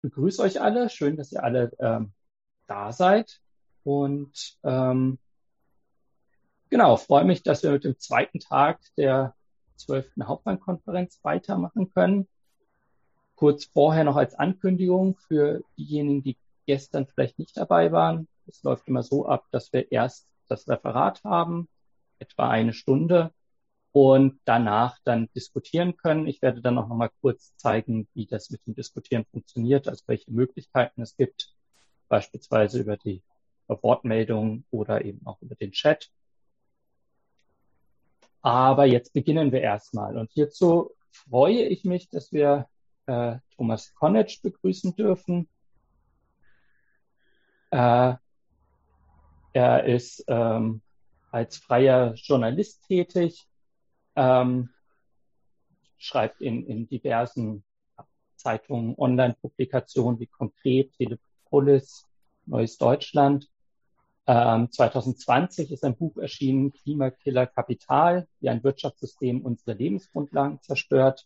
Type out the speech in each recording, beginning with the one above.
begrüße euch alle. Schön, dass ihr alle da seid. Und genau, freue mich, dass wir mit dem zweiten Tag der 12. Hauptbahnkonferenz weitermachen können. Kurz vorher noch als Ankündigung für diejenigen, die gestern vielleicht nicht dabei waren. Es läuft immer so ab, dass wir erst das Referat haben, etwa eine Stunde, und danach dann diskutieren können. Ich werde dann auch noch mal kurz zeigen, wie das mit dem Diskutieren funktioniert, also welche Möglichkeiten es gibt, beispielsweise über die Wortmeldung oder eben auch über den Chat. Aber jetzt beginnen wir erstmal. Und hierzu freue ich mich, dass wir Thomas Konetsch begrüßen dürfen. Er ist als freier Journalist tätig, schreibt in diversen Zeitungen, Online-Publikationen wie Konkret, Telepolis, Neues Deutschland. 2020 ist ein Buch erschienen, Klimakiller Kapital, wie ein Wirtschaftssystem unsere Lebensgrundlagen zerstört.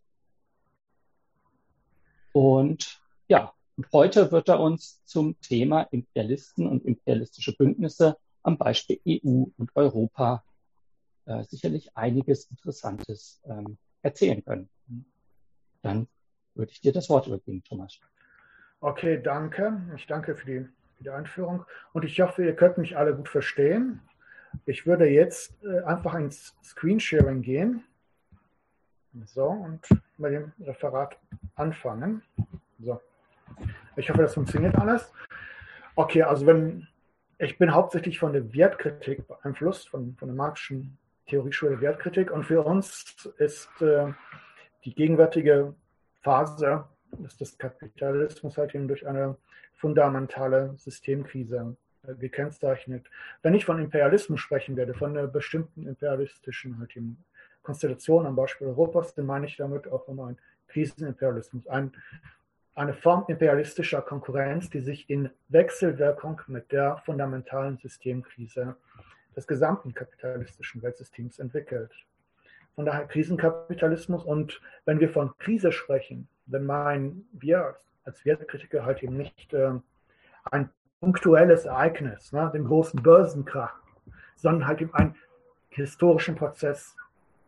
Und ja, und heute wird er uns zum Thema Imperialisten und imperialistische Bündnisse am Beispiel EU und Europa sicherlich einiges Interessantes erzählen können. Dann würde ich dir das Wort übergeben, Thomas. Okay, danke. Ich danke für die Einführung und ich hoffe, ihr könnt mich alle gut verstehen. Ich würde jetzt einfach ins Screensharing gehen. So, und mit dem Referat anfangen. So. Ich hoffe, das funktioniert alles. Okay, also ich bin hauptsächlich von der Wertkritik beeinflusst, von der marxischen Theorieschule der Wertkritik, und für uns ist die gegenwärtige Phase des Kapitalismus halt eben durch eine fundamentale Systemkrise gekennzeichnet. Wenn ich von Imperialismus sprechen werde, von einer bestimmten imperialistischen halt eben Konstellation am Beispiel Europas, dann meine ich damit auch immer einen Krisenimperialismus, eine Form imperialistischer Konkurrenz, die sich in Wechselwirkung mit der fundamentalen Systemkrise des gesamten kapitalistischen Weltsystems entwickelt. Von daher Krisenkapitalismus, und wenn wir von Krise sprechen, dann meinen wir als Wertkritiker halt eben nicht ein punktuelles Ereignis, ne, den großen Börsenkrach, sondern halt eben einen historischen Prozess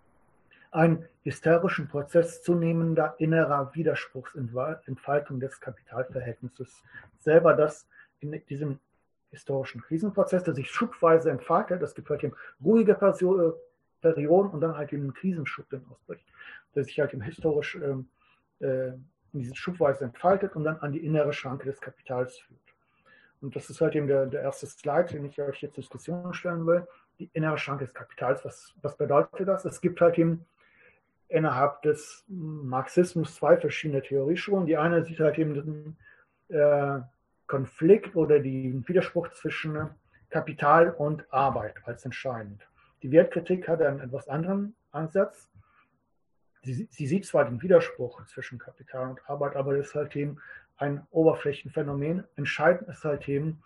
zunehmender innerer Widerspruchsentfaltung des Kapitalverhältnisses. Selber das in diesem historischen Krisenprozess, der sich schubweise entfaltet, es gibt halt eben ruhige Perioden und dann halt eben einen Krisenschub, den ausbricht, der sich halt eben historisch in diesen Schubweise entfaltet und dann an die innere Schranke des Kapitals führt. Und das ist halt eben der erste Slide, den ich euch jetzt zur Diskussion stellen will. Die innere Schranke des Kapitals, was bedeutet das? Es gibt halt eben innerhalb des Marxismus zwei verschiedene Theorieschulen. Die eine sieht halt eben den Konflikt oder den Widerspruch zwischen Kapital und Arbeit als entscheidend. Die Wertkritik hat einen etwas anderen Ansatz. Sie sieht zwar den Widerspruch zwischen Kapital und Arbeit, aber das ist halt eben ein Oberflächenphänomen. Entscheidend ist halt eben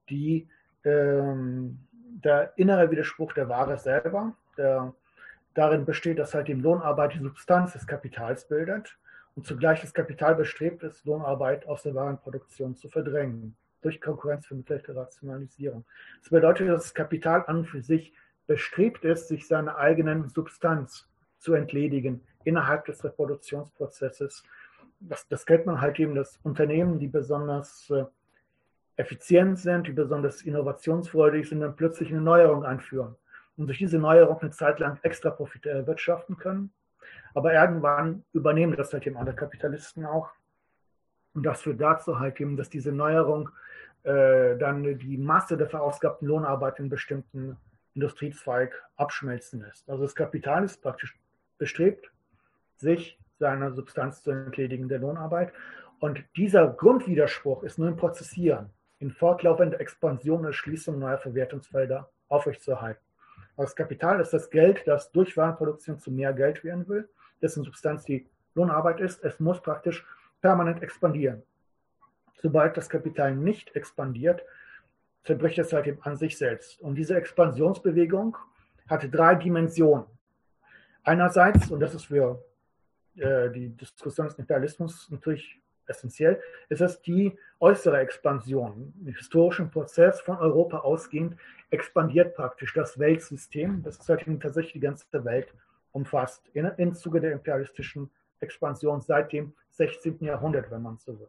der innere Widerspruch der Ware selber, darin besteht, dass halt eben Lohnarbeit die Substanz des Kapitals bildet und zugleich das Kapital bestrebt ist, Lohnarbeit aus der Warenproduktion zu verdrängen, durch konkurrenzvermittelte Rationalisierung. Das bedeutet, dass das Kapital an und für sich bestrebt ist, sich seiner eigenen Substanz zu entledigen innerhalb des Reproduktionsprozesses. Das kennt man halt eben, dass Unternehmen, die besonders effizient sind, die besonders innovationsfreudig sind, dann plötzlich eine Neuerung einführen und durch diese Neuerung eine Zeit lang extra Profite erwirtschaften können. Aber irgendwann übernehmen das halt eben andere Kapitalisten auch. Und das führt dazu halt eben, dass diese Neuerung dann die Masse der verausgabten Lohnarbeit in bestimmten Industriezweig abschmelzen lässt. Also das Kapital ist praktisch bestrebt, sich seiner Substanz zu entledigen, der Lohnarbeit. Und dieser Grundwiderspruch ist nur im Prozessieren, in fortlaufender Expansion und Schließung neuer Verwertungsfelder aufrechtzuerhalten. Das Kapital ist das Geld, das durch Warenproduktion zu mehr Geld werden will, dessen Substanz die Lohnarbeit ist. Es muss praktisch permanent expandieren. Sobald das Kapital nicht expandiert, zerbricht es halt eben an sich selbst. Und diese Expansionsbewegung hatte drei Dimensionen. Einerseits, und das ist für die Diskussion des Imperialismus natürlich essentiell, ist es die äußere Expansion. Im historischen Prozess von Europa ausgehend expandiert praktisch das Weltsystem, das ist halt tatsächlich die ganze Welt umfasst, im Zuge der imperialistischen Expansion seit dem 16. Jahrhundert, wenn man so will.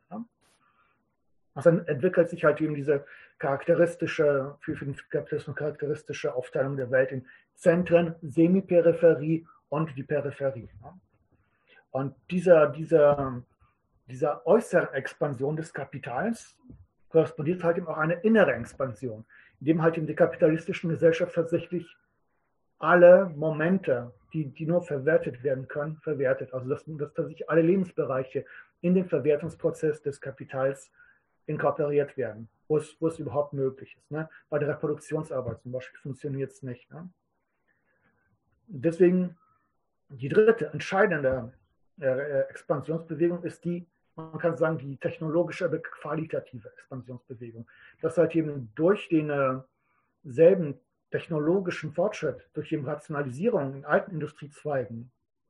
Also dann entwickelt sich halt eben diese charakteristische, für den Kapitalismus charakteristische Aufteilung der Welt in Zentren, Semiperipherie und die Peripherie. Und dieser äußeren Expansion des Kapitals korrespondiert halt eben auch eine innere Expansion, indem halt in der kapitalistischen Gesellschaft tatsächlich alle Momente, die nur verwertet werden können, verwertet. Also dass tatsächlich alle Lebensbereiche in den Verwertungsprozess des Kapitals inkorporiert werden, wo es überhaupt möglich ist. Ne? Bei der Reproduktionsarbeit zum Beispiel funktioniert es nicht. Ne? Deswegen die dritte entscheidende Expansionsbewegung ist die, man kann sagen, die technologische, aber qualitative Expansionsbewegung. Das halt eben durch denselben technologischen Fortschritt, durch die Rationalisierung in alten Industriezweigen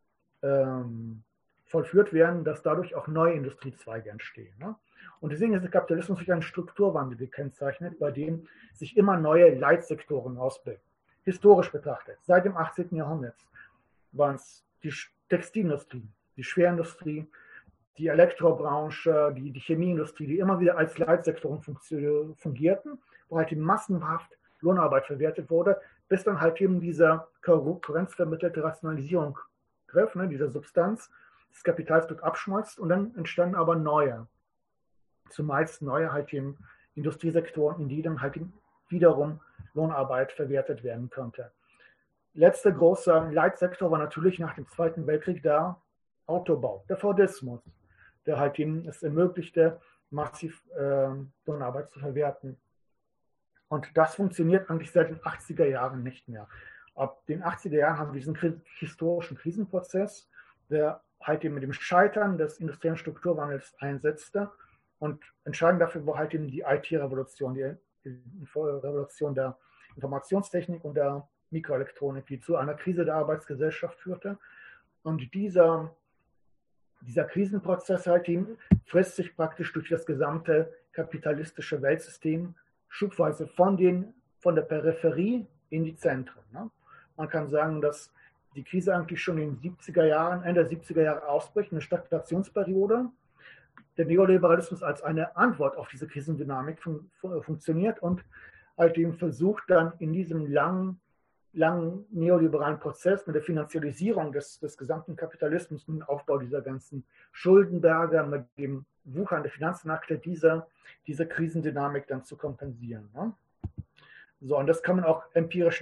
vollführt werden, dass dadurch auch neue Industriezweige entstehen. Ne? Und deswegen ist der Kapitalismus durch einen Strukturwandel gekennzeichnet, bei dem sich immer neue Leitsektoren ausbilden. Historisch betrachtet, seit dem 18. Jahrhundert waren es die Textilindustrie, die Schwerindustrie, die Elektrobranche, die Chemieindustrie, die immer wieder als Leitsektoren fungierten, wo halt massenhaft Lohnarbeit verwertet wurde, bis dann halt eben diese konkurrenzvermittelte Rationalisierung griff, ne, diese Substanz des Kapitals dort abschmolzt und dann entstanden aber neue, zumeist neue halt eben Industriesektoren, in die dann halt wiederum Lohnarbeit verwertet werden konnte. Letzter großer Leitsektor war natürlich nach dem Zweiten Weltkrieg der Autobau, der Fordismus, der halt eben es ermöglichte, massiv Lohnarbeit zu verwerten. Und das funktioniert eigentlich seit den 80er Jahren nicht mehr. Ab den 80er Jahren haben wir diesen historischen Krisenprozess, der halt eben mit dem Scheitern des industriellen Strukturwandels einsetzte. Und entscheidend dafür war halt eben die IT-Revolution, die Revolution der Informationstechnik und der Mikroelektronik, die zu einer Krise der Arbeitsgesellschaft führte. Und dieser Krisenprozess halt eben frisst sich praktisch durch das gesamte kapitalistische Weltsystem schubweise von der Peripherie in die Zentren. Ne? Man kann sagen, dass die Krise eigentlich schon in den 70er Jahren, Ende der 70er Jahre ausbricht, eine Stagflationsperiode. Der Neoliberalismus als eine Antwort auf diese Krisendynamik funktioniert und halt eben versucht dann in diesem langen neoliberalen Prozess mit der Finanzialisierung des gesamten Kapitalismus und dem Aufbau dieser ganzen Schuldenberge, mit dem Wuchern der Finanzmärkte diese Krisendynamik dann zu kompensieren. Ne? So, und das kann man auch empirisch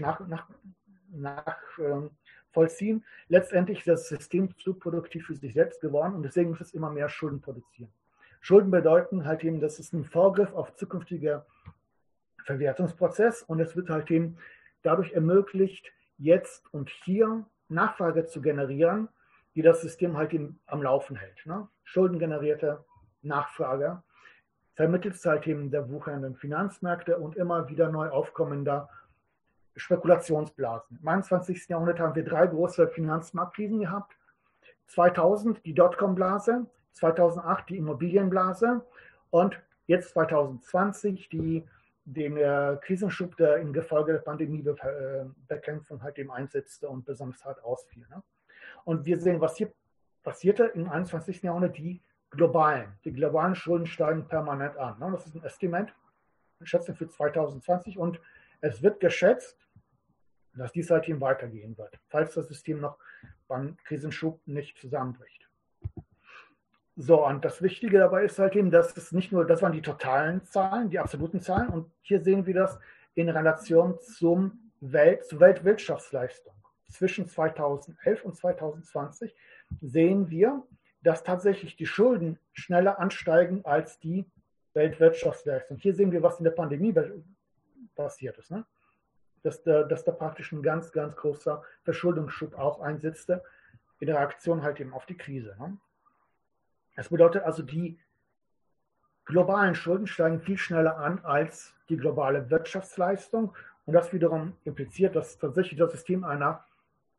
nachvollziehen. Letztendlich ist das System zu produktiv für sich selbst geworden und deswegen muss es immer mehr Schulden produzieren. Schulden bedeuten halt eben, das ist ein Vorgriff auf zukünftige Verwertungsprozess und es wird halt eben dadurch ermöglicht, jetzt und hier Nachfrage zu generieren, die das System halt eben am Laufen hält. Ne? Schuldengenerierte Nachfrage vermittelt halt eben der wuchernden Finanzmärkte und immer wieder neu aufkommender Spekulationsblasen. Im 21. Jahrhundert haben wir 3 große Finanzmarktkrisen gehabt. 2000 die Dotcom-Blase, 2008 die Immobilienblase und jetzt 2020 den Krisenschub, der im Gefolge der Pandemiebekämpfung halt eben einsetzte und besonders hart ausfiel. Ne? Und wir sehen, was hier passierte im 21. Jahrhundert, die globalen Schulden steigen permanent an. Ne? Das ist ein Estimate, eine Schätzung für 2020 und es wird geschätzt, dass dies halt eben weitergehen wird, falls das System noch beim Krisenschub nicht zusammenbricht. So, und das Wichtige dabei ist halt eben, dass es nicht nur, das waren die totalen Zahlen, die absoluten Zahlen, und hier sehen wir das in Relation zur Weltwirtschaftsleistung. Zwischen 2011 und 2020 sehen wir, dass tatsächlich die Schulden schneller ansteigen als die Weltwirtschaftsleistung. Hier sehen wir, was in der Pandemie passiert ist. Ne? Dass da praktisch ein ganz, ganz großer Verschuldungsschub auch einsetzte in der Reaktion halt eben auf die Krise. Ne? Das bedeutet also, die globalen Schulden steigen viel schneller an als die globale Wirtschaftsleistung. Und das wiederum impliziert, dass tatsächlich das System einer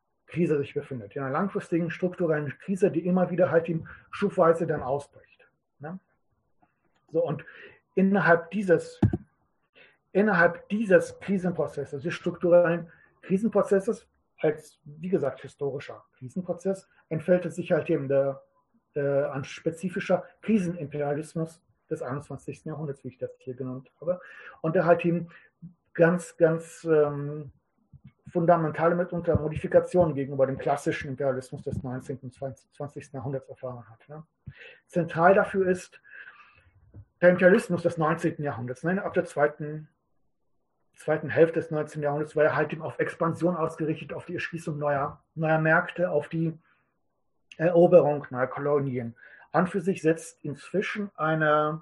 Krise sich befindet. In einer langfristigen strukturellen Krise, die immer wieder halt schubweise dann ausbricht. Ne? So, und innerhalb dieses Krisenprozesses, des strukturellen Krisenprozesses, als, wie gesagt, historischer Krisenprozess, entfällt sich halt eben ein spezifischer Krisenimperialismus des 21. Jahrhunderts, wie ich das hier genannt habe, und der halt eben ganz, ganz fundamentale mitunter Modifikationen gegenüber dem klassischen Imperialismus des 19. und 20. Jahrhunderts erfahren hat. Ne? Zentral dafür ist der Imperialismus des 19. Jahrhunderts. Ne? Ab der zweiten Hälfte des 19. Jahrhunderts war er halt eben auf Expansion ausgerichtet, auf die Erschließung neuer Märkte, auf die Eroberung neuer Kolonien. An für sich setzt inzwischen eine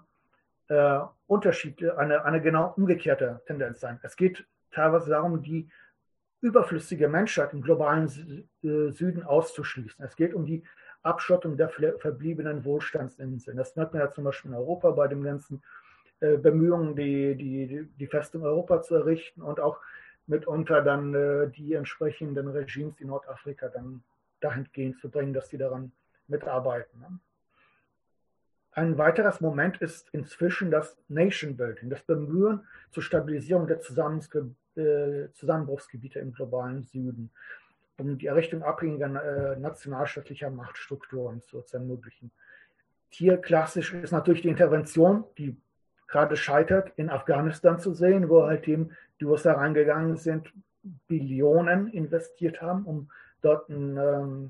eine genau umgekehrte Tendenz ein. Es geht teilweise darum, die überflüssige Menschheit im globalen Süden auszuschließen. Es geht um die Abschottung der verbliebenen Wohlstandsinseln. Das merkt man ja zum Beispiel in Europa bei den ganzen Bemühungen, die Festung Europa zu errichten und auch mitunter dann die entsprechenden Regimes in Nordafrika dann dahingehend zu bringen, dass sie daran mitarbeiten. Ne? Ein weiteres Moment ist inzwischen das Nation Building, das Bemühen zur Stabilisierung der Zusammenbruchsgebiete im globalen Süden, um die Errichtung abhängiger nationalstaatlicher Machtstrukturen zu ermöglichen. Hier klassisch ist natürlich die Intervention, die gerade scheitert, in Afghanistan zu sehen, wo halt eben die USA reingegangen sind, Billionen investiert haben, um dort ein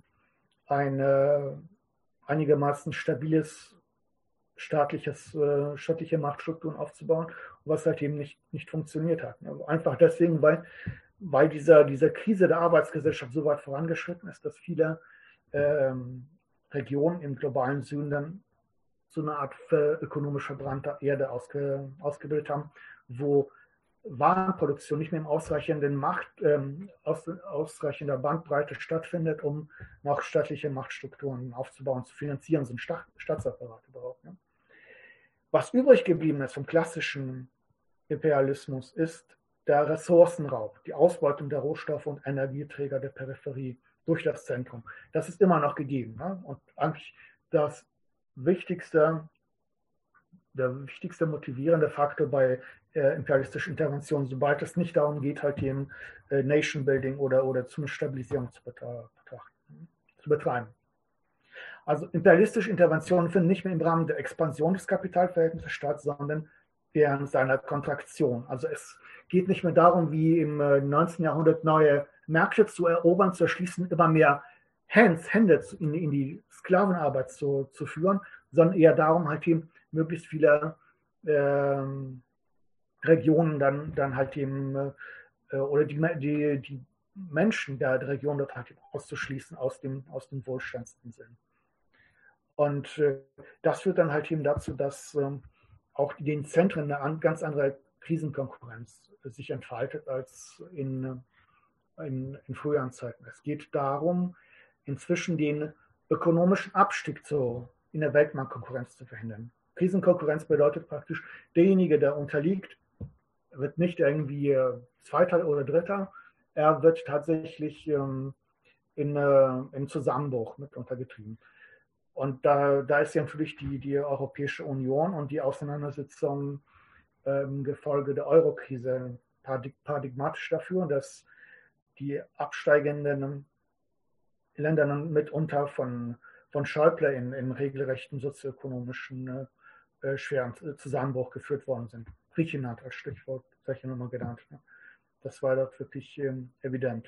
einigermaßen stabiles staatliche Machtstrukturen aufzubauen, was halt eben nicht funktioniert hat. Einfach deswegen, weil diese Krise der Arbeitsgesellschaft so weit vorangeschritten ist, dass viele Regionen im globalen Süden dann so eine Art ökonomisch verbrannter Erde ausgebildet haben, wo Warenproduktion nicht mehr in ausreichender Bandbreite stattfindet, um noch staatliche Machtstrukturen aufzubauen, zu finanzieren, so ein Staatsapparat überhaupt. Ne? Was übrig geblieben ist vom klassischen Imperialismus ist der Ressourcenraub, die Ausbeutung der Rohstoffe und Energieträger der Peripherie durch das Zentrum. Das ist immer noch gegeben. Ne? Und eigentlich der wichtigste motivierende Faktor bei imperialistischen Interventionen, sobald es nicht darum geht, halt den Nation Building oder zum Stabilisierung zu betreiben. Also imperialistische Interventionen finden nicht mehr im Rahmen der Expansion des Kapitalverhältnisses statt, sondern während seiner Kontraktion. Also es geht nicht mehr darum, wie im 19. Jahrhundert neue Märkte zu erobern, zu erschließen, immer mehr Hände in die Sklavenarbeit zu führen, sondern eher darum, halt eben möglichst viele Regionen dann halt eben oder die Menschen der Region dort halt auszuschließen aus dem Wohlstandsinseln. Und das führt dann halt eben dazu, dass auch in den Zentren eine ganz andere Krisenkonkurrenz sich entfaltet als in früheren Zeiten. Es geht darum, inzwischen den ökonomischen Abstieg in der Weltmarktkonkurrenz zu verhindern. Krisenkonkurrenz bedeutet praktisch, derjenige, der unterliegt, wird nicht irgendwie Zweiter oder Dritter, er wird tatsächlich in Zusammenbruch mit untergetrieben. Und da ist ja natürlich die Europäische Union und die Auseinandersetzung im Gefolge der Eurokrise paradigmatisch dafür, dass die absteigenden Länder mitunter von Schäuble in regelrechten sozioökonomischen schweren Zusammenbruch geführt worden sind. Griechenland als Stichwort, sage ich nochmal genannt. Das war dort wirklich evident.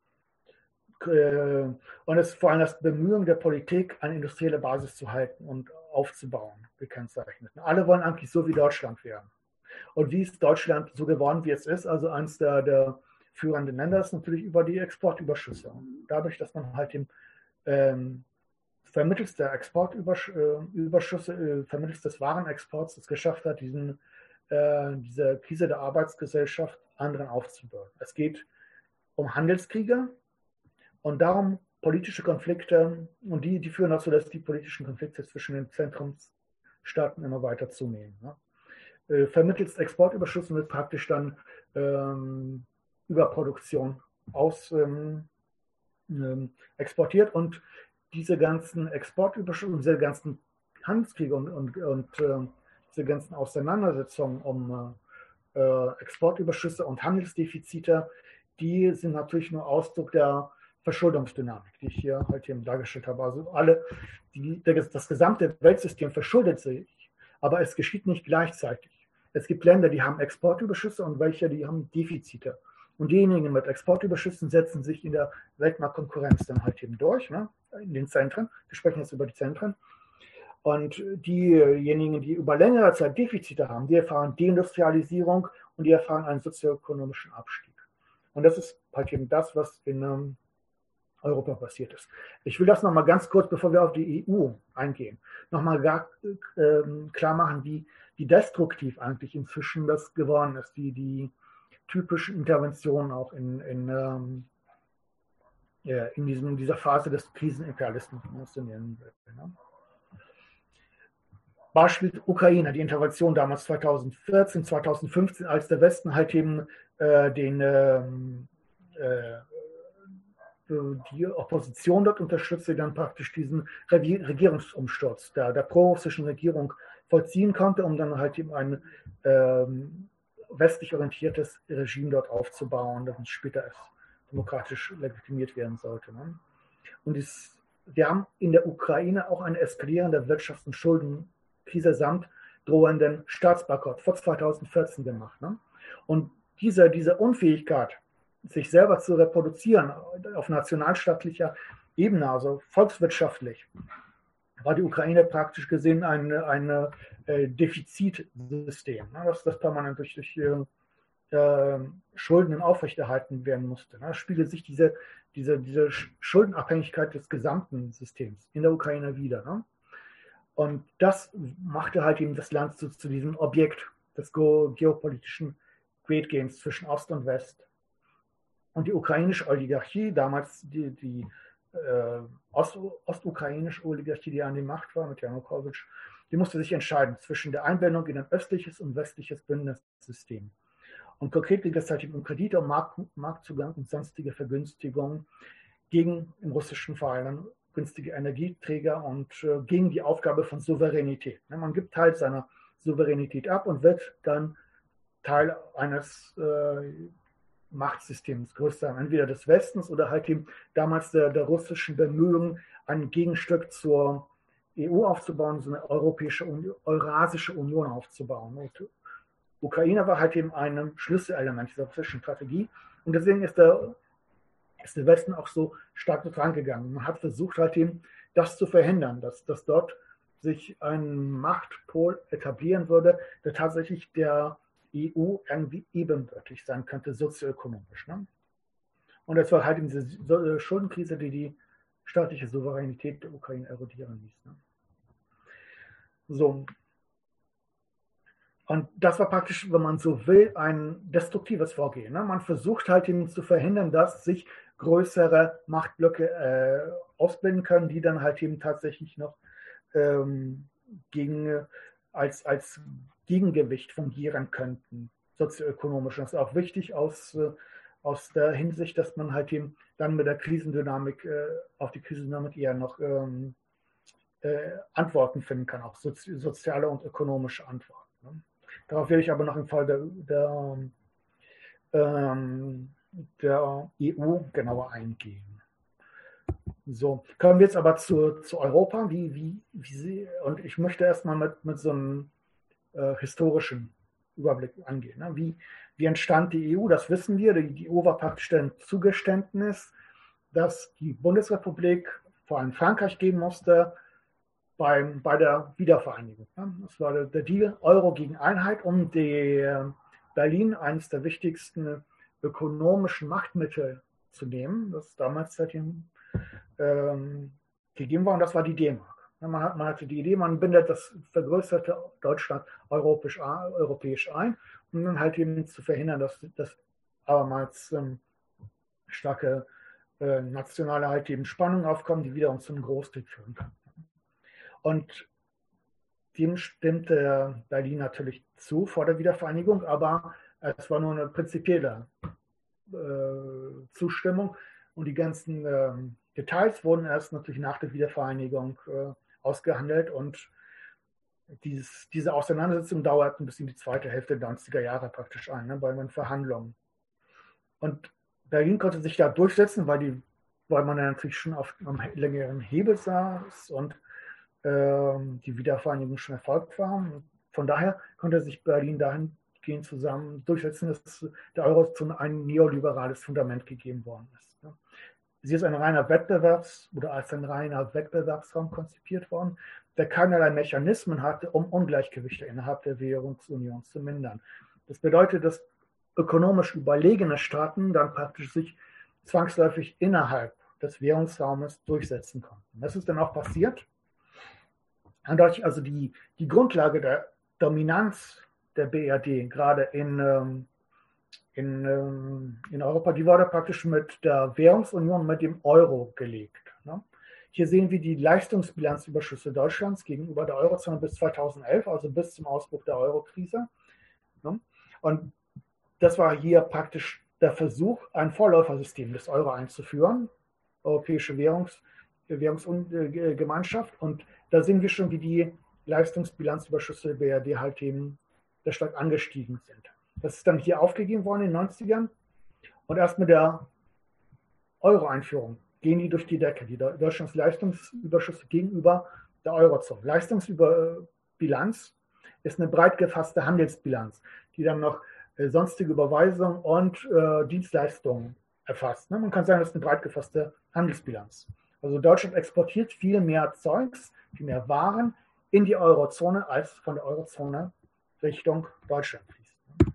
Und es ist vor allem das Bemühen der Politik, eine industrielle Basis zu halten und aufzubauen, gekennzeichnet. Alle wollen eigentlich so wie Deutschland werden. Und wie ist Deutschland so geworden, wie es ist? Also eines der führenden Länder ist natürlich über die Exportüberschüsse. Dadurch, dass man halt vermittels der Exportüberschüsse, vermittels des Warenexports es geschafft hat, diese Krise der Arbeitsgesellschaft anderen aufzubürden. Es geht um Handelskriege und darum politische Konflikte, und die führen dazu, dass die politischen Konflikte zwischen den Zentrumsstaaten immer weiter zunehmen. Ne? Vermittels Exportüberschüssen wird praktisch dann Überproduktion exportiert, und diese ganzen Exportüberschüsse, diese ganzen Handelskriege und diese ganzen Auseinandersetzungen um Exportüberschüsse und Handelsdefizite, die sind natürlich nur Ausdruck der Verschuldungsdynamik, die ich hier halt eben dargestellt habe. Also das gesamte Weltsystem verschuldet sich, aber es geschieht nicht gleichzeitig. Es gibt Länder, die haben Exportüberschüsse und welche, die haben Defizite. Und diejenigen mit Exportüberschüssen setzen sich in der Weltmarktkonkurrenz dann halt eben durch, ne, in den Zentren. Wir sprechen jetzt über die Zentren. Und diejenigen, die über längere Zeit Defizite haben, die erfahren Deindustrialisierung und die erfahren einen sozioökonomischen Abstieg. Und das ist halt eben das, was in Europa passiert ist. Ich will das nochmal ganz kurz, bevor wir auf die EU eingehen, nochmal klar machen, wie destruktiv eigentlich inzwischen das geworden ist, die typischen Interventionen auch in dieser Phase des Krisenimperialismus, wenn man das so nennen will. Ne? Beispiel Ukraine, die Intervention damals 2014, 2015, als der Westen halt eben die Opposition dort unterstützte, dann praktisch diesen Regierungsumsturz der pro-russischen Regierung vollziehen konnte, um dann halt eben ein westlich orientiertes Regime dort aufzubauen, das später erst demokratisch legitimiert werden sollte. Ne? Und wir haben in der Ukraine auch eine eskalierende Wirtschafts- und Schuldenkrise samt drohenden Staatsbankrott vor 2014 gemacht. Ne? Und diese Unfähigkeit, sich selber zu reproduzieren auf nationalstaatlicher Ebene, also volkswirtschaftlich, war die Ukraine praktisch gesehen ein Defizitsystem, ne? Das permanent durch Schulden aufrechterhalten werden musste. Da spiegelt sich diese Schuldenabhängigkeit des gesamten Systems in der Ukraine wieder. Ne? Und das machte halt eben das Land zu diesem Objekt des geopolitischen Great Games zwischen Ost und West. Und die ukrainische Oligarchie, damals die ostukrainische Oligarchie, die an der Macht war mit Janukowitsch, die musste sich entscheiden zwischen der Einbindung in ein östliches und westliches Bündnissystem. Und konkret ging es halt um Kredite, um Marktzugang und sonstige Vergünstigungen gegen im russischen Fall dann günstige Energieträger und gegen die Aufgabe von Souveränität. Man gibt Teil seiner Souveränität ab und wird dann Teil eines Machtsystems, größer, entweder des Westens oder halt eben damals der russischen Bemühungen, ein Gegenstück zur EU aufzubauen, so eine Eurasische Union aufzubauen. Und Ukraine war halt eben ein Schlüsselelement dieser russischen Strategie und deswegen ist der Westen auch so stark dort rangegangen. Man hat versucht halt eben das zu verhindern, dass dort sich ein Machtpol etablieren würde, der tatsächlich der EU irgendwie ebenbürtig sein könnte, sozioökonomisch. Ne? Und das war halt diese Schuldenkrise, die staatliche Souveränität der Ukraine erodieren ließ. Ne? So. Und das war praktisch, wenn man so will, ein destruktives Vorgehen. Ne? Man versucht halt eben zu verhindern, dass sich größere Machtblöcke ausbilden können, die dann halt eben tatsächlich noch als Gegengewicht fungieren könnten, sozioökonomisch. Das ist auch wichtig aus der Hinsicht, dass man halt eben dann mit der Krisendynamik, auf die Krisendynamik eher noch Antworten finden kann, auch soziale und ökonomische Antworten. Ne? Darauf werde ich aber noch im Fall der EU genauer eingehen. So, kommen wir jetzt aber zu Europa. Wie sie, und ich möchte erstmal mit so einem historischen Überblick angehen. Ne? Wie entstand die EU? Das wissen wir. Die EU war praktisch ein Zugeständnis, dass die Bundesrepublik vor allem Frankreich geben musste bei der Wiedervereinigung. Ne? Das war der Deal Euro gegen Einheit, um Berlin, eines der wichtigsten ökonomischen Machtmittel zu nehmen, das damals gegeben war, und das war die D-Mark. Man hatte die Idee, man bindet das vergrößerte Deutschland europäisch ein, um dann halt eben zu verhindern, dass abermals starke nationale halt eben Spannungen aufkommen, die wiederum zum Großkrieg führen können. Und dem stimmte Berlin natürlich zu vor der Wiedervereinigung, aber es war nur eine prinzipielle Zustimmung und die ganzen Details wurden erst natürlich nach der Wiedervereinigung ausgehandelt und diese Auseinandersetzung dauerten bis in die zweite Hälfte der 90er Jahre praktisch ein, ne, bei den Verhandlungen. Und Berlin konnte sich da durchsetzen, weil man ja natürlich schon auf einem längeren Hebel saß und die Wiedervereinigung schon erfolgt war. Von daher konnte sich Berlin dahingehend zusammen durchsetzen, dass der Eurozone ein neoliberales Fundament gegeben worden ist. Sie ist als ein reiner Wettbewerbsraum konzipiert worden, der keinerlei Mechanismen hatte, um Ungleichgewichte innerhalb der Währungsunion zu mindern. Das bedeutet, dass ökonomisch überlegene Staaten dann praktisch sich zwangsläufig innerhalb des Währungsraumes durchsetzen konnten. Das ist dann auch passiert. Und dadurch also die Grundlage der Dominanz der BRD, gerade in Europa, die wurde praktisch mit der Währungsunion, mit dem Euro gelegt. Ne? Hier sehen wir die Leistungsbilanzüberschüsse Deutschlands gegenüber der Eurozone bis 2011, also bis zum Ausbruch der Eurokrise. Ne? Und das war hier praktisch der Versuch, ein Vorläufersystem des Euro einzuführen, Europäische Währungsgemeinschaft. Und da sehen wir schon, wie die Leistungsbilanzüberschüsse der BRD halt eben sehr stark angestiegen sind. Das ist dann hier aufgegeben worden in den 90ern. Und erst mit der Euro-Einführung gehen die durch die Decke. Die Deutschlands Leistungsüberschüsse gegenüber der Eurozone. Leistungsbilanz ist eine breit gefasste Handelsbilanz, die dann noch sonstige Überweisungen und Dienstleistungen erfasst. Ne? Man kann sagen, das ist eine breit gefasste Handelsbilanz. Also Deutschland exportiert viel mehr Zeugs, viel mehr Waren in die Eurozone, als von der Eurozone Richtung Deutschland fließt.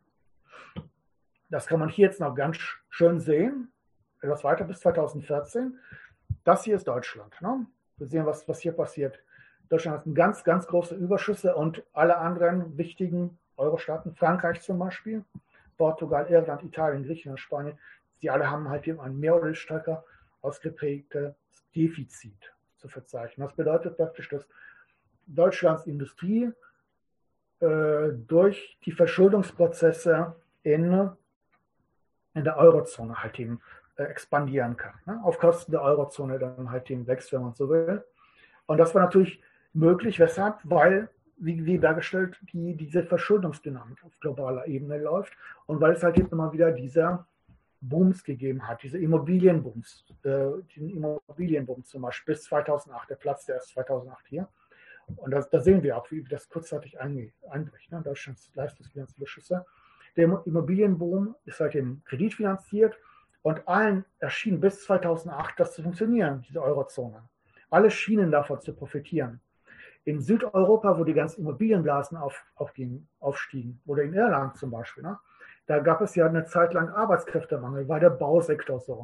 Das kann man hier jetzt noch ganz schön sehen. Etwas weiter bis 2014. Das hier ist Deutschland. Ne? Wir sehen, was hier passiert. Deutschland hat ganz, ganz große Überschüsse und alle anderen wichtigen Euro-Staaten, Frankreich zum Beispiel, Portugal, Irland, Italien, Griechenland, Spanien, die alle haben halt eben ein mehr oder stärker ausgeprägtes Defizit zu verzeichnen. Das bedeutet praktisch, dass Deutschlands Industrie durch die Verschuldungsprozesse in der Eurozone halt eben expandieren kann. Ne? Auf Kosten der Eurozone dann halt eben wächst, wenn man so will. Und das war natürlich möglich, weshalb? Weil, wie dargestellt, diese Verschuldungsdynamik auf globaler Ebene läuft und weil es halt eben immer wieder dieser Booms gegeben hat, diese Immobilienbooms, den Immobilienboom zum Beispiel bis 2008, der Platz der erst 2008 hier. Und da sehen wir auch, wie das kurzzeitig einbricht. Ne? Deutschlands Leistungsbilanzüberschüsse. Der Immobilienboom ist halt eben kreditfinanziert und allen erschien bis 2008 das zu funktionieren, diese Eurozone. Alle schienen davon zu profitieren. In Südeuropa, wo die ganzen Immobilienblasen aufstiegen, oder in Irland zum Beispiel, ne? Da gab es ja eine Zeit lang Arbeitskräftemangel, weil der Bausektor so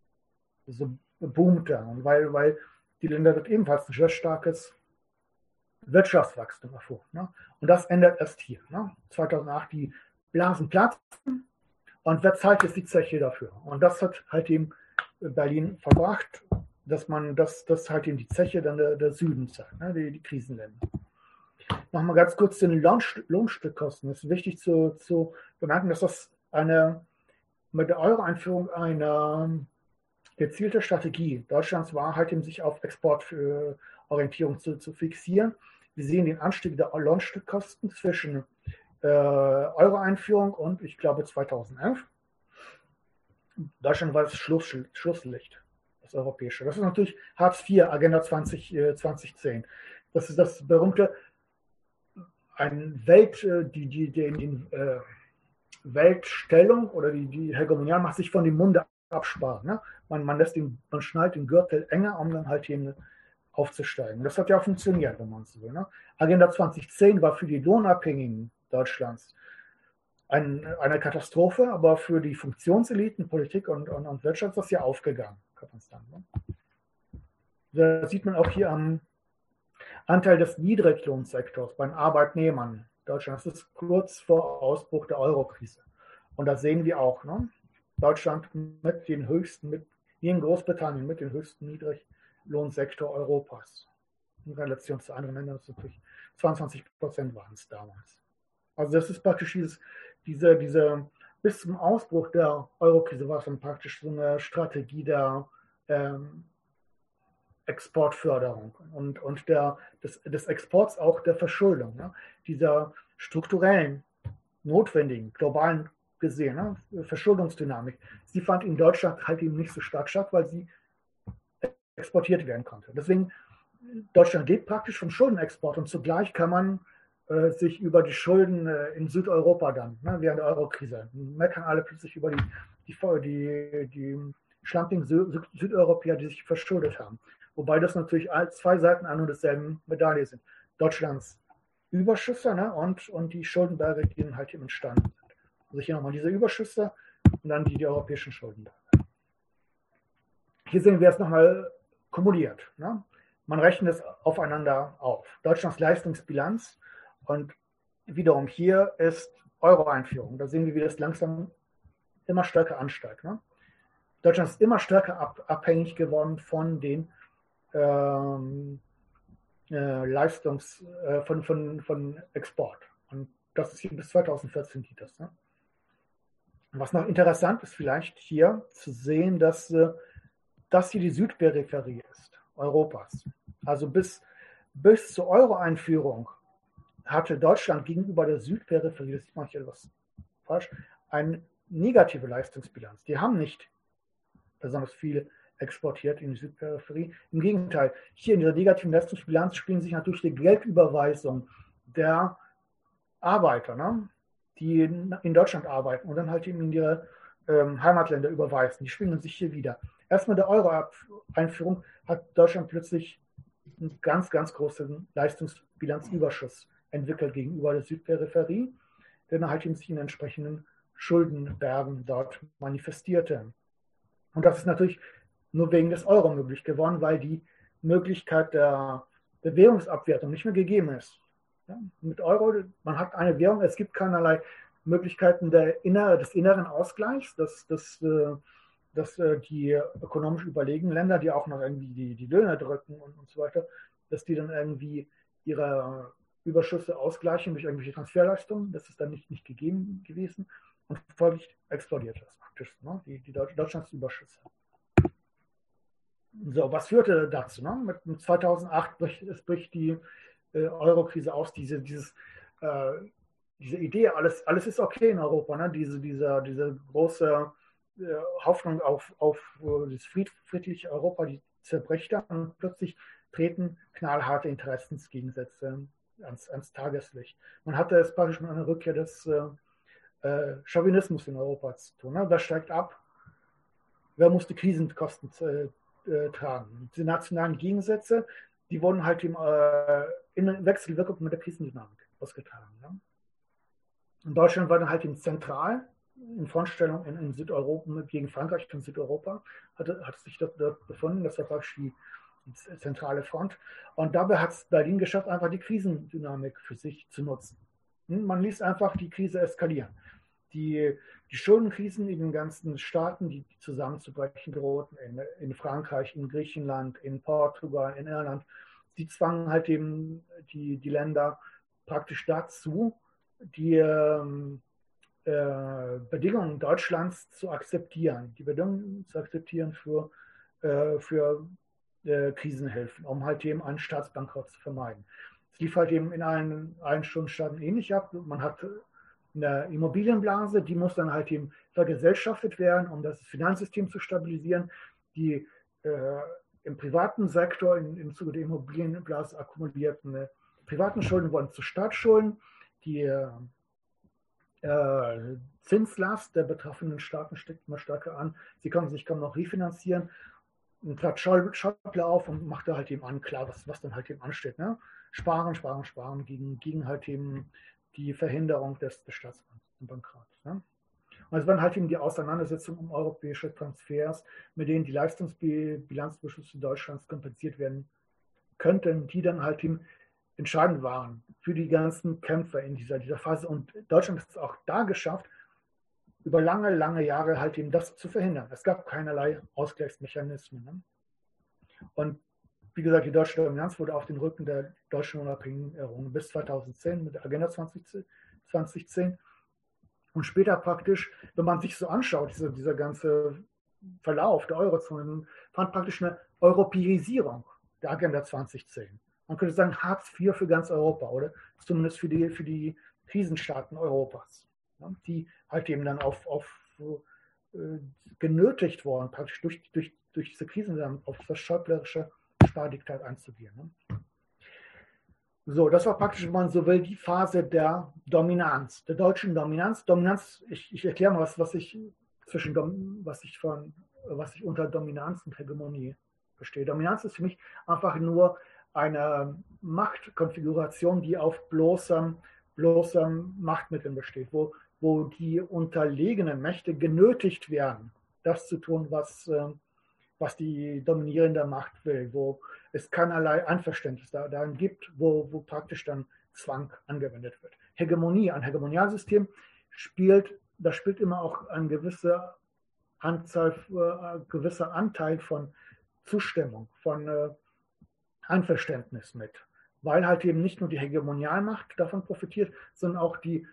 boomte und weil die Länder dort ebenfalls ein sehr starkes Wirtschaftswachstum erfuhren. Ne? Und das ändert erst hier. Ne? 2008 die Blasen platzen und wer zahlt jetzt die Zeche dafür? Und das hat halt eben Berlin verbracht, dass halt eben die Zeche dann der Süden zahlt, ne? die Krisenländer. Nochmal ganz kurz zu den Lohnstückkosten. Es ist wichtig zu bemerken, dass das mit der Euro-Einführung eine gezielte Strategie Deutschlands war, halt eben sich auf Exportorientierung zu fixieren. Wir sehen den Anstieg der Lohnstückkosten zwischen Euro-Einführung und, ich glaube, 2011. Deutschland war das Schlusslicht, das europäische. Das ist natürlich Hartz IV, Agenda 2010. Das ist das berühmte Weltstellung oder die Hegemonie macht sich von dem Munde absparen. Ne? Man schnallt den Gürtel enger, um dann halt eben aufzusteigen. Das hat ja auch funktioniert, wenn man so will. Ne? Agenda 2010 war für die Lohnabhängigen Deutschlands eine Katastrophe, aber für die Funktionseliten, Politik und Wirtschaft ist das ja aufgegangen, kann man sagen. Ne? Da sieht man auch hier am Anteil des Niedriglohnsektors bei den Arbeitnehmern Deutschlands. Das ist kurz vor Ausbruch der Eurokrise. Und da sehen wir auch, ne? Deutschland mit den höchsten, wie in Großbritannien, mit dem höchsten Niedriglohnsektor Europas. In Relation zu anderen Ländern ist natürlich 22% waren es damals. Also das ist praktisch diese bis zum Ausbruch der Eurokrise war es dann praktisch so eine Strategie der Exportförderung und des Exports auch der Verschuldung, ne? Dieser strukturellen, notwendigen, globalen gesehen, ne? Verschuldungsdynamik. Sie fand in Deutschland halt eben nicht so stark statt, weil sie exportiert werden konnte. Deswegen, Deutschland lebt praktisch vom Schuldenexport und zugleich kann man sich über die Schulden in Südeuropa dann, ne, während der Eurokrise, meckern alle plötzlich über die schlampigen Südeuropäer, die sich verschuldet haben. Wobei das natürlich zwei Seiten an und derselben Medaille sind. Deutschlands Überschüsse, ne, und die Schuldenberge, die dann halt eben entstanden sind. Also hier nochmal diese Überschüsse und dann die europäischen Schuldenberge. Hier sehen wir es nochmal kumuliert. Ne? Man rechnet es aufeinander auf. Deutschlands Leistungsbilanz und wiederum hier ist Euro-Einführung. Da sehen wir, wie das langsam immer stärker ansteigt. Ne? Deutschland ist immer stärker abhängig geworden von den von Export. Und das ist hier bis 2014 geht das. Ne? Was noch interessant ist vielleicht hier zu sehen, dass das hier die Südperipherie ist, Europas. Also bis zur Euro-Einführung hatte Deutschland gegenüber der Südperipherie, das mache ich etwas falsch, eine negative Leistungsbilanz. Die haben nicht besonders viel exportiert in die Südperipherie. Im Gegenteil, hier in dieser negativen Leistungsbilanz spielen sich natürlich die Geldüberweisung der Arbeiter, ne, die in Deutschland arbeiten und dann halt eben in ihre Heimatländer überweisen. Die spielen sich hier wieder. Erst mit der Euro-Einführung hat Deutschland plötzlich einen ganz, ganz großen Leistungsbilanzüberschuss entwickelt gegenüber der Südperipherie, der halt eben sich in entsprechenden Schuldenbergen dort manifestierte. Und das ist natürlich nur wegen des Euro möglich geworden, weil die Möglichkeit der Währungsabwertung nicht mehr gegeben ist. Ja, mit Euro, man hat eine Währung, es gibt keinerlei Möglichkeiten des inneren Ausgleichs, dass die ökonomisch überlegenen Länder, die auch noch irgendwie die Löhne drücken und so weiter, dass die dann irgendwie ihre Überschüsse ausgleichen durch irgendwelche Transferleistungen. Das ist dann nicht gegeben gewesen und folglich explodiert das praktisch, ne? Die Deutschlands Überschüsse. So, was führte dazu? Ne? Mit 2008 bricht die Euro-Krise aus, diese Idee, alles ist okay in Europa, ne? Diese große Hoffnung auf das friedliche Europa, die zerbricht dann und plötzlich treten knallharte Interessensgegensätze ans Tageslicht. Man hatte es praktisch mit einer Rückkehr des Chauvinismus in Europa zu tun. Ne? Wer steigt ab? Wer muss die Krisenkosten tragen? Die nationalen Gegensätze, die wurden halt in Wechselwirkung mit der Krisendynamik ausgetragen. Ne? Und Deutschland war dann halt zentral in Frontstellung in Südeuropa gegen Frankreich und Südeuropa, hat sich dort befunden. Das war praktisch die zentrale Front. Und dabei hat es Berlin geschafft, einfach die Krisendynamik für sich zu nutzen. Man ließ einfach die Krise eskalieren. Die Schuldenkrisen in den ganzen Staaten, die zusammenzubrechen drohten, in Frankreich, in Griechenland, in Portugal, in Irland, die zwangen halt eben die Länder praktisch dazu, die Bedingungen Deutschlands zu akzeptieren, für Krisenhilfen, um halt eben einen Staatsbankrott zu vermeiden. Es lief halt eben in allen Staaten ähnlich ab. Man hat eine Immobilienblase, die muss dann halt eben vergesellschaftet werden, um das Finanzsystem zu stabilisieren. Die im privaten Sektor im Zuge der Immobilienblase akkumulierten privaten Schulden wurden zu Staatsschulden. Die Zinslast der betroffenen Staaten steckt immer stärker an. Sie konnten sich kaum noch refinanzieren. Und trat Schäuble auf und machte halt eben klar, was dann halt eben ansteht. Ne? Sparen gegen halt eben die Verhinderung des Staatsbankrotts. Ne? Und es waren halt eben die Auseinandersetzungen um europäische Transfers, mit denen die Leistungsbilanzbeschlüsse Deutschlands kompensiert werden könnten, die dann halt eben entscheidend waren für die ganzen Kämpfe in dieser Phase. Und Deutschland hat es auch da geschafft, über lange Jahre halt eben das zu verhindern. Es gab keinerlei Ausgleichsmechanismen. Ne? Und wie gesagt, die deutsche Dominanz wurde auf den Rücken der deutschen Unabhängigen errungen bis 2010 mit der Agenda 2010. Und später praktisch, wenn man sich so anschaut, dieser ganze Verlauf der Eurozone, fand praktisch eine Europäisierung der Agenda 2010. Man könnte sagen, Hartz IV für ganz Europa oder zumindest für die Krisenstaaten Europas, ja, die halt eben dann genötigt worden, praktisch durch diese Krisen dann auf das schäublerische Spardiktat einzugehen. Ne? So, das war praktisch, wenn man so will, die Phase der Dominanz, der deutschen Dominanz. Ich erkläre mal, was ich unter Dominanz und Hegemonie verstehe. Dominanz ist für mich einfach nur eine Machtkonfiguration, die auf bloßem Machtmitteln besteht, wo die unterlegenen Mächte genötigt werden, das zu tun, was die dominierende Macht will, wo es keinerlei Einverständnis darin gibt, wo praktisch dann Zwang angewendet wird. Hegemonie, ein Hegemonialsystem spielt immer auch ein gewisser Anteil von Zustimmung, von Einverständnis mit, weil halt eben nicht nur die Hegemonialmacht davon profitiert, sondern auch die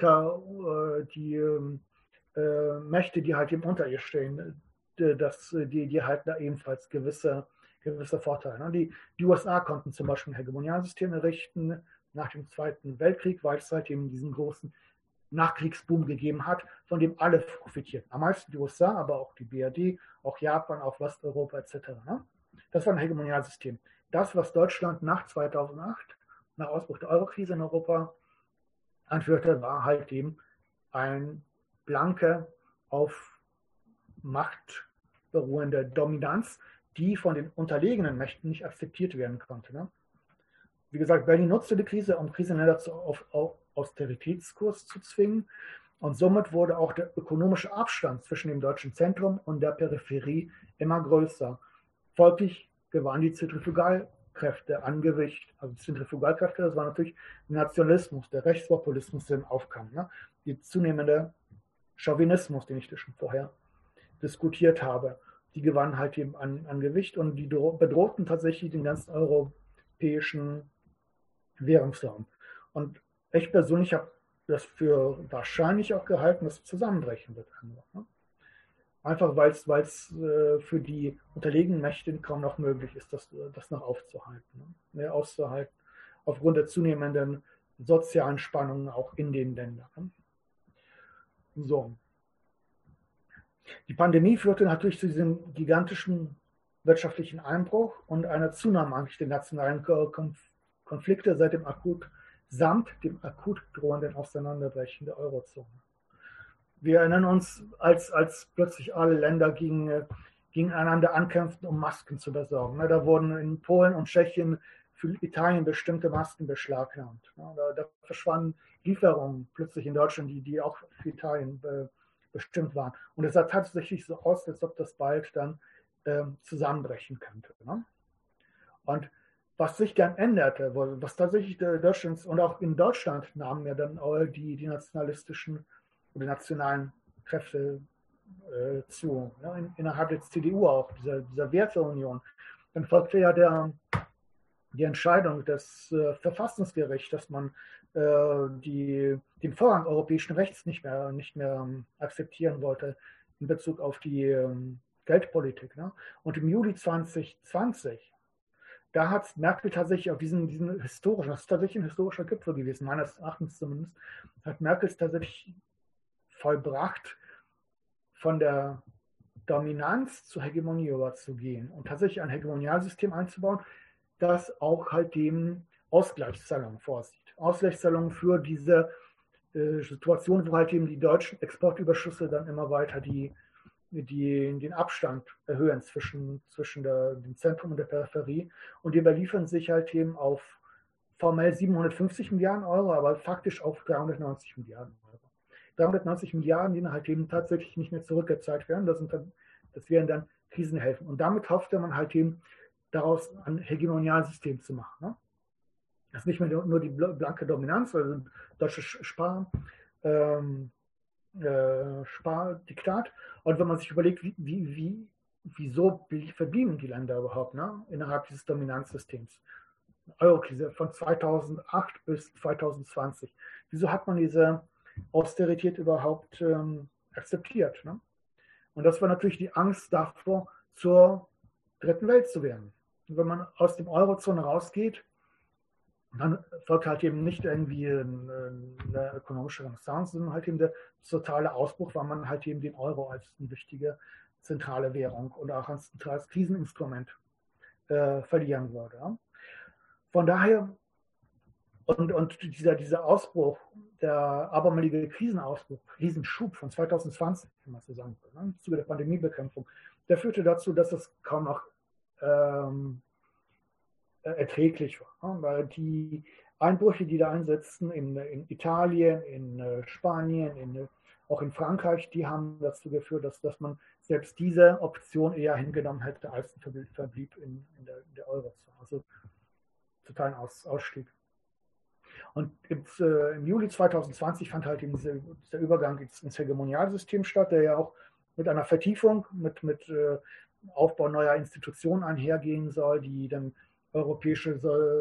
Mächte, die halt eben unter ihr stehen, die halten da ebenfalls gewisse Vorteile. Die USA konnten zum Beispiel ein Hegemonialsystem errichten nach dem Zweiten Weltkrieg, weil es halt eben diesen großen Nachkriegsboom gegeben hat, von dem alle profitierten. Am meisten die USA, aber auch die BRD, auch Japan, auch Westeuropa etc. Das war ein Hegemonialsystem. Das, was Deutschland nach 2008, nach Ausbruch der Eurokrise in Europa anführte, war halt eben ein blanke auf Macht beruhende Dominanz, die von den unterlegenen Mächten nicht akzeptiert werden konnte. Ne? Wie gesagt, Berlin nutzte die Krise, um Krisenländer auf Austeritätskurs zu zwingen. Und somit wurde auch der ökonomische Abstand zwischen dem deutschen Zentrum und der Peripherie immer größer. Folglich gewannen die Zentrifugalkräfte an Gewicht. Also Zentrifugalkräfte, das war natürlich der Nationalismus, der Rechtspopulismus, der im Aufkam. Ne? Die zunehmende Chauvinismus, den ich schon vorher diskutiert habe, die gewannen halt eben an Gewicht und die bedrohten tatsächlich den ganzen europäischen Währungsraum. Und ich persönlich habe das für wahrscheinlich auch gehalten, dass es zusammenbrechen wird. Einfach weil es für die unterlegenen Mächte kaum noch möglich ist, das noch aufzuhalten. Auszuhalten, aufgrund der zunehmenden sozialen Spannungen auch in den Ländern. So. Die Pandemie führte natürlich zu diesem gigantischen wirtschaftlichen Einbruch und einer Zunahme eigentlich der nationalen Konflikte samt dem akut drohenden Auseinanderbrechen der Eurozone. Wir erinnern uns, als plötzlich alle Länder gegeneinander ankämpften, um Masken zu besorgen. Da wurden in Polen und Tschechien für Italien bestimmte Masken beschlagnahmt. Da verschwanden Lieferungen plötzlich in Deutschland, die auch für Italien bestimmt waren. Und es sah tatsächlich so aus, als ob das bald dann zusammenbrechen könnte. Und was sich dann änderte, was tatsächlich Deutschlands und auch in Deutschland nahmen ja dann die nationalistischen oder nationalen Kräfte zu. Innerhalb der CDU auch, dieser Werteunion. Dann folgte ja die Entscheidung des Verfassungsgerichts, dass man den Vorrang europäischen Rechts nicht mehr akzeptieren wollte in Bezug auf die Geldpolitik. Ne? Und im Juli 2020, da hat Merkel tatsächlich auf diesen historischen, das ist tatsächlich ein historischer Gipfel gewesen, meines Erachtens zumindest, hat Merkel es tatsächlich vollbracht, von der Dominanz zur Hegemonie überzugehen und tatsächlich ein Hegemonialsystem einzubauen, das auch halt dem Ausgleichszahlungen vorsieht. Ausgleichszahlungen für diese Situation, wo halt eben die deutschen Exportüberschüsse dann immer weiter den Abstand erhöhen zwischen dem Zentrum und der Peripherie. Und die überliefern sich halt eben auf formell 750 Milliarden Euro, aber faktisch auf 390 Milliarden Euro. 390 Milliarden, die halt eben tatsächlich nicht mehr zurückgezahlt werden. Das wären dann Krisenhilfen. Und damit hoffte man halt eben, daraus ein Hegemonialsystem zu machen. Ne? Das ist nicht mehr nur die blanke Dominanz, also deutsches Spardiktat. Und wenn man sich überlegt, wieso verblieben die Länder überhaupt, ne? Innerhalb dieses Dominanzsystems. Eurokrise von 2008 bis 2020. Wieso hat man diese Austerität überhaupt akzeptiert? Ne? Und das war natürlich die Angst davor, zur dritten Welt zu werden. wenn man aus dem Eurozone rausgeht, dann folgt halt eben nicht irgendwie eine ökonomische Renaissance, sondern halt eben der totale Ausbruch, weil man halt eben den Euro als eine wichtige zentrale Währung und auch als zentrales Kriseninstrument verlieren würde. Ja. Von daher, und dieser Ausbruch, der abermalige Krisenausbruch, Krisenschub von 2020, wenn man so sagen will, im Zuge der Pandemiebekämpfung, der führte dazu, dass es kaum noch erträglich war. Weil die Einbrüche, die da einsetzten in Italien, in Spanien, auch in Frankreich, die haben dazu geführt, dass man selbst diese Option eher hingenommen hätte, als ein Verblieb in der Eurozone. Also totalen Ausstieg. Und im Juli 2020 fand halt eben dieser Übergang ins Hegemonialsystem statt, der ja auch mit einer Vertiefung, mit Aufbau neuer Institutionen einhergehen soll, die dann europäische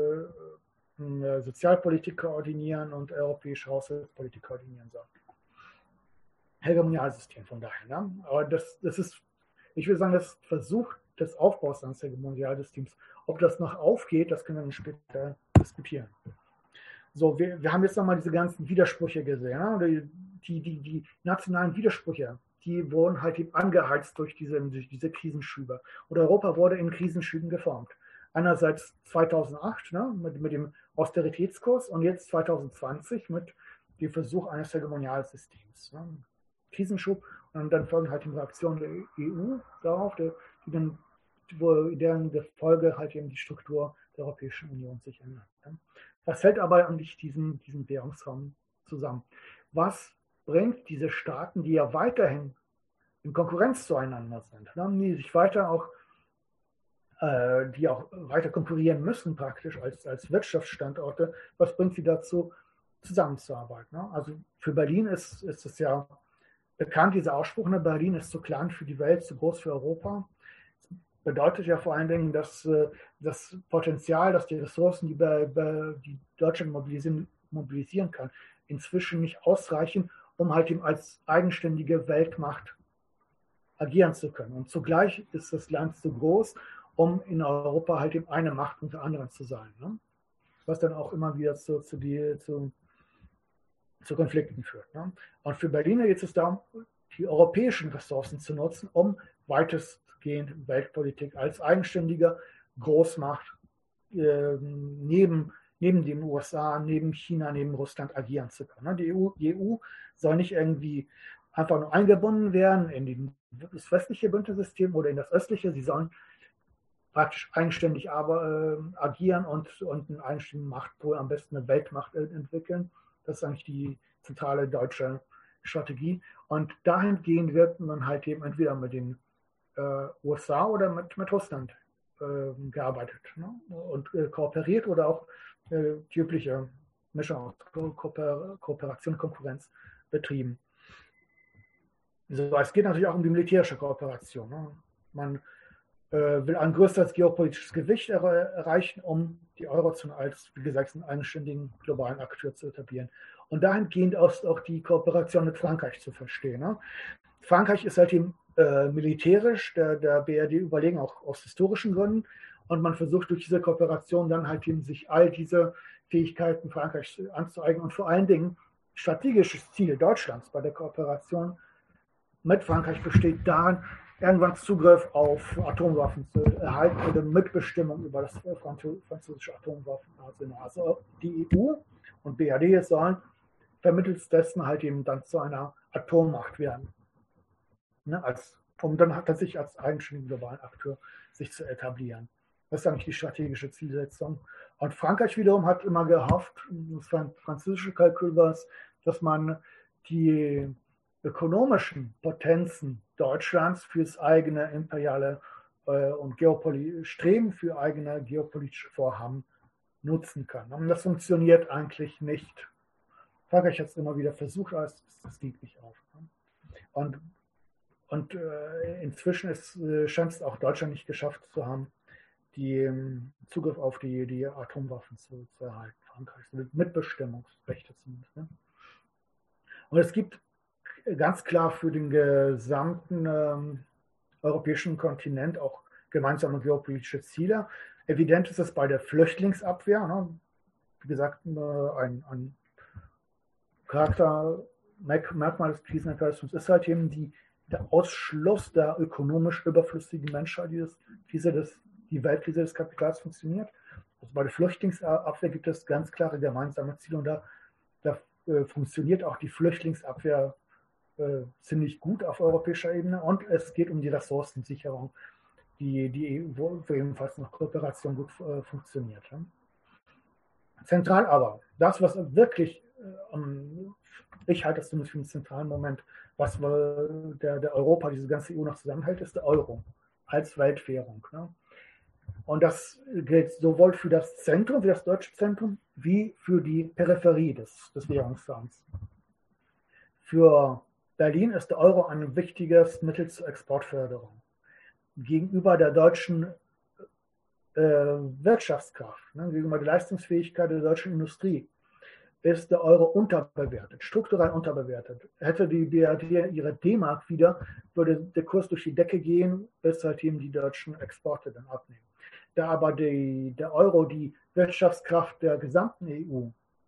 Sozialpolitik koordinieren und europäische Haushaltspolitik koordinieren soll. Hegemonialsystem von daher. Ne? Aber das ist, ich würde sagen, das Versuch des Aufbaus eines Hegemonialsystems. Ob das noch aufgeht, das können wir dann später diskutieren. So, wir haben jetzt nochmal diese ganzen Widersprüche gesehen. Ne? Die nationalen Widersprüche, die wurden halt eben angeheizt durch diese Krisenschübe. Und Europa wurde in Krisenschüben geformt. Einerseits 2008 ne, mit dem Austeritätskurs und jetzt 2020 mit dem Versuch eines Hegemonialsystems. Ne. Krisenschub und dann folgen halt die Reaktionen der EU darauf, deren Folge halt eben die Struktur der Europäischen Union sich ändert. Ne. Das hält aber nicht diesen Währungsraum zusammen. Was bringt diese Staaten, die ja weiterhin in Konkurrenz zueinander sind, ne, die sich weiter auch die auch weiter konkurrieren müssen praktisch als Wirtschaftsstandorte, was bringt sie dazu, zusammenzuarbeiten? Ne? Also für Berlin ist es ja bekannt, dieser Ausspruch, ne? Berlin ist zu klein für die Welt, zu groß für Europa. Das bedeutet ja vor allen Dingen, dass das Potenzial, dass die Ressourcen, die Deutschland mobilisieren kann, inzwischen nicht ausreichen, um halt eben als eigenständige Weltmacht agieren zu können. Und zugleich ist das Land zu groß, um in Europa halt eben eine Macht unter anderem zu sein. Ne? Was dann auch immer wieder zu Konflikten führt. Ne? Und für Berliner geht es darum, die europäischen Ressourcen zu nutzen, um weitestgehend Weltpolitik als eigenständige Großmacht neben den USA, neben China, neben Russland agieren zu können. Ne? Die EU soll nicht irgendwie einfach nur eingebunden werden in das westliche Bündnissystem oder in das östliche. Sie sollen praktisch eigenständig agieren und einen eigenständigen Machtpol, am besten eine Weltmacht entwickeln. Das ist eigentlich die zentrale deutsche Strategie. Und dahingehend wird man halt eben entweder mit den USA oder mit Russland gearbeitet, ne? Und kooperiert oder auch die übliche Mischung aus Kooperation und Konkurrenz betrieben. So, es geht natürlich auch um die militärische Kooperation. Ne? Man will ein größeres geopolitisches Gewicht erreichen, um die Eurozone als, wie gesagt, einen eigenständigen globalen Akteur zu etablieren. Und dahingehend ist auch die Kooperation mit Frankreich zu verstehen. Ne? Frankreich ist halt eben militärisch der BRD überlegen, auch aus historischen Gründen. Und man versucht durch diese Kooperation dann halt eben sich all diese Fähigkeiten Frankreichs anzueignen und vor allen Dingen strategisches Ziel Deutschlands bei der Kooperation mit Frankreich besteht darin, irgendwann Zugriff auf Atomwaffen zu erhalten oder Mitbestimmung über das französische Atomwaffenarsenal. Also die EU und BRD sollen vermittels dessen halt eben dann zu einer Atommacht werden. Ne, um dann tatsächlich als eigenständigen globalen Akteur sich zu etablieren. Das ist eigentlich die strategische Zielsetzung. Und Frankreich wiederum hat immer gehofft, das war ein französisches Kalkül, dass man die ökonomischen Potenzen Deutschlands fürs eigene imperiale und Streben für eigene geopolitische Vorhaben nutzen kann. Und das funktioniert eigentlich nicht. Frankreich hat es immer wieder versucht, aber es geht nicht auf. Und inzwischen scheint es auch Deutschland nicht geschafft zu haben, die Zugriff auf die Atomwaffen zu erhalten. Frankreich Mitbestimmungsrechte zumindest. Ne? Und es gibt ganz klar für den gesamten europäischen Kontinent auch gemeinsame geopolitische Ziele. Evident ist es bei der Flüchtlingsabwehr. Ne? Wie gesagt, ein Merkmal des Krisenmechanismus ist halt eben der Ausschluss der ökonomisch überflüssigen Menschheit, die Weltkrise des Kapitals funktioniert. Also bei der Flüchtlingsabwehr gibt es ganz klare gemeinsame Ziele und da funktioniert auch die Flüchtlingsabwehr ziemlich gut auf europäischer Ebene und es geht um die Ressourcensicherung, wo ebenfalls noch Kooperation gut funktioniert. Zentral aber, das, was wirklich, ich halte das zumindest für einen zentralen Moment, was der Europa, diese ganze EU noch zusammenhält, ist der Euro als Weltwährung. Ne? Und das gilt sowohl für das Zentrum, wie das deutsche Zentrum, wie für die Peripherie des Währungsraums. Für Berlin ist der Euro ein wichtiges Mittel zur Exportförderung. Gegenüber der deutschen Wirtschaftskraft, ne, gegenüber der Leistungsfähigkeit der deutschen Industrie, ist der Euro unterbewertet, strukturell unterbewertet. Hätte die BRD ihre D-Mark wieder, würde der Kurs durch die Decke gehen, bis seitdem die deutschen Exporte dann abnehmen. Da aber der Euro die Wirtschaftskraft der gesamten EU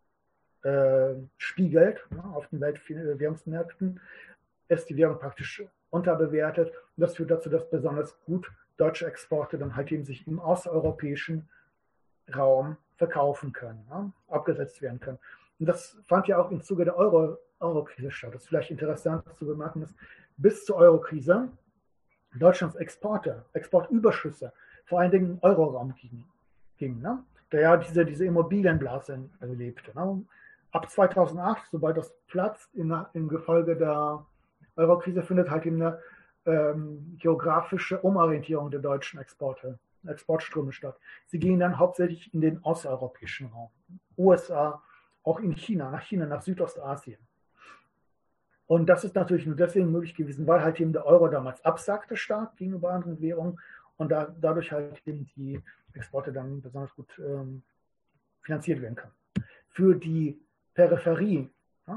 spiegelt, ne, auf den Weltwährungsmärkten, ist die Währung praktisch unterbewertet. Und das führt dazu, dass besonders gut deutsche Exporte dann halt eben sich im außereuropäischen Raum verkaufen können, ne, abgesetzt werden können. Und das fand ja auch im Zuge der Euro-Krise statt. Das ist vielleicht interessant zu bemerken, dass bis zur Euro-Krise Deutschlands Exportüberschüsse vor allen Dingen im Euroraum gingen, ne? Der ja diese Immobilienblase erlebte. Ne? Ab 2008, sobald das platzt, im Gefolge der Euro-Krise, findet halt eben eine geografische Umorientierung der deutschen Exportströme statt. Sie gehen dann hauptsächlich in den außereuropäischen Raum, USA, auch nach China, nach Südostasien. Und das ist natürlich nur deswegen möglich gewesen, weil halt eben der Euro damals absackte stark gegenüber anderen Währungen und dadurch halt eben die Exporte dann besonders gut finanziert werden können. Für die Peripherie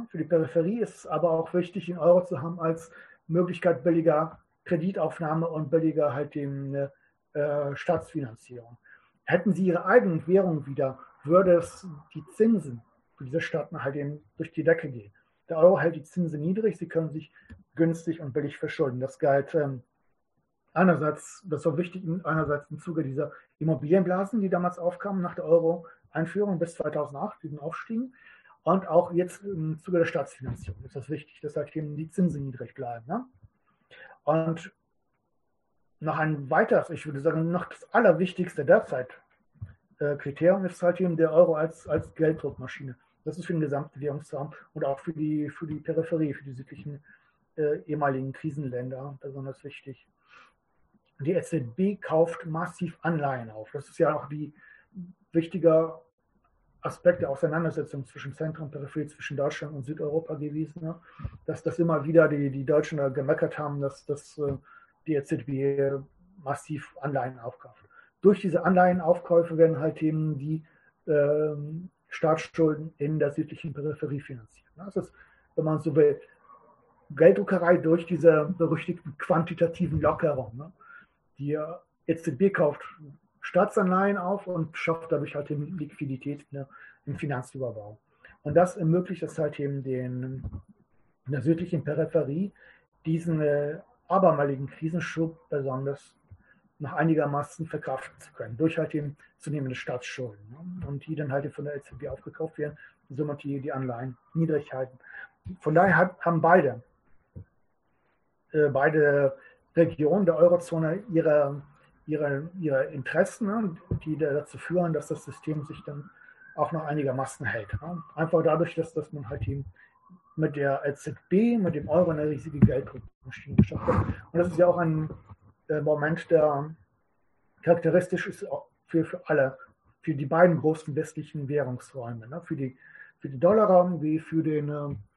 ist es aber auch wichtig, den Euro zu haben als Möglichkeit billiger Kreditaufnahme und billiger halt dem Staatsfinanzierung. Hätten sie ihre eigenen Währungen wieder, würde es die Zinsen für diese Staaten halt eben durch die Decke gehen. Der Euro hält die Zinsen niedrig, sie können sich günstig und billig verschulden. Das galt einerseits, das war wichtig, einerseits im Zuge dieser Immobilienblasen, die damals aufkamen nach der Euro-Einführung bis 2008, diesen Aufstiegen. Und auch jetzt im Zuge der Staatsfinanzierung ist das wichtig, dass halt eben die Zinsen niedrig bleiben. Ne? Und noch ein weiteres, ich würde sagen, noch das allerwichtigste derzeit Kriterium ist halt eben der Euro als Gelddruckmaschine. Das ist für den gesamten Währungsraum und auch für die Peripherie, für die südlichen ehemaligen Krisenländer besonders wichtig. Die EZB kauft massiv Anleihen auf. Das ist ja auch die wichtige Aspekt der Auseinandersetzung zwischen Zentrum und Peripherie, zwischen Deutschland und Südeuropa gewesen, ne? Dass das immer wieder die Deutschen gemeckert haben, dass die EZB massiv Anleihen aufkauft. Durch diese Anleihenaufkäufe werden halt eben die Staatsschulden in der südlichen Peripherie finanziert. Das ist, wenn man so will, Gelddruckerei durch diese berüchtigten quantitativen Lockerungen. Ne? Die EZB kauft Staatsanleihen auf und schafft dadurch halt eben Liquidität im Finanzüberbau. Und das ermöglicht es halt eben in der südlichen Peripherie diesen abermaligen Krisenschub besonders noch einigermaßen verkraften zu können, durch halt eben zunehmende Staatsschulden. Ne? Und die dann halt von der EZB aufgekauft werden und somit die Anleihen niedrig halten. Von daher haben beide Regionen der Eurozone ihre Interessen, ne, die dazu führen, dass das System sich dann auch noch einigermaßen hält. Ne? Einfach dadurch, dass man halt eben mit der EZB, mit dem Euro eine riesige Gelddruckmaschine geschafft hat. Und das ist ja auch ein Moment, der charakteristisch ist für die beiden großen westlichen Währungsräume, ne? Für die Dollarraum wie für den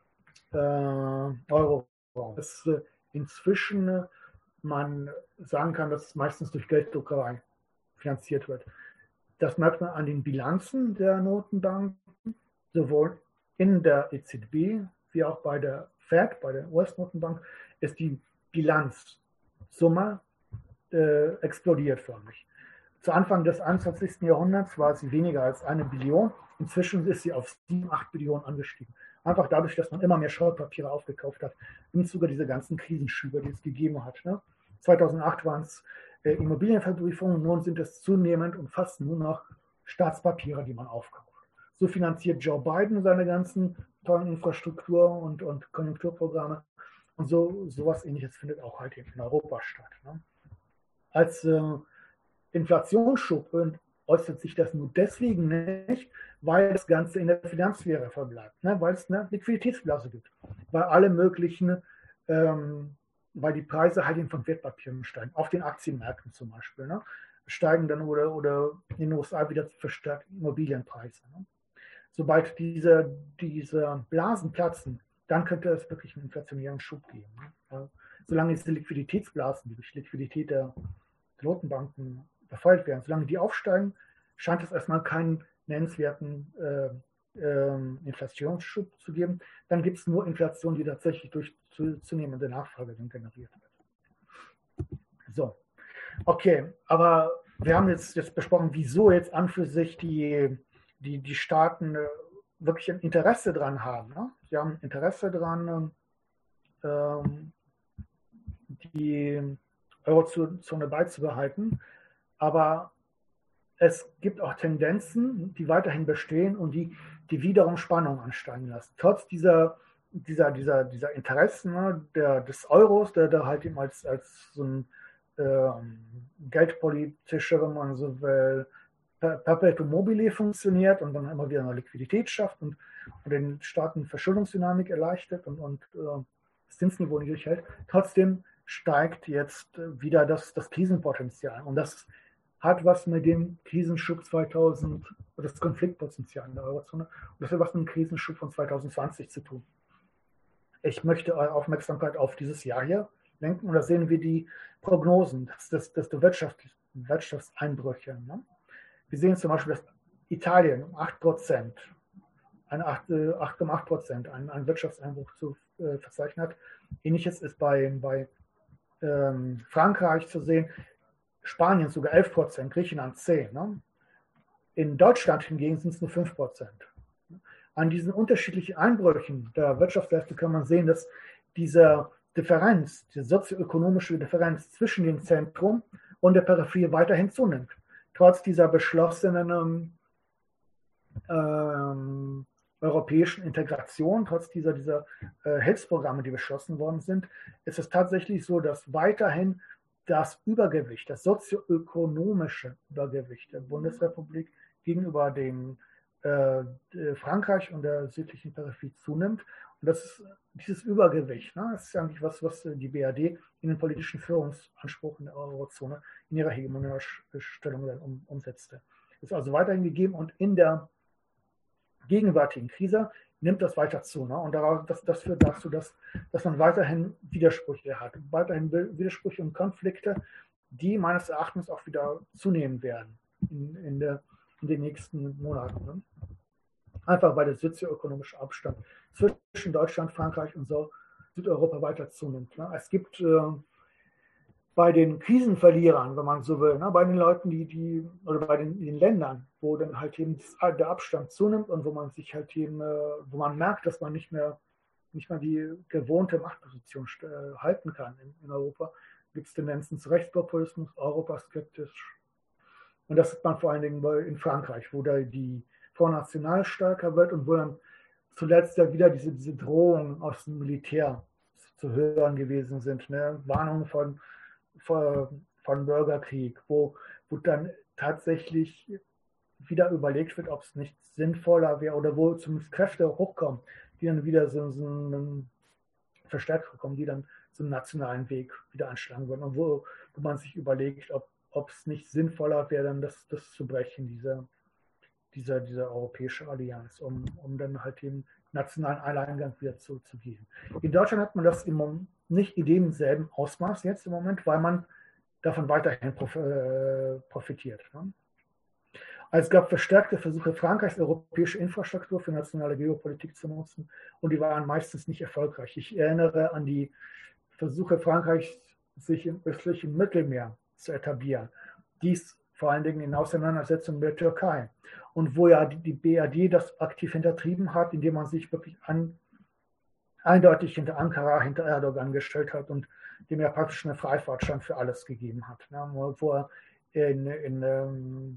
Euroraum. Das inzwischen man sagen kann, dass es meistens durch Gelddruckerei finanziert wird. Das merkt man an den Bilanzen der Notenbanken, sowohl in der EZB wie auch bei der Fed, bei der US-Notenbank, ist die Bilanzsumme explodiert förmlich. Zu Anfang des 21. Jahrhunderts war sie weniger als 1 Billion. Inzwischen ist sie auf 7, 8 Billionen angestiegen. Einfach dadurch, dass man immer mehr Schrottpapiere aufgekauft hat, im Zuge dieser ganzen Krisenschübe, die es gegeben hat. 2008 waren es Immobilienverbriefungen, nun sind es zunehmend und fast nur noch Staatspapiere, die man aufkauft. So finanziert Joe Biden seine ganzen tollen Infrastruktur- und Konjunkturprogramme. Und sowas Ähnliches findet auch halt in Europa statt. Als Inflationsschub äußert sich das nur deswegen nicht, weil das Ganze in der Finanzsphäre verbleibt, weil es eine Liquiditätsblase gibt, weil alle möglichen, weil die Preise halt von Wertpapieren steigen, auf den Aktienmärkten zum Beispiel, steigen dann oder in den USA wieder verstärkt Immobilienpreise. Sobald diese Blasen platzen, dann könnte es wirklich einen inflationären Schub geben. Solange diese Liquiditätsblasen, die durch Liquidität der Notenbanken befeuert werden, solange die aufsteigen, scheint es erstmal keinen nennenswerten Inflationsschub zu geben. Dann gibt es nur Inflation, die tatsächlich durch zunehmende Nachfrage dann generiert wird. So, okay, aber wir haben jetzt besprochen, wieso jetzt an für sich die Staaten wirklich ein Interesse dran haben. Sie haben Interesse dran, die Eurozone beizubehalten, aber es gibt auch Tendenzen, die weiterhin bestehen und die wiederum Spannung ansteigen lassen. Trotz dieser Interessen des Euros, der halt eben als so ein geldpolitischer, wenn man so will, Perpetuum mobile funktioniert und dann immer wieder eine Liquidität schafft und den Staaten Verschuldungsdynamik erleichtert und das Zinsniveau niedrig hält. Trotzdem steigt jetzt wieder das Krisenpotenzial. Und das hat was mit dem Krisenschub 2000, das Konfliktpotenzial in der Eurozone, und das hat was mit dem Krisenschub von 2020 zu tun. Ich möchte eure Aufmerksamkeit auf dieses Jahr hier lenken und da sehen wir die Prognosen, das Wirtschaftseinbrüche. Wir sehen zum Beispiel, dass Italien um 8%, 8,8% einen Wirtschaftseinbruch zu verzeichnen hat. Ähnliches ist bei Frankreich zu sehen, Spanien sogar 11%, Griechenland 10%. In Deutschland hingegen sind es nur 5%. An diesen unterschiedlichen Einbrüchen der Wirtschaftsleistung kann man sehen, dass diese Differenz, die sozioökonomische Differenz zwischen dem Zentrum und der Peripherie weiterhin zunimmt. Trotz dieser beschlossenen europäischen Integration, trotz dieser Hilfsprogramme, die beschlossen worden sind, ist es tatsächlich so, dass weiterhin das Übergewicht, das sozioökonomische Übergewicht der Bundesrepublik gegenüber dem Frankreich und der südlichen Peripherie zunimmt. Und dieses Übergewicht, das ist eigentlich was die BRD in den politischen Führungsanspruch in der Eurozone in ihrer Hegemoniestellung dann umsetzte. Ist also weiterhin gegeben und in der gegenwärtigen Krise nimmt das weiter zu. Und das führt dazu, dass man weiterhin Widersprüche hat. Weiterhin Widersprüche und Konflikte, die meines Erachtens auch wieder zunehmen werden in den nächsten Monaten. Einfach weil der sozioökonomische Abstand zwischen Deutschland, Frankreich und Südeuropa weiter zunimmt. Es gibt bei den Krisenverlierern, wenn man so will, bei den Leuten, oder bei den Ländern, wo dann halt eben der Abstand zunimmt und wo man sich halt eben, wo man merkt, dass man nicht mehr die gewohnte Machtposition halten kann in Europa, gibt es Tendenzen zu Rechtspopulismus, europaskeptisch. Und das sieht man vor allen Dingen in Frankreich, wo da die Front National stärker wird und wo dann zuletzt ja wieder diese Drohungen aus dem Militär zu hören gewesen sind, Warnungen von Bürgerkrieg, wo dann tatsächlich wieder überlegt wird, ob es nicht sinnvoller wäre oder wo zumindest Kräfte hochkommen, die dann wieder so einen verstärkt kommen, die dann so einen nationalen Weg wieder anschlagen würden und wo man sich überlegt, ob es nicht sinnvoller wäre, dann das zu brechen, diese europäische Allianz, um dann halt den nationalen Alleingang wieder zu gehen. In Deutschland hat man das nicht in demselben Ausmaß jetzt im Moment, weil man davon weiterhin profitiert. Also es gab verstärkte Versuche Frankreichs, europäische Infrastruktur für nationale Geopolitik zu nutzen und die waren meistens nicht erfolgreich. Ich erinnere an die Versuche Frankreichs, sich im östlichen Mittelmeer zu etablieren. Dies vor allen Dingen in Auseinandersetzungen mit der Türkei. Und wo ja die BRD das aktiv hintertrieben hat, indem man sich wirklich eindeutig hinter Ankara, hinter Erdogan gestellt hat und dem ja praktisch eine Freifahrtschein für alles gegeben hat. Ne? Wo er in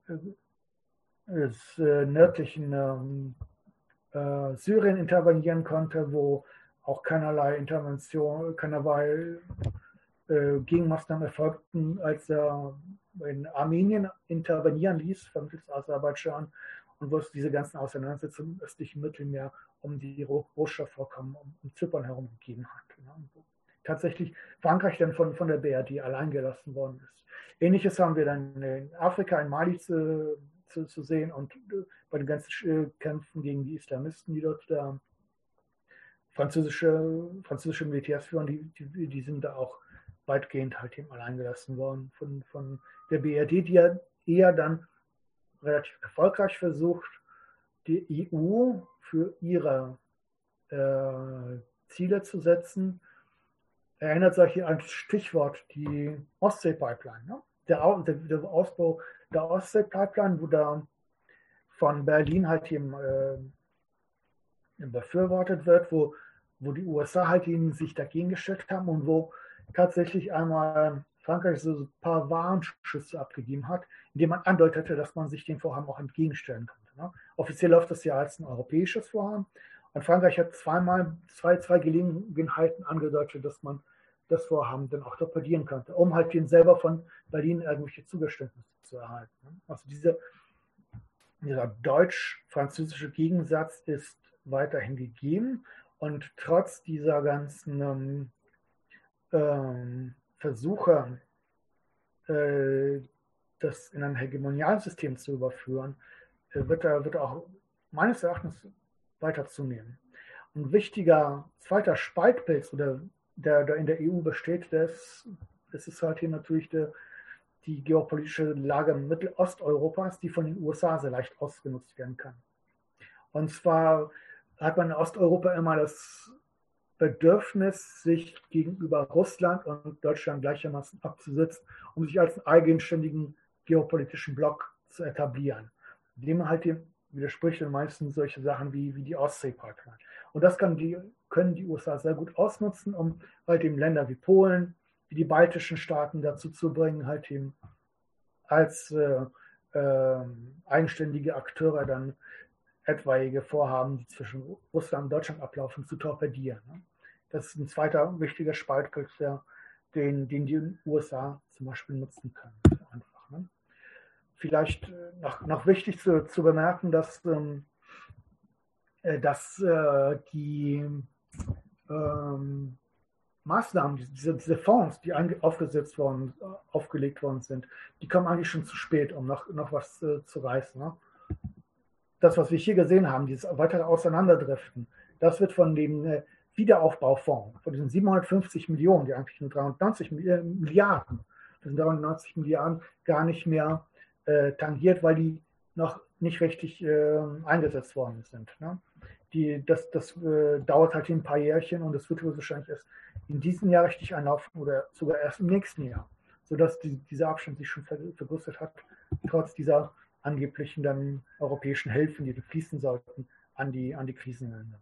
des nördlichen Syrien intervenieren konnte, wo auch keinerlei Intervention, keinerlei Gegenmaßnahmen erfolgten, als er in Armenien intervenieren ließ, vermittels Aserbaidschan, und wo es diese ganzen Auseinandersetzungen im östlichen Mittelmeer um die Rohstoffvorkommen um Zypern herum gegeben hat. Ne? Wo tatsächlich Frankreich dann von der BRD allein gelassen worden ist. Ähnliches haben wir dann in Afrika, in Mali zu sehen und bei den ganzen Kämpfen gegen die Islamisten, die dort französische Militärs führen, die sind da auch weitgehend halt eben allein gelassen worden von der BRD, die ja eher dann relativ erfolgreich versucht, die EU für ihre Ziele zu setzen. Erinnert sich hier an das Stichwort die Ostsee-Pipeline. Ne? Der Ausbau der Ostsee-Pipeline, wo da von Berlin halt eben befürwortet wird, wo die USA halt eben sich dagegen gestellt haben und wo tatsächlich einmal Frankreich so ein paar Warnschüsse abgegeben hat, indem man andeutete, dass man sich dem Vorhaben auch entgegenstellen könnte. Ne? Offiziell läuft das ja als ein europäisches Vorhaben und Frankreich hat zwei Gelegenheiten angedeutet, dass man das Vorhaben dann auch torpedieren könnte, um halt den selber von Berlin irgendwelche Zugeständnisse zu erhalten. Ne? Also dieser deutsch-französische Gegensatz ist weiterhin gegeben und trotz dieser ganzen Versuche, das in ein Hegemonialsystem zu überführen, wird auch meines Erachtens weiter zunehmen. Ein wichtiger zweiter Spaltpilz, der in der EU besteht, das ist halt hier natürlich die geopolitische Lage Mittelosteuropas, die von den USA sehr leicht ausgenutzt werden kann. Und zwar hat man in Osteuropa immer das Bedürfnis, sich gegenüber Russland und Deutschland gleichermaßen abzusetzen, um sich als einen eigenständigen geopolitischen Block zu etablieren. Dem halt widerspricht den meisten solche Sachen wie die Ostsee-Pipeline. Und das können die USA sehr gut ausnutzen, um halt eben Länder wie Polen, wie die baltischen Staaten dazu zu bringen, halt eben als eigenständige Akteure dann etwaige Vorhaben, die zwischen Russland und Deutschland ablaufen, zu torpedieren. Das ist ein zweiter wichtiger Spaltpilz, den die USA zum Beispiel nutzen können. Einfach, ne? Vielleicht noch wichtig zu bemerken, dass die Maßnahmen, diese Fonds, die aufgelegt worden sind, die kommen eigentlich schon zu spät, um noch was zu reißen. Ne? Das, was wir hier gesehen haben, dieses weitere Auseinanderdriften, das wird von dem Wiederaufbaufonds, von diesen 750 Millionen, die eigentlich nur 390 Milliarden, das sind 390 Milliarden gar nicht mehr tangiert, weil die noch nicht richtig eingesetzt worden sind. Ne? Das dauert halt ein paar Jährchen und das wird wahrscheinlich erst in diesem Jahr richtig einlaufen oder sogar erst im nächsten Jahr, sodass dieser Abstand sich schon vergrößert hat, trotz dieser angeblichen dann europäischen Hilfen, die fließen sollten an die Krisenländer.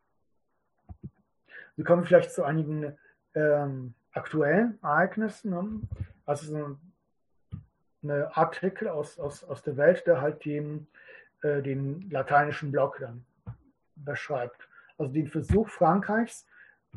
Wir kommen vielleicht zu einigen aktuellen Ereignissen. Also ein Artikel aus der Welt, der halt den lateinischen Block dann beschreibt. Also den Versuch Frankreichs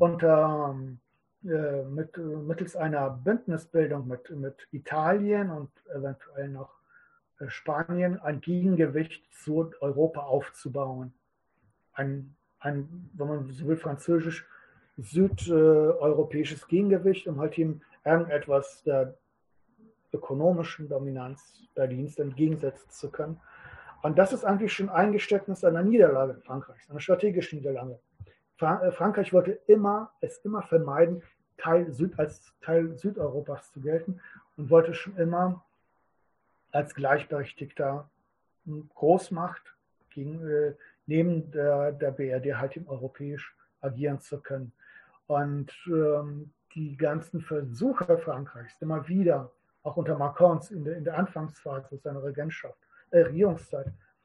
mittels einer Bündnisbildung mit Italien und eventuell noch Spanien ein Gegengewicht zu Europa aufzubauen. Wenn man so will, französisch südeuropäisches Gegengewicht, um halt eben irgendetwas der ökonomischen Dominanz Berlins entgegensetzen zu können. Und das ist eigentlich schon ein Geständnis einer Niederlage Frankreichs, einer strategischen Niederlage. Frankreich wollte es immer vermeiden, als Teil Südeuropas zu gelten und wollte schon immer als gleichberechtigter Großmacht neben der BRD halt eben europäisch agieren zu können. Und die ganzen Versuche Frankreichs immer wieder auch unter Macron in der Anfangsphase seiner Regierungszeit,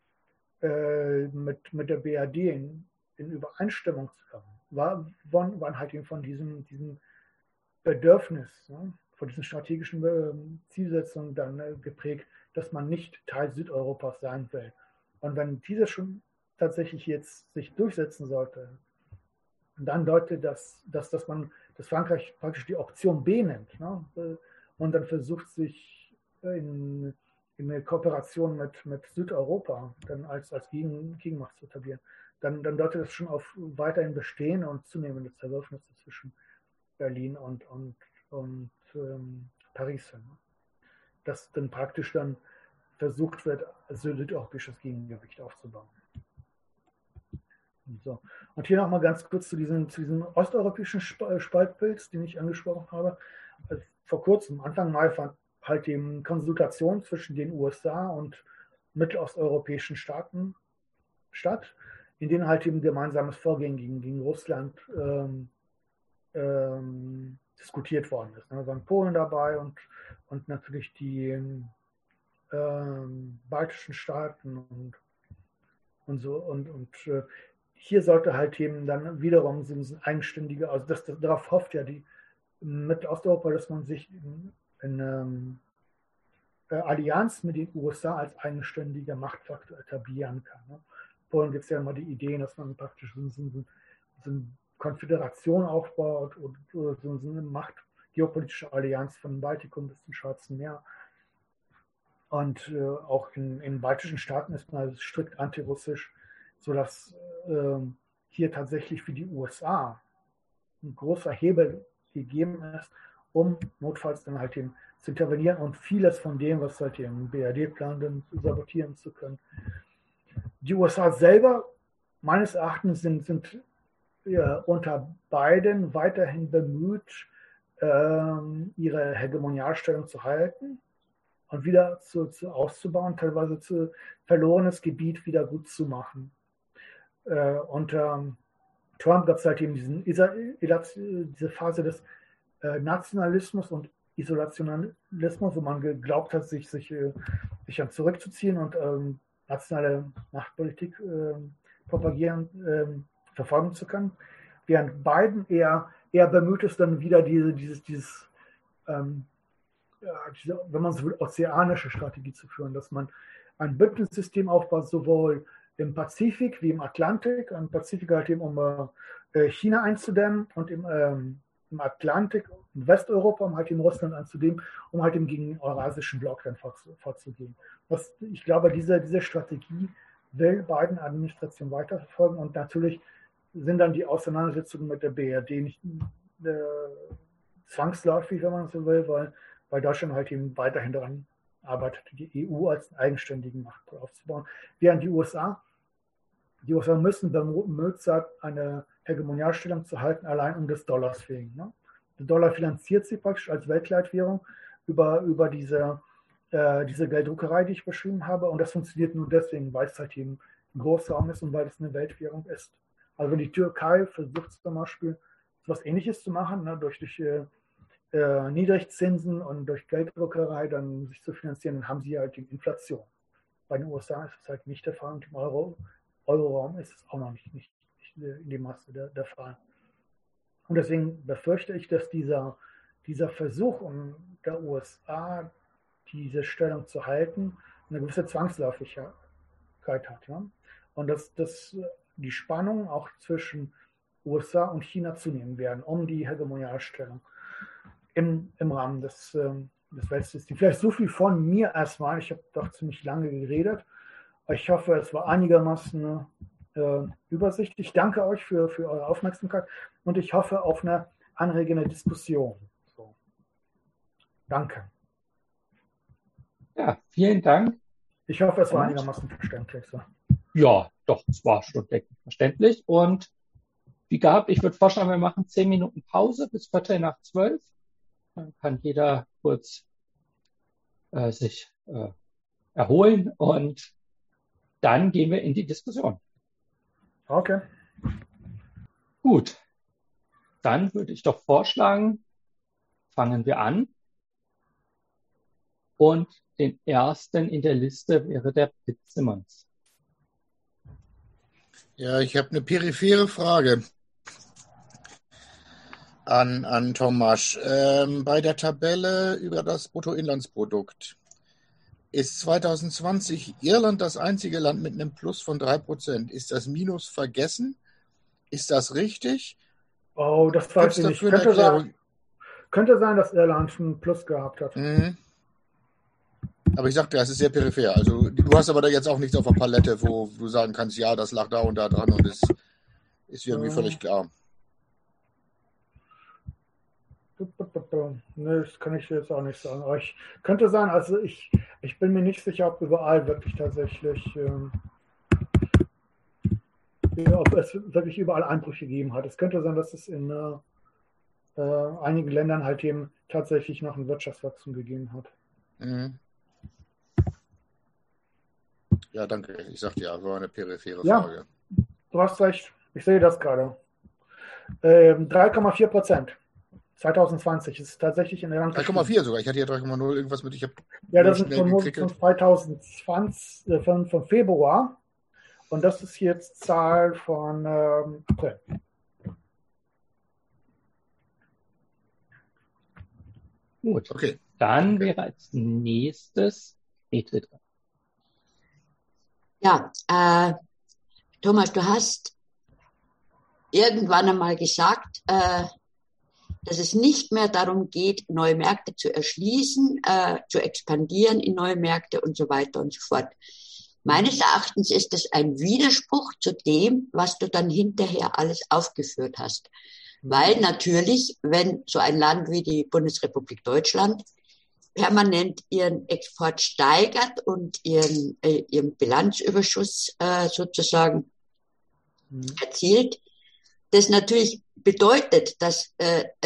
mit der BRD in Übereinstimmung zu kommen, waren halt eben von diesem Bedürfnis, ne, von diesen strategischen Zielsetzungen dann geprägt, dass man nicht Teil Südeuropas sein will. Und wenn dieses schon tatsächlich jetzt sich durchsetzen sollte, dann deutet dass Frankreich praktisch die Option B nimmt, ne, und dann versucht, sich in eine Kooperation mit Südeuropa dann als Gegenmacht zu etablieren, dann deutet das schon auf weiterhin bestehende und zunehmende Zerwürfnisse zwischen Berlin und Paris. Dass dann praktisch dann versucht wird, südeuropäisches Gegengewicht aufzubauen. So. Und hier nochmal ganz kurz zu diesem osteuropäischen Spaltbild, den ich angesprochen habe. Vor kurzem, Anfang Mai, fand halt die Konsultation zwischen den USA und mittelosteuropäischen Staaten statt, in denen halt eben gemeinsames Vorgehen gegen Russland diskutiert worden ist. Da waren Polen dabei und natürlich die baltischen Staaten und so. Und hier sollte halt eben dann wiederum so ein eigenständiger, also darauf hofft ja die Mittelosteuropa, dass man sich in Allianz mit den USA als eigenständiger Machtfaktor etablieren kann. Ne? Polen gibt es ja immer die Idee, dass man praktisch so eine Konföderation aufbaut oder so eine geopolitische Allianz von Baltikum bis zum Schwarzen Meer. Und auch in baltischen Staaten ist man strikt antirussisch, sodass hier tatsächlich für die USA ein großer Hebel gegeben ist, um notfalls dann halt eben zu intervenieren und vieles von dem, was halt im BRD plant, sabotieren zu können. Die USA selber, meines Erachtens, sind unter Biden weiterhin bemüht, ihre Hegemonialstellung zu halten und wieder auszubauen, teilweise verlorenes Gebiet wieder gut zu machen. Unter Trump gab es halt eben diese Phase des Nationalismus und Isolationalismus, wo man geglaubt hat, sich dann zurückzuziehen und nationale Machtpolitik verfolgen zu können. Während Biden eher bemüht ist, dann wieder diese, wenn man so will, ozeanische Strategie zu führen, dass man ein Bündnissystem aufbaut, sowohl im Pazifik wie im Atlantik. Im Pazifik halt eben, um China einzudämmen, und im Atlantik, in Westeuropa, um halt eben Russland einzudämmen, um halt eben gegen den eurasischen Block dann vorzugehen. Ich glaube, diese Strategie will Biden-Administration weiterverfolgen, und natürlich sind dann die Auseinandersetzungen mit der BRD nicht zwangsläufig, wenn man so will, weil Deutschland halt eben weiterhin daran arbeitet, die EU als eigenständigen Machtpol aufzubauen. Während die USA müssen bemüht sein, eine Hegemonialstellung zu halten, allein um des Dollars wegen. Ne? Der Dollar finanziert sie praktisch als Weltleitwährung über diese Gelddruckerei, die ich beschrieben habe. Und das funktioniert nur deswegen, weil es halt eben ein Großraum ist und weil es eine Weltwährung ist. Also wenn die Türkei versucht zum Beispiel so etwas Ähnliches zu machen, ne, durch Niedrigzinsen und durch Gelddruckerei dann sich zu finanzieren, dann haben sie halt die Inflation. Bei den USA ist es halt nicht der Fall, und im Euroraum ist es auch noch nicht in dem Maße der Fall. Und deswegen befürchte ich, dass dieser Versuch der USA, diese Stellung zu halten, eine gewisse Zwangsläufigkeit hat. Ja? Und dass die Spannungen auch zwischen USA und China zunehmen werden, um die Hegemonialstellung im Rahmen des Weltsystems. Vielleicht so viel von mir erstmal. Ich habe doch ziemlich lange geredet. Ich hoffe, es war einigermaßen übersichtlich. Ich danke euch für eure Aufmerksamkeit, und ich hoffe auf eine anregende Diskussion. So. Danke. Ja, vielen Dank. Ich hoffe, es war einigermaßen verständlich. So. Ja, doch, es war schon verständlich. Und wie gehabt, ich würde vorschlagen, wir machen 10 Minuten Pause bis 11:45. Dann kann jeder kurz sich erholen, und dann gehen wir in die Diskussion. Okay. Gut, dann würde ich doch vorschlagen, fangen wir an. Und den ersten in der Liste wäre der Pitt Simmons. Ja, ich habe eine periphere Frage an Thomas. Bei der Tabelle über das Bruttoinlandsprodukt ist 2020 Irland das einzige Land mit einem Plus von 3%. Ist das Minus vergessen? Ist das richtig? Oh, das weiß ich nicht. Könnte sein, dass Irland einen Plus gehabt hat. Mhm. Aber ich sagte, das ist sehr peripher. Also du hast aber da jetzt auch nichts auf der Palette, wo du sagen kannst, ja, das lag da und da dran und es ist irgendwie völlig klar. Nee, das kann ich jetzt auch nicht sagen. Aber ich könnte sein, also ich bin mir nicht sicher, ob überall wirklich tatsächlich, ob es wirklich überall Einbrüche gegeben hat. Es könnte sein, dass es in einigen Ländern halt eben tatsächlich noch ein Wirtschaftswachstum gegeben hat. Mhm. Ja, danke. Ich sagte ja, war eine periphere Ja, Frage. Du hast recht. Ich sehe das gerade. 3,4%. 2020 ist tatsächlich in der Land. 3,4 sogar. Ich hatte hier 3,0 irgendwas mit. Ich habe das sind von 2020 von Februar und das ist jetzt Zahl von April. Gut. Okay. Dann wäre als nächstes Grete dran. Ja, Thomas, du hast irgendwann einmal gesagt, dass es nicht mehr darum geht, neue Märkte zu erschließen, zu expandieren in neue Märkte und so weiter und so fort. Meines Erachtens ist das ein Widerspruch zu dem, was du dann hinterher alles aufgeführt hast. Weil natürlich, wenn so ein Land wie die Bundesrepublik Deutschland permanent ihren Export steigert und ihren Bilanzüberschuss sozusagen erzielt, das natürlich bedeutet, dass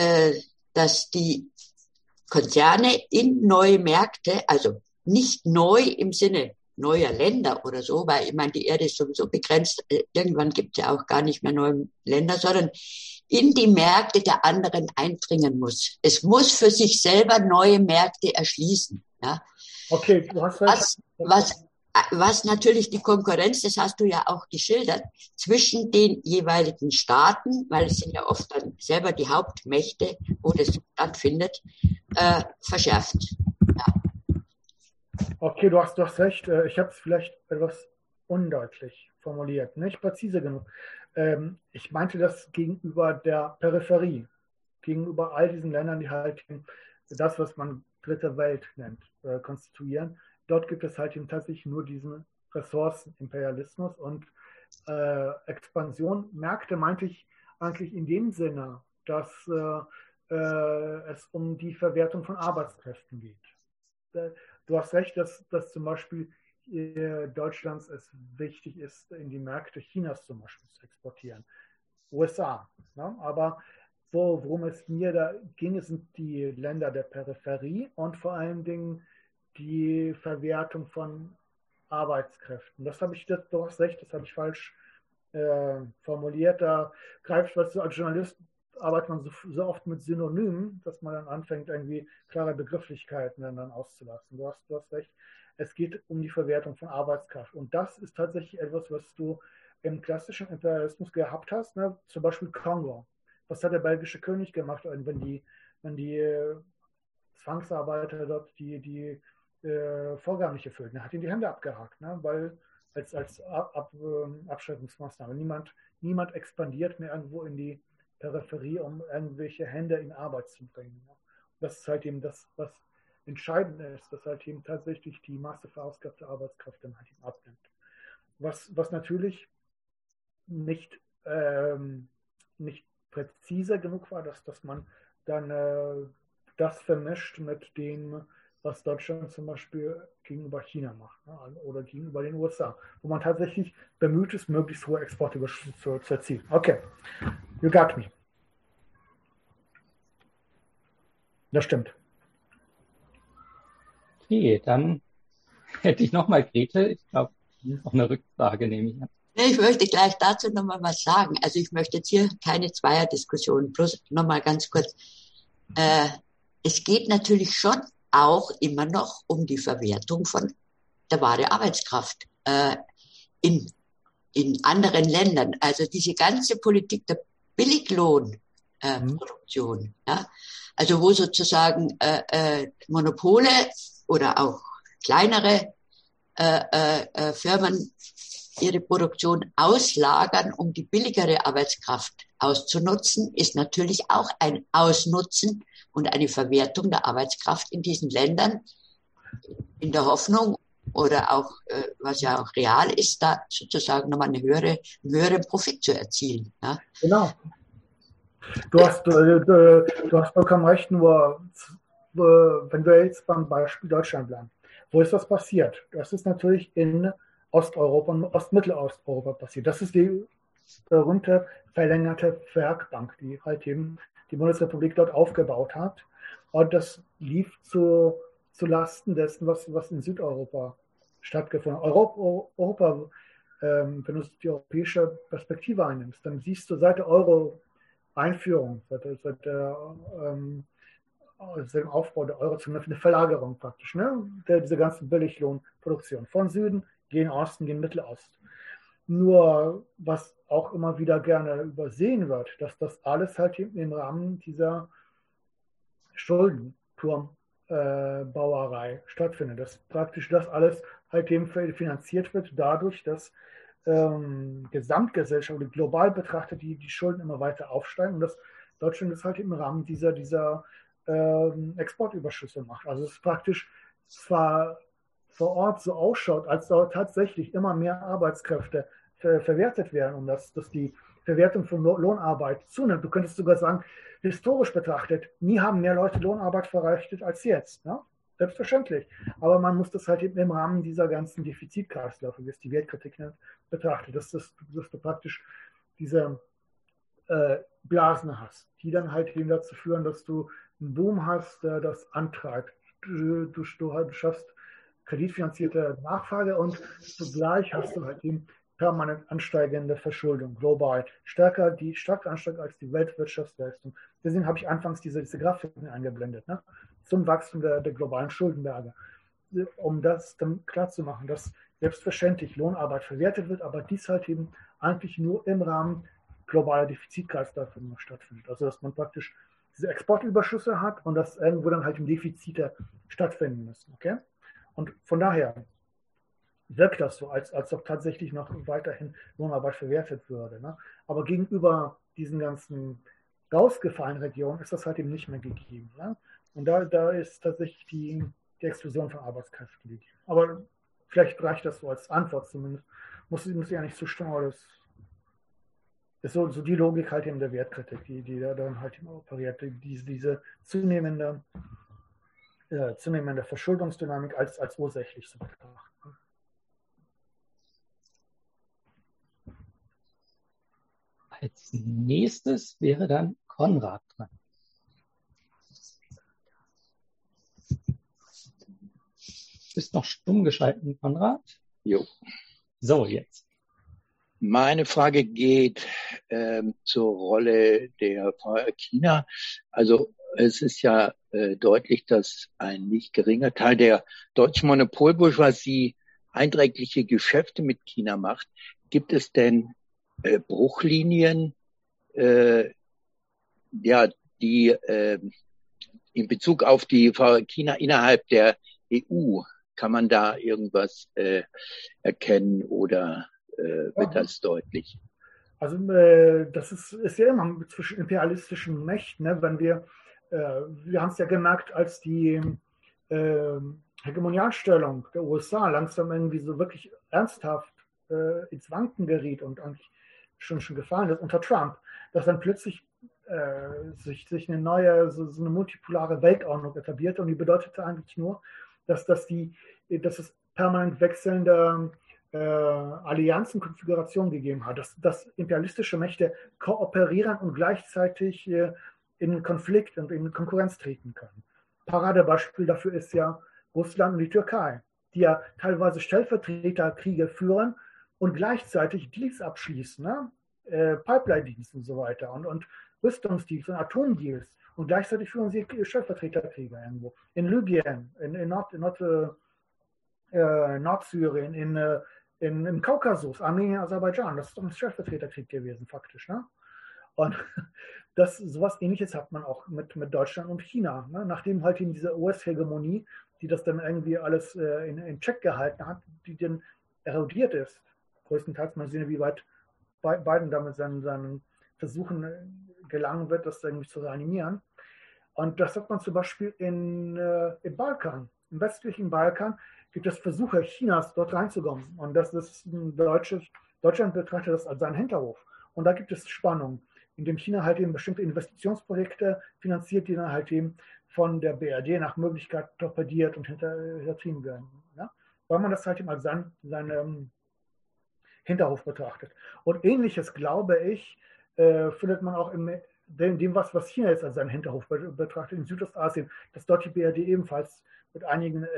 die Konzerne in neue Märkte, also nicht neu im Sinne neuer Länder oder so, weil ich meine, die Erde ist sowieso begrenzt, irgendwann gibt es ja auch gar nicht mehr neue Länder, sondern in die Märkte der anderen eindringen muss. Es muss für sich selber neue Märkte erschließen. Ja? Okay, du hast recht. Was natürlich die Konkurrenz, das hast du ja auch geschildert, zwischen den jeweiligen Staaten, weil es sind ja oft dann selber die Hauptmächte, wo das stattfindet, verschärft. Ja. Okay, du hast recht. Ich habe es vielleicht etwas undeutlich formuliert, nicht präzise genug. Ich meinte das gegenüber der Peripherie, gegenüber all diesen Ländern, die halt das, was man dritte Welt nennt, konstituieren. Dort gibt es halt eben tatsächlich nur diesen Ressourcenimperialismus und Expansion. Märkte meinte ich eigentlich in dem Sinne, dass es um die Verwertung von Arbeitskräften geht. Du hast recht, dass zum Beispiel Deutschlands es wichtig ist, in die Märkte Chinas zum Beispiel zu exportieren. USA. Ne? Aber worum es mir da ging, sind die Länder der Peripherie und vor allen Dingen die Verwertung von Arbeitskräften. Du hast recht, das habe ich falsch formuliert. Da greift, was du als Journalist arbeitet man so oft mit Synonymen, dass man dann anfängt, irgendwie klare Begrifflichkeiten dann auszulassen. Du hast recht. Es geht um die Verwertung von Arbeitskraft. Und das ist tatsächlich etwas, was du im klassischen Imperialismus gehabt hast. Ne? Zum Beispiel Kongo. Was hat der belgische König gemacht, wenn die Zwangsarbeiter dort die Vorgaben nicht erfüllten? Er hat ihnen die Hände abgehakt, ne? Weil als Abschreckungsmaßnahme. Niemand expandiert mehr irgendwo in die Peripherie, um irgendwelche Hände in Arbeit zu bringen. Ne? Das ist halt eben das, was entscheidend ist, dass halt eben tatsächlich die Masse verausgabte Arbeitskraft dann halt eben abnimmt. Was natürlich nicht präzise genug war, dass man dann das vermischt mit dem, was Deutschland zum Beispiel gegenüber China macht, ne? Oder gegenüber den USA, wo man tatsächlich bemüht ist, möglichst hohe Exportüberschüsse zu erzielen. Okay, you got me. Das stimmt. Okay, dann hätte ich nochmal Grete. Ich glaube, noch eine Rückfrage nehme ich an. Ich möchte gleich dazu nochmal was sagen. Also ich möchte jetzt hier keine Zweierdiskussion, bloß nochmal ganz kurz. Es geht natürlich schon auch immer noch um die Verwertung von der wahre Arbeitskraft in anderen Ländern. Also diese ganze Politik der Billiglohnproduktion, ja, also wo sozusagen Monopole oder auch kleinere Firmen ihre Produktion auslagern, um die billigere Arbeitskraft auszunutzen, ist natürlich auch ein Ausnutzen und eine Verwertung der Arbeitskraft in diesen Ländern in der Hoffnung oder auch, was ja auch real ist, da sozusagen nochmal einen höheren Profit zu erzielen. Ja? Genau. Du hast vollkommen recht, nur wenn wir jetzt beim Beispiel Deutschland bleiben. Wo ist das passiert? Das ist natürlich in Osteuropa und Ostmittelosteuropa passiert. Das ist die berühmte verlängerte Werkbank, die halt eben die Bundesrepublik dort aufgebaut hat. Und das lief zu Lasten dessen, was in Südeuropa stattgefunden hat. Europa, wenn du die europäische Perspektive einnimmst, dann siehst du seit der Euro-Einführung, seit dem Aufbau der Euro, zumindest eine Verlagerung praktisch, ne? Diese ganzen Billiglohnproduktion von Süden gehen Osten, gehen Mittelost. Nur, was auch immer wieder gerne übersehen wird, dass das alles halt im Rahmen dieser Schuldenturmbauerei stattfindet. Dass praktisch das alles halt eben finanziert wird dadurch, dass Gesamtgesellschaft oder global betrachtet die Schulden immer weiter aufsteigen und dass Deutschland das halt im Rahmen dieser Exportüberschüsse macht. Also es ist praktisch zwar vor Ort so ausschaut, als dort tatsächlich immer mehr Arbeitskräfte verwertet werden und dass die Verwertung von Lohnarbeit zunimmt. Du könntest sogar sagen, historisch betrachtet, nie haben mehr Leute Lohnarbeit verrichtet als jetzt. Ne? Selbstverständlich. Aber man muss das halt eben im Rahmen dieser ganzen Defizitkreisläufe, wie es die Wertkritik nennt, betrachten. Dass du praktisch diese Blasen hast, die dann halt eben dazu führen, dass du einen Boom hast, der das antreibt. Du schaffst kreditfinanzierte Nachfrage und zugleich hast du halt eben permanent ansteigende Verschuldung global. Stark ansteigend als die Weltwirtschaftsleistung. Deswegen habe ich anfangs diese Grafiken eingeblendet, ne? Zum Wachstum der globalen Schuldenberge. Um das dann klarzumachen, dass selbstverständlich Lohnarbeit verwertet wird, aber dies halt eben eigentlich nur im Rahmen globaler Defizitkreisläufe stattfindet. Also dass man praktisch diese Exportüberschüsse hat und dass irgendwo dann halt Defizite stattfinden müssen. Okay? Und von daher wirkt das so, als ob tatsächlich noch weiterhin Lohnarbeit verwertet würde. Ne? Aber gegenüber diesen ganzen rausgefallenen Regionen ist das halt eben nicht mehr gegeben. Ne? Und da ist tatsächlich die Explosion von Arbeitskräften gegeben. Aber vielleicht reicht das so als Antwort zumindest. Muss ja nicht zustimmen, aber das ist so die Logik halt eben der Wertkritik, die da dann halt eben operiert, diese zunehmende Verschuldungsdynamik als ursächlich zu betrachten. Als nächstes wäre dann Konrad dran. Du bist noch stumm geschalten, Konrad. Jo. So, jetzt. Meine Frage geht zur Rolle der China. Also es ist ja deutlich, dass ein nicht geringer Teil der deutschen Monopolbourgeoisie einträgliche Geschäfte mit China macht. Gibt es denn Bruchlinien, die in Bezug auf die China innerhalb der EU, kann man da irgendwas erkennen oder wird das deutlich? Also das ist ja immer zwischen imperialistischen Mächten, ne? Wenn wir haben es ja gemerkt, als die Hegemonialstellung der USA langsam irgendwie so wirklich ernsthaft ins Wanken geriet und eigentlich schon gefallen ist unter Trump, dass dann plötzlich sich eine neue, so eine multipolare Weltordnung etablierte und die bedeutete eigentlich nur, dass es permanent wechselnde Allianzen, Konfigurationen gegeben hat, dass imperialistische Mächte kooperieren und gleichzeitig in Konflikt und in Konkurrenz treten können. Paradebeispiel dafür ist ja Russland und die Türkei, die ja teilweise Stellvertreterkriege führen und gleichzeitig Deals abschließen, ne? Pipeline-Dienste und so weiter und Rüstungsdeals und Atomdeals und gleichzeitig führen sie Stellvertreterkriege irgendwo. In Libyen, in Nordsyrien, im Kaukasus, Armenien, Aserbaidschan. Das ist doch ein Stellvertreterkrieg gewesen, faktisch. Ne? Und sowas Ähnliches hat man auch mit Deutschland und China. Ne? Nachdem halt eben diese US-Hegemonie, die das dann irgendwie alles in Check gehalten hat, die dann erodiert ist. Größtenteils, man sieht, wie weit Biden damit seinen Versuchen gelangen wird, das irgendwie zu reanimieren. Und das hat man zum Beispiel im Balkan. Im westlichen Balkan gibt es Versuche Chinas, dort reinzukommen. Und das ist Deutschland betrachtet das als seinen Hinterhof. Und da gibt es Spannung, indem China halt eben bestimmte Investitionsprojekte finanziert, die dann halt eben von der BRD nach Möglichkeit torpediert und hintertrieben werden. Ja? Weil man das halt eben als seinen Hinterhof betrachtet. Und Ähnliches, glaube ich, findet man auch in dem, was China jetzt als seinen Hinterhof betrachtet, in Südostasien, dass dort die BRD ebenfalls mit einigen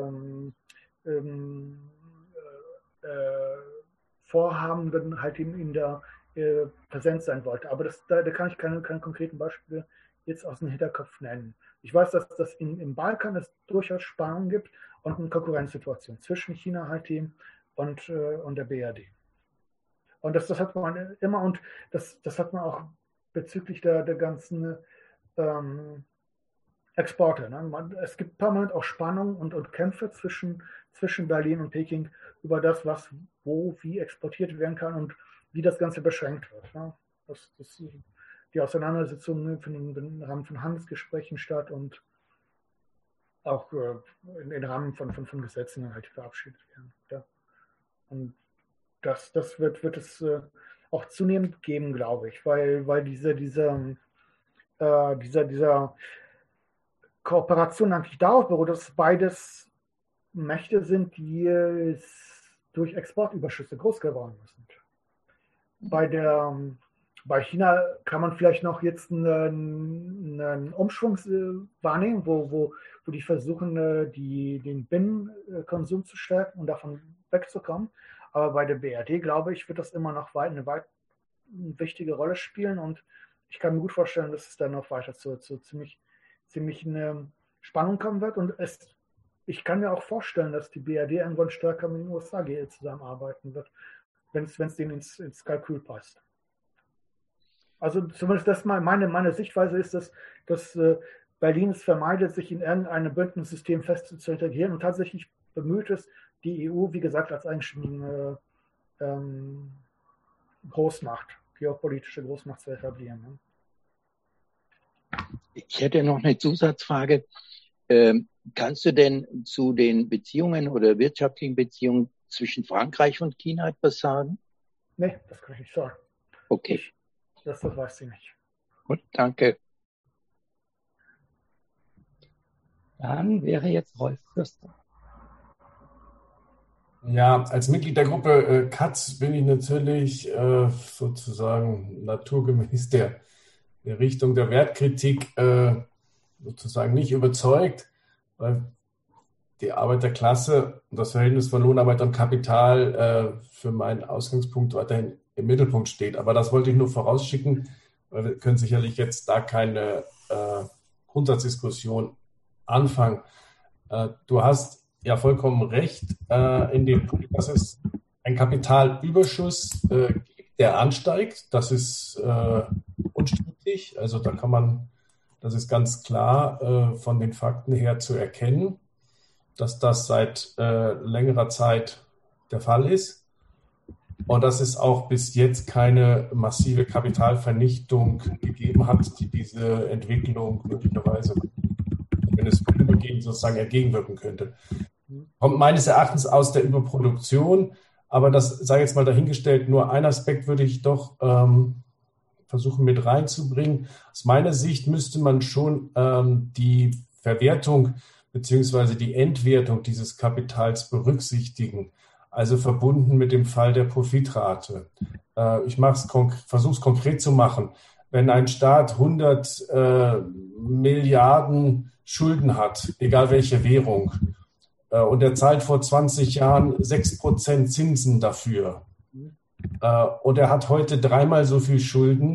Vorhaben dann halt eben in der präsent sein wollte. Aber da kann ich keine konkreten Beispiele jetzt aus dem Hinterkopf nennen. Ich weiß, dass das im Balkan es durchaus Spannungen gibt und eine Konkurrenzsituation zwischen China halt eben und der BRD. Und das hat man immer, und das hat man auch bezüglich der ganzen Exporte. Ne? Es gibt permanent auch Spannungen und Kämpfe zwischen Berlin und Peking über das, was wie exportiert werden kann und wie das Ganze beschränkt wird. Ne? Die Auseinandersetzungen im Rahmen von Handelsgesprächen statt und auch im Rahmen von Gesetzen halt verabschiedet werden. Ja? Und das wird es auch zunehmend geben, glaube ich, weil dieser Kooperation eigentlich darauf beruht, dass beides Mächte sind, die durch Exportüberschüsse groß geworden sind. Bei China kann man vielleicht noch jetzt einen Umschwung wahrnehmen, wo die versuchen, den Binnenkonsum zu stärken und davon wegzukommen. Aber bei der BRD, glaube ich, wird das immer noch eine wichtige Rolle spielen und ich kann mir gut vorstellen, dass es dann noch weiter zu ziemlich eine Spannung kommen wird. Und ich kann mir auch vorstellen, dass die BRD irgendwann stärker mit den USA zusammenarbeiten wird, wenn es denen ins Kalkül passt. Also zumindest das meine Sichtweise ist, dass Berlin es vermeidet, sich in irgendeinem Bündnissystem fest zu integrieren und tatsächlich bemüht ist, die EU, wie gesagt, als eigenständige Großmacht, geopolitische Großmacht zu etablieren. Ne? Ich hätte noch eine Zusatzfrage. Kannst du denn zu den Beziehungen oder wirtschaftlichen Beziehungen zwischen Frankreich und China etwas sagen? Nee, das kann ich nicht sagen. Okay. Das weiß sie nicht. Gut, danke. Dann wäre jetzt Rolf Fürster. Ja, als Mitglied der Gruppe Katz bin ich natürlich sozusagen naturgemäß der Richtung der Wertkritik sozusagen nicht überzeugt, weil die Arbeiterklasse und das Verhältnis von Lohnarbeit und Kapital für meinen Ausgangspunkt weiterhin im Mittelpunkt steht. Aber das wollte ich nur vorausschicken, weil wir können sicherlich jetzt da keine Grundsatzdiskussion anfangen. Du hast ja vollkommen recht in dem Punkt, dass es einen Kapitalüberschuss gibt, der ansteigt. Das ist unstrittig. Also da kann man, das ist ganz klar von den Fakten her zu erkennen, dass das seit längerer Zeit der Fall ist. Und dass es auch bis jetzt keine massive Kapitalvernichtung gegeben hat, die diese Entwicklung möglicherweise, wenn es vorübergehend sozusagen entgegenwirken könnte. Kommt meines Erachtens aus der Überproduktion, aber das sei jetzt mal dahingestellt, nur ein Aspekt würde ich doch versuchen mit reinzubringen. Aus meiner Sicht müsste man schon die Verwertung bzw. die Entwertung dieses Kapitals berücksichtigen, also verbunden mit dem Fall der Profitrate. Ich versuche es konkret zu machen. Wenn ein Staat 100 Milliarden Schulden hat, egal welche Währung, und er zahlt vor 20 Jahren 6% Zinsen dafür, und er hat heute 3-mal so viel Schulden,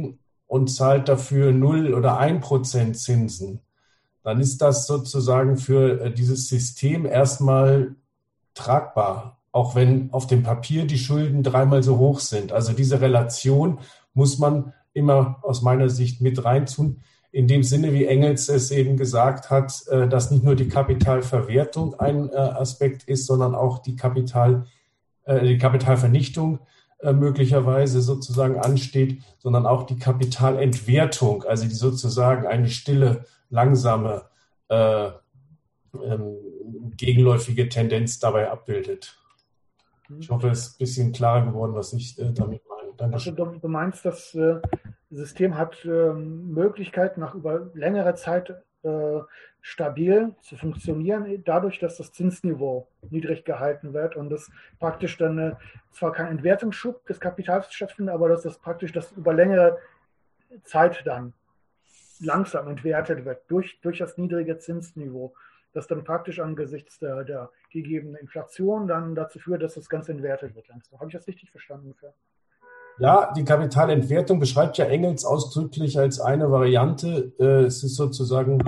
und zahlt dafür 0 oder 1% Zinsen, dann ist das sozusagen für dieses System erstmal tragbar, auch wenn auf dem Papier die Schulden 3-mal so hoch sind. Also diese Relation muss man immer aus meiner Sicht mit reintun, in dem Sinne, wie Engels es eben gesagt hat, dass nicht nur die Kapitalverwertung ein Aspekt ist, sondern auch die Kapitalvernichtung möglicherweise sozusagen ansteht, sondern auch die Kapitalentwertung, also die sozusagen eine stille, langsame, gegenläufige Tendenz dabei abbildet. Ich hoffe, es ist ein bisschen klarer geworden, was ich damit meine. Dankeschön. Also du meinst, das System hat Möglichkeiten, nach über längere Zeit stabil zu funktionieren, dadurch, dass das Zinsniveau niedrig gehalten wird und das praktisch dann zwar kein Entwertungsschub des Kapitals stattfindet, aber dass das praktisch das über längere Zeit dann langsam entwertet wird durch das niedrige Zinsniveau, das dann praktisch angesichts der gegebenen Inflation dann dazu führt, dass das Ganze entwertet wird langsam. Habe ich das richtig verstanden? Ja, die Kapitalentwertung beschreibt ja Engels ausdrücklich als eine Variante. Es ist sozusagen,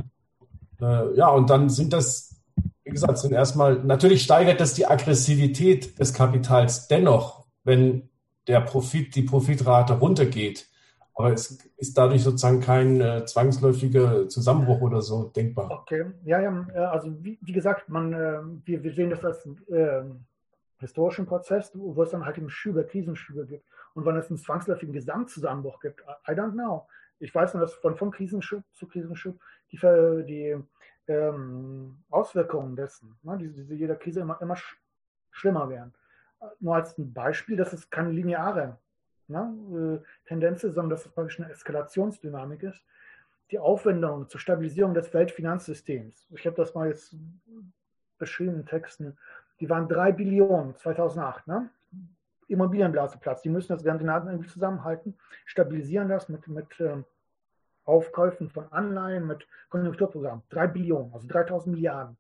und dann sind das, wie gesagt, sind erstmal, natürlich steigert das die Aggressivität des Kapitals dennoch, wenn die Profitrate runtergeht. Aber es ist dadurch sozusagen kein zwangsläufiger Zusammenbruch oder so denkbar. Okay, also wie gesagt, wir sehen das als historischen Prozess, wo es dann halt eben Krisenschübe gibt. Und wenn es einen zwangsläufigen Gesamtzusammenbruch gibt, I don't know. Ich weiß nur, dass von Krisenschub zu Krisenschub die Auswirkungen dessen, jeder Krise immer schlimmer werden. Nur als ein Beispiel, dass es keine lineare Tendenz ist, sondern dass es praktisch eine Eskalationsdynamik ist. Die Aufwendungen zur Stabilisierung des Weltfinanzsystems, ich habe das mal jetzt beschrieben in Texten, die waren 3 Billionen 2008, Immobilienblaseplatz. Die müssen das ganze irgendwie zusammenhalten, stabilisieren das mit Aufkäufen von Anleihen, mit Konjunkturprogrammen. 3 Billionen, also 3000 Milliarden.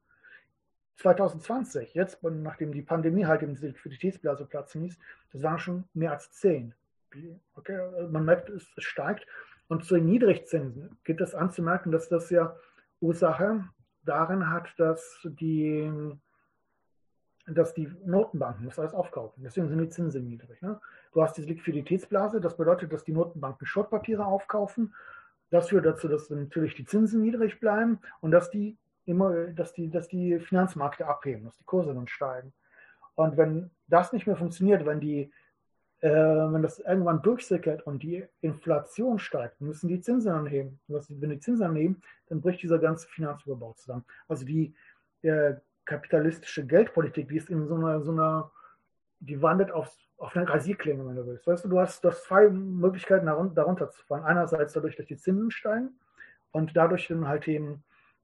2020, jetzt, nachdem die Pandemie halt im Liquiditätsblaseplatz hieß, das waren schon mehr als 10. Okay, man merkt, es steigt. Und zu den Niedrigzinsen gibt es anzumerken, dass das ja Ursache darin hat, dass die Notenbanken das alles aufkaufen. Deswegen sind die Zinsen niedrig. Ne? Du hast diese Liquiditätsblase, das bedeutet, dass die Notenbanken Shortpapiere aufkaufen. Das führt dazu, dass natürlich die Zinsen niedrig bleiben und dass die Finanzmärkte abheben, dass die Kurse dann steigen. Und wenn das nicht mehr funktioniert, wenn das irgendwann durchsickert und die Inflation steigt, müssen die Zinsen anheben. Wenn die Zinsen anheben, dann bricht dieser ganze Finanzüberbau zusammen. Also die kapitalistische Geldpolitik, die ist in so einer, die wandert auf eine Rasierklinge, wenn du willst. Weißt du, du hast 2 Möglichkeiten, darunter zu fallen. Einerseits dadurch, dass die Zinsen steigen und dadurch dann halt eben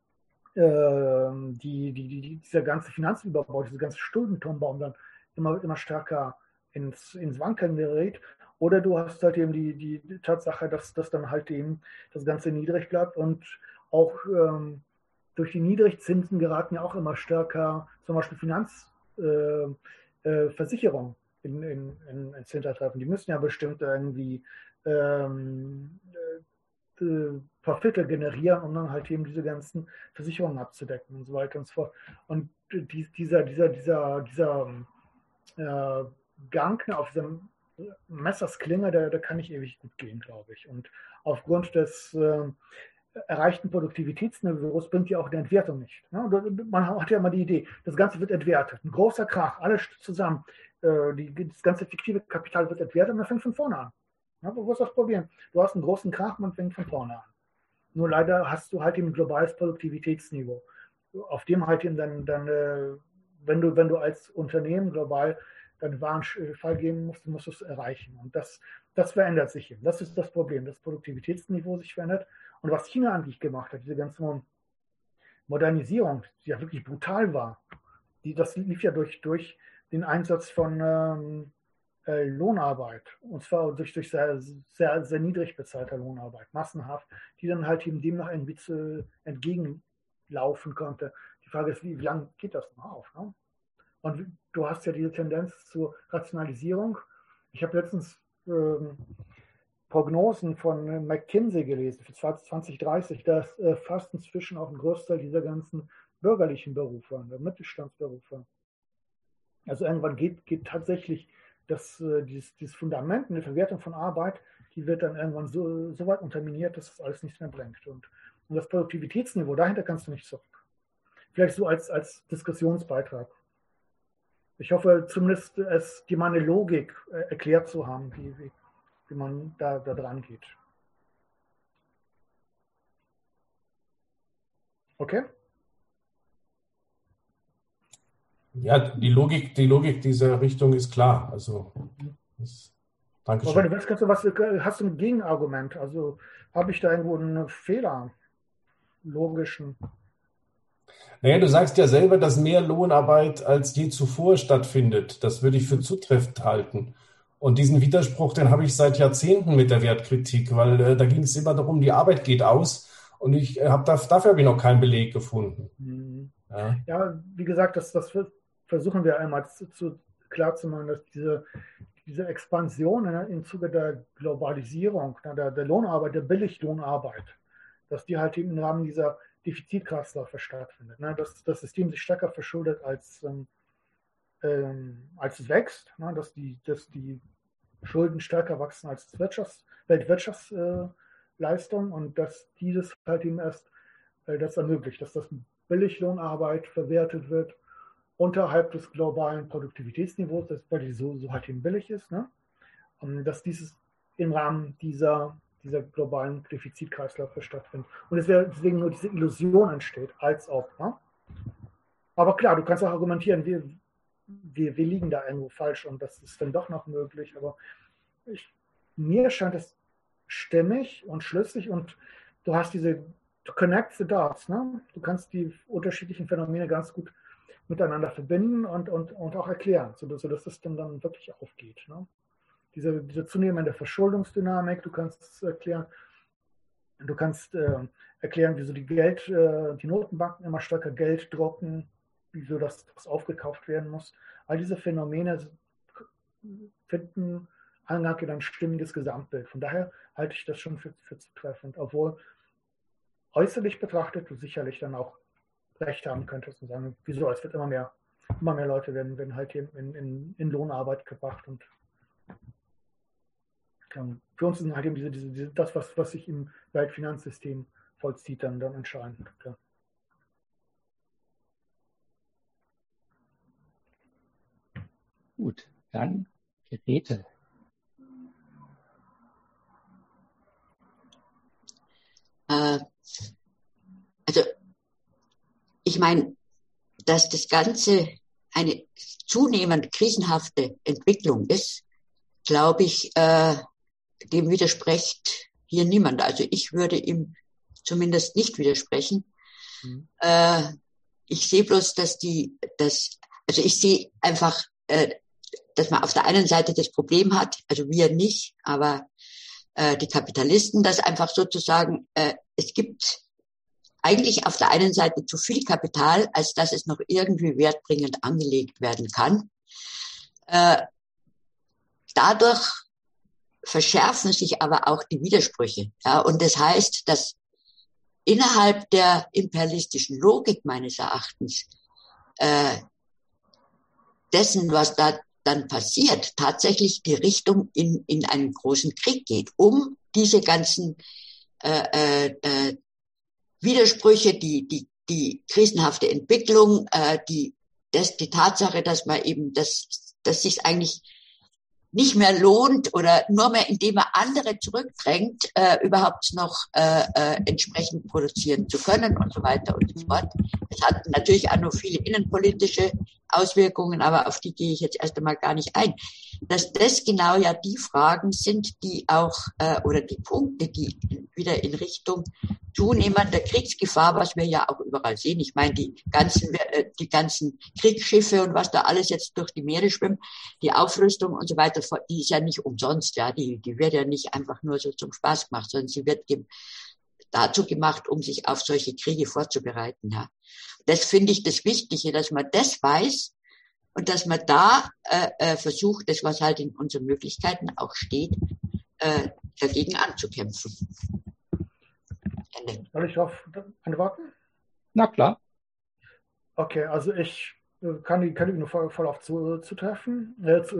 dieser ganze Finanzüberbau, dieser ganze Schuldenturmbau dann immer stärker ins Wanken gerät. Oder du hast halt eben die Tatsache, dass dann halt eben das Ganze niedrig bleibt und auch durch die Niedrigzinsen geraten ja auch immer stärker zum Beispiel Versicherungen ins Hintertreffen. Die müssen ja bestimmt irgendwie Profite generieren, um dann halt eben diese ganzen Versicherungen abzudecken und so weiter und so fort. Und dieser Gang auf diesem Messersklinge, der kann nicht ewig gut gehen, glaube ich. Und aufgrund des erreichten Produktivitätsniveaus bringt ja auch die Entwertung nicht. Ne? Man hat ja immer die Idee, das Ganze wird entwertet. Ein großer Krach, alles zusammen. Das ganze fiktive Kapital wird entwertet und man fängt von vorne an. Ne? Wo ist das Problem? Du hast einen großen Krach, man fängt von vorne an. Nur leider hast du halt ein globales Produktivitätsniveau, auf dem halt eben dann wenn du als Unternehmen global deinen Warenfall geben musst, musst du es erreichen. Und das verändert sich eben. Das ist das Problem, das Produktivitätsniveau sich verändert. Und was China eigentlich gemacht hat, diese ganze Modernisierung, die ja wirklich brutal war, das lief ja durch den Einsatz von Lohnarbeit. Und zwar durch sehr, sehr, sehr niedrig bezahlter Lohnarbeit, massenhaft, die dann halt eben dem noch irgendwie entgegenlaufen konnte. Die Frage ist, wie lange geht das noch auf? Ne? Und du hast ja diese Tendenz zur Rationalisierung. Ich habe letztens Prognosen von McKinsey gelesen für 2030, dass fast inzwischen auch ein Großteil dieser ganzen bürgerlichen Berufe, der Mittelstandsberufe. Also irgendwann geht tatsächlich dieses Fundament, eine Verwertung von Arbeit, die wird dann irgendwann so weit unterminiert, dass das alles nichts mehr bringt. Und das Produktivitätsniveau, dahinter kannst du nicht zurück. Vielleicht so als Diskussionsbeitrag. Ich hoffe zumindest, dir mal eine Logik erklärt zu haben, wie man da dran geht. Okay? Ja, die Logik dieser Richtung ist klar. Also, danke schön. Aber wenn du willst, hast du ein Gegenargument? Also habe ich da irgendwo einen Fehler, logischen? Naja, du sagst ja selber, dass mehr Lohnarbeit als je zuvor stattfindet. Das würde ich für zutreffend halten. Und diesen Widerspruch, den habe ich seit Jahrzehnten mit der Wertkritik, weil da ging es immer darum, die Arbeit geht aus. Und dafür habe ich noch keinen Beleg gefunden. Ja, wie gesagt, das versuchen wir einmal klar zu machen, dass diese Expansion im Zuge der Globalisierung, der Lohnarbeit, der Billiglohnarbeit, dass die halt im Rahmen dieser Defizitkreisläufe stattfindet. Dass das System sich stärker verschuldet, als es wächst, dass die Schulden stärker wachsen als die Weltwirtschaftsleistung und dass dieses halt eben erst das ermöglicht, dass das Billiglohnarbeit verwertet wird unterhalb des globalen Produktivitätsniveaus, weil die so halt eben billig ist, dass dieses im Rahmen dieser globalen Defizitkreisläufe stattfindet. Und deswegen nur diese Illusion entsteht, als ob. Aber klar, du kannst auch argumentieren, wir liegen da irgendwo falsch und das ist dann doch noch möglich. Aber mir scheint es stimmig und schlüssig und du connect the dots. Du kannst die unterschiedlichen Phänomene ganz gut miteinander verbinden und auch erklären, sodass es dann wirklich aufgeht. Diese zunehmende Verschuldungsdynamik, du kannst es erklären. Du kannst erklären, wieso die Notenbanken immer stärker Geld drucken, wieso das aufgekauft werden muss. All diese Phänomene finden Eingang in ein stimmiges Gesamtbild. Von daher halte ich das schon für zutreffend, obwohl äußerlich betrachtet du sicherlich dann auch recht haben könntest und sagen, wieso, es wird immer mehr Leute werden halt hier in Lohnarbeit gebracht und für uns ist halt eben das, was sich im Weltfinanzsystem vollzieht, dann entscheidend. Klar. Gut, dann Grete. Also, ich meine, dass das Ganze eine zunehmend krisenhafte Entwicklung ist, glaube ich, dem widerspricht hier niemand. Also ich würde ihm zumindest nicht widersprechen. Ich sehe bloß, ich sehe einfach, dass man auf der einen Seite das Problem hat, also wir nicht, aber die Kapitalisten, dass einfach sozusagen, es gibt eigentlich auf der einen Seite zu viel Kapital, als dass es noch irgendwie wertbringend angelegt werden kann. Dadurch verschärfen sich aber auch die Widersprüche. Ja, und das heißt, dass innerhalb der imperialistischen Logik meines Erachtens dessen, was da dann passiert, tatsächlich die Richtung in einen großen Krieg geht, um diese ganzen Widersprüche, die krisenhafte Entwicklung, die Tatsache, dass man eben, dass sich eigentlich nicht mehr lohnt oder nur mehr, indem man andere zurückdrängt, überhaupt noch entsprechend produzieren zu können und so weiter und so fort. Es hat natürlich auch noch viele innenpolitische Auswirkungen, aber auf die gehe ich jetzt erst einmal gar nicht ein. Dass das genau ja die Fragen sind, die auch, oder die Punkte, die wieder in Richtung zunehmender Kriegsgefahr, was wir ja auch überall sehen. Ich meine, die ganzen Kriegsschiffe und was da alles jetzt durch die Meere schwimmt, die Aufrüstung und so weiter, die ist ja nicht umsonst, ja, die wird ja nicht einfach nur so zum Spaß gemacht, sondern sie wird dazu gemacht, um sich auf solche Kriege vorzubereiten, ja. Das finde ich das Wichtige, dass man das weiß und dass man da versucht, das, was halt in unseren Möglichkeiten auch steht, dagegen anzukämpfen. Ende. Soll ich darauf antworten? Na klar. Okay, also ich kann Ihnen nur voll auf zustimmen.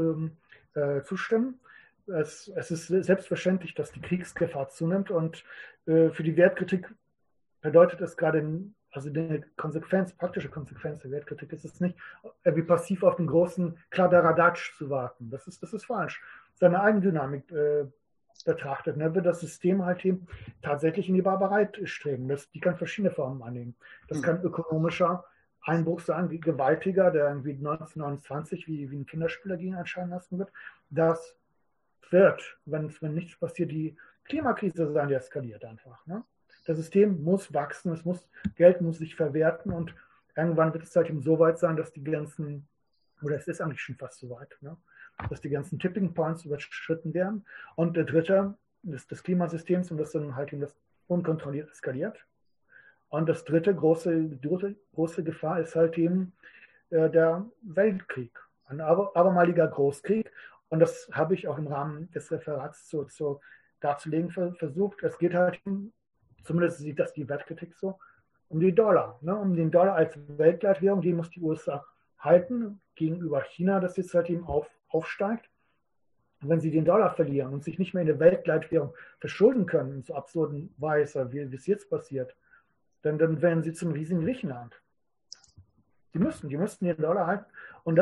Es ist selbstverständlich, dass die Kriegsgefahr zunimmt und für die Wertkritik bedeutet es gerade, also die praktische Konsequenz der Wertkritik ist es nicht, wie passiv auf den großen Kladderadatsch zu warten. Das ist falsch. Seine Eigendynamik betrachtet, ne, wird das System halt eben tatsächlich in die Barbarei streben. Die kann verschiedene Formen annehmen. Das kann ökonomischer Einbruch sein, wie gewaltiger, der irgendwie 1929 wie ein Kinderspiel dagegen erscheinen lassen wird. Das wird, wenn nichts passiert, die Klimakrise sein, die eskaliert einfach. Ne? Das System muss wachsen, Geld muss sich verwerten und irgendwann wird es halt eben so weit sein, dass die ganzen, oder es ist eigentlich schon fast so weit, ne? Dass die ganzen Tipping Points überschritten werden. Und der dritte ist des Klimasystems und das dann halt eben das unkontrolliert eskaliert. Und das dritte große Gefahr ist halt eben der Weltkrieg, ein abermaliger Großkrieg. Und das habe ich auch im Rahmen des Referats darzulegen versucht. Es geht halt, zumindest sieht das die Wertkritik so, um die Dollar. Ne? Um den Dollar als Weltleitwährung, die muss die USA halten gegenüber China, das jetzt halt eben aufsteigt. Und wenn sie den Dollar verlieren und sich nicht mehr in der Weltleitwährung verschulden können, in so absurden Weise, wie es jetzt passiert, dann werden sie zum riesigen Griechenland. Die müssten den Dollar halten. Und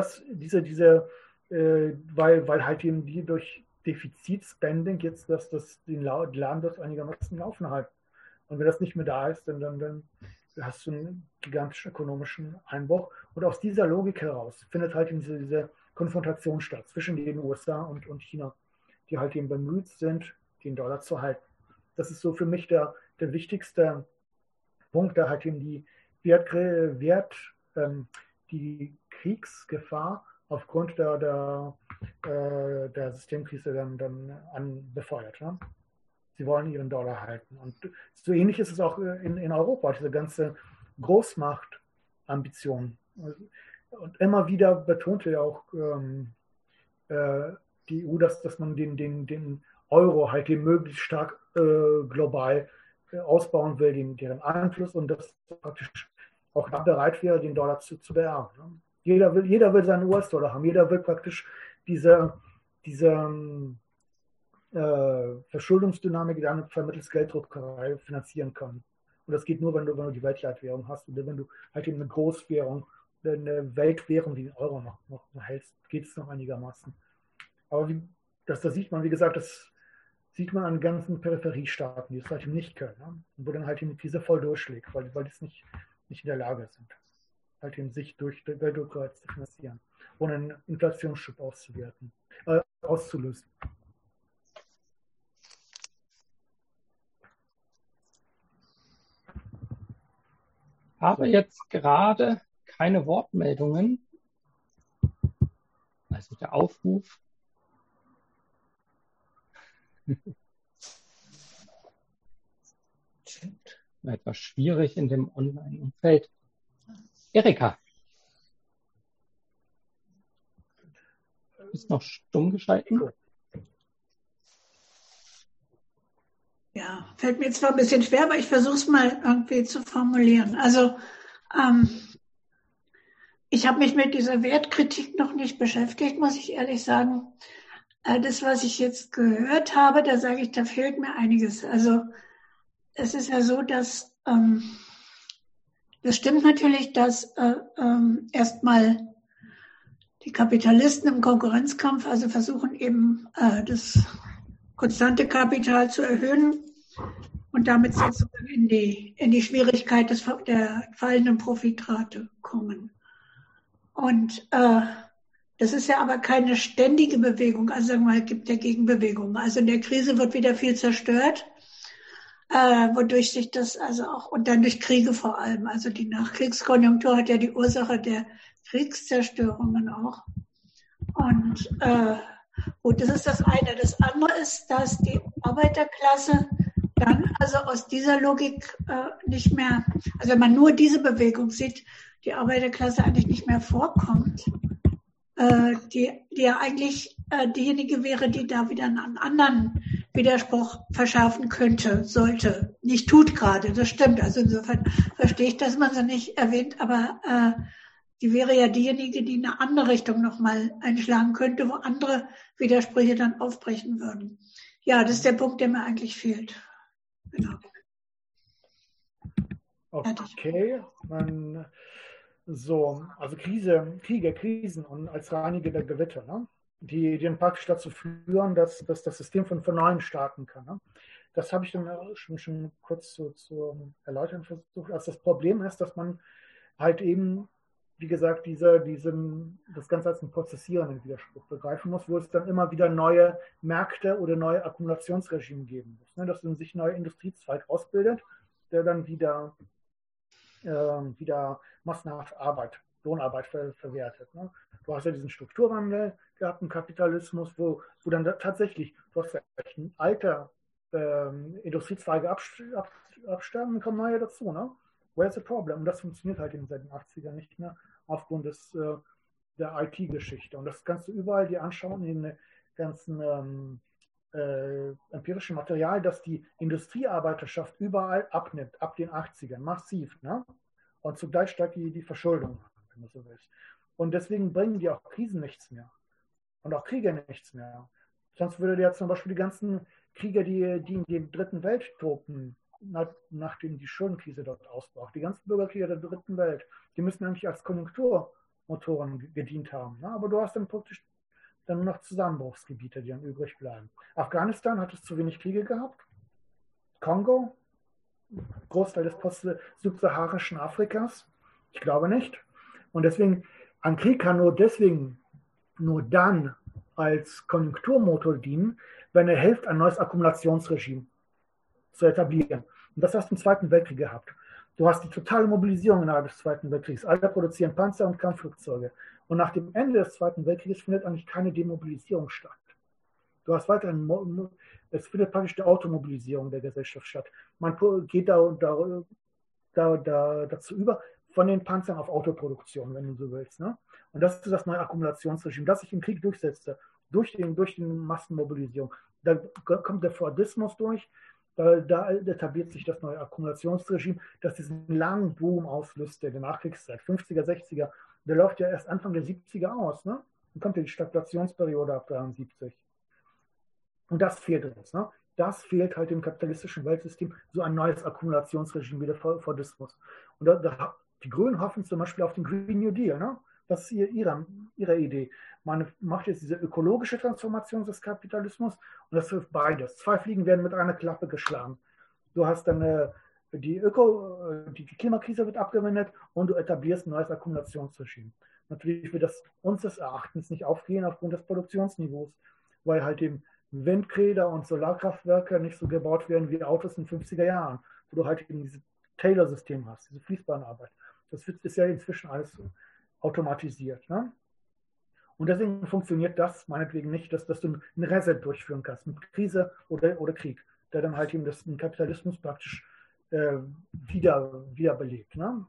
weil halt eben die durch Defizitspending jetzt den Laden das einigermaßen laufen halten. Und wenn das nicht mehr da ist, dann hast du einen gigantischen ökonomischen Einbruch. Und aus dieser Logik heraus findet halt diese Konfrontation statt zwischen den USA und China, die halt eben bemüht sind, den Dollar zu halten. Das ist so für mich der wichtigste Punkt, da halt eben die Kriegsgefahr aufgrund der Systemkrise dann befeuert. Ne? Sie wollen ihren Dollar halten. Und so ähnlich ist es auch in Europa, diese ganze Großmachtambition. Und immer wieder betonte ja auch die EU, dass man den Euro halt eben möglichst stark global ausbauen will, deren Einfluss und das praktisch auch bereit wäre, den Dollar zu beerben. Ne? Jeder will seinen US-Dollar haben. Jeder will praktisch diese Verschuldungsdynamik dann vermittels Gelddruckerei finanzieren können. Und das geht nur, wenn du die Weltleitwährung hast oder wenn du halt eben eine Großwährung, eine Weltwährung, die den Euro noch hältst, geht es noch einigermaßen. Aber das sieht man, wie gesagt, das sieht man an ganzen Peripheriestaaten, die es halt eben nicht können. Ne? Und wo dann halt eben die Krise voll durchschlägt, weil die es nicht in der Lage sind, halt eben sich durch Gelddruckerei zu finanzieren, ohne einen Inflationsschub auszulösen. Habe jetzt gerade keine Wortmeldungen. Also der Aufruf. Etwas schwierig in dem Online-Umfeld. Erika. Ist noch stumm geschalten? Ja, fällt mir zwar ein bisschen schwer, aber ich versuche es mal irgendwie zu formulieren. Also ich habe mich mit dieser Wertkritik noch nicht beschäftigt, muss ich ehrlich sagen. Das, was ich jetzt gehört habe, da sage ich, da fehlt mir einiges. Also es ist ja so, dass das stimmt natürlich, dass erstmal die Kapitalisten im Konkurrenzkampf also versuchen eben das konstante Kapital zu erhöhen und damit sozusagen in die Schwierigkeit der fallenden Profitrate kommen. Und das ist ja aber keine ständige Bewegung, also sagen wir mal, es gibt ja Gegenbewegungen. Also in der Krise wird wieder viel zerstört, wodurch sich das also auch, und dann durch Kriege vor allem, also die Nachkriegskonjunktur hat ja die Ursache der Kriegszerstörungen auch. Und gut, das ist das eine. Das andere ist, dass die Arbeiterklasse dann also aus dieser Logik nicht mehr, also wenn man nur diese Bewegung sieht, die Arbeiterklasse eigentlich nicht mehr vorkommt, die ja eigentlich diejenige wäre, die da wieder einen anderen Widerspruch verschärfen könnte, sollte. Nicht tut gerade, das stimmt. Also insofern verstehe ich, dass man sie nicht erwähnt, aber die wäre ja diejenige, die in eine andere Richtung nochmal einschlagen könnte, wo andere Widersprüche dann aufbrechen würden. Ja, das ist der Punkt, der mir eigentlich fehlt. Genau. Okay, also Kriege, Krisen und als reinigende Gewitter, ne? Die dann praktisch dazu führen, dass das System von Neuem starten kann. Ne? Das habe ich dann schon kurz zu erläutern versucht. Also das Problem ist, dass man halt eben, wie gesagt, das Ganze als einen prozessierenden Widerspruch begreifen muss, wo es dann immer wieder neue Märkte oder neue Akkumulationsregime geben muss. Ne? Dass dann sich ein neuer Industriezweig ausbildet, der dann wieder massenhaft Lohnarbeit verwertet. Ne? Du hast ja diesen Strukturwandel gehabt im Kapitalismus, wo dann tatsächlich, du hast ja ein alter Industriezweige absterben, dann kommen neue dazu. Ne? Where's the problem? Und das funktioniert halt eben seit den 80ern nicht mehr aufgrund der IT-Geschichte. Und das kannst du überall dir anschauen in den ganzen empirischen Material, dass die Industriearbeiterschaft überall abnimmt, ab den 80ern, massiv. Ne? Und zugleich steigt die Verschuldung, wenn du so willst. Und deswegen bringen die auch Krisen nichts mehr. Und auch Kriege nichts mehr. Sonst würde ja zum Beispiel die ganzen Kriege, die in der dritten Welt toben, nachdem die Schuldenkrise dort ausbrach, die ganzen Bürgerkriege der dritten Welt, die müssen eigentlich als Konjunkturmotoren gedient haben. Ne? Aber du hast dann praktisch dann nur noch Zusammenbruchsgebiete, die dann übrig bleiben. Afghanistan hat es zu wenig Kriege gehabt. Kongo, Großteil des subsaharischen Afrikas, ich glaube nicht. Und deswegen, ein Krieg kann nur dann als Konjunkturmotor dienen, wenn er hilft, ein neues Akkumulationsregime zu etablieren. Und das hast du im Zweiten Weltkrieg gehabt. Du hast die totale Mobilisierung innerhalb des Zweiten Weltkriegs. Alle produzieren Panzer und Kampfflugzeuge. Und nach dem Ende des Zweiten Weltkrieges findet eigentlich keine Demobilisierung statt. Du hast weiterhin, es findet praktisch die Automobilisierung der Gesellschaft statt. Man geht dazu über, von den Panzern auf Autoproduktion, wenn du so willst. Ne? Und das ist das neue Akkumulationsregime, das sich im Krieg durchsetzte, durch die Massenmobilisierung. Da kommt der Fordismus durch, da etabliert sich das neue Akkumulationsregime, das diesen langen Boom auslöst der Nachkriegszeit, 50er, 60er. Der läuft ja erst Anfang der 70er aus. Ne? Dann kommt ja die Stagflationsperiode ab 73. Und das fehlt uns. Ne? Das fehlt halt im kapitalistischen Weltsystem, so ein neues Akkumulationsregime wie der Fordismus. Und die Grünen hoffen zum Beispiel auf den Green New Deal. Ne? Das ist ihre Idee. Man macht jetzt diese ökologische Transformation des Kapitalismus und das hilft beides. Zwei Fliegen werden mit einer Klappe geschlagen. Du hast dann die Klimakrise wird abgewendet und du etablierst ein neues Akkumulationsregime. Natürlich wird das unseres Erachtens nicht aufgehen aufgrund des Produktionsniveaus, weil halt eben Windräder und Solarkraftwerke nicht so gebaut werden wie Autos in den 50er Jahren, wo du halt eben dieses Taylor-System hast, diese Fließbandarbeit. Das ist ja inzwischen alles automatisiert. Ne? Und deswegen funktioniert das meinetwegen nicht, dass du ein Reset durchführen kannst, mit Krise oder Krieg, der dann halt eben den Kapitalismus praktisch wiederbelebt. Ne?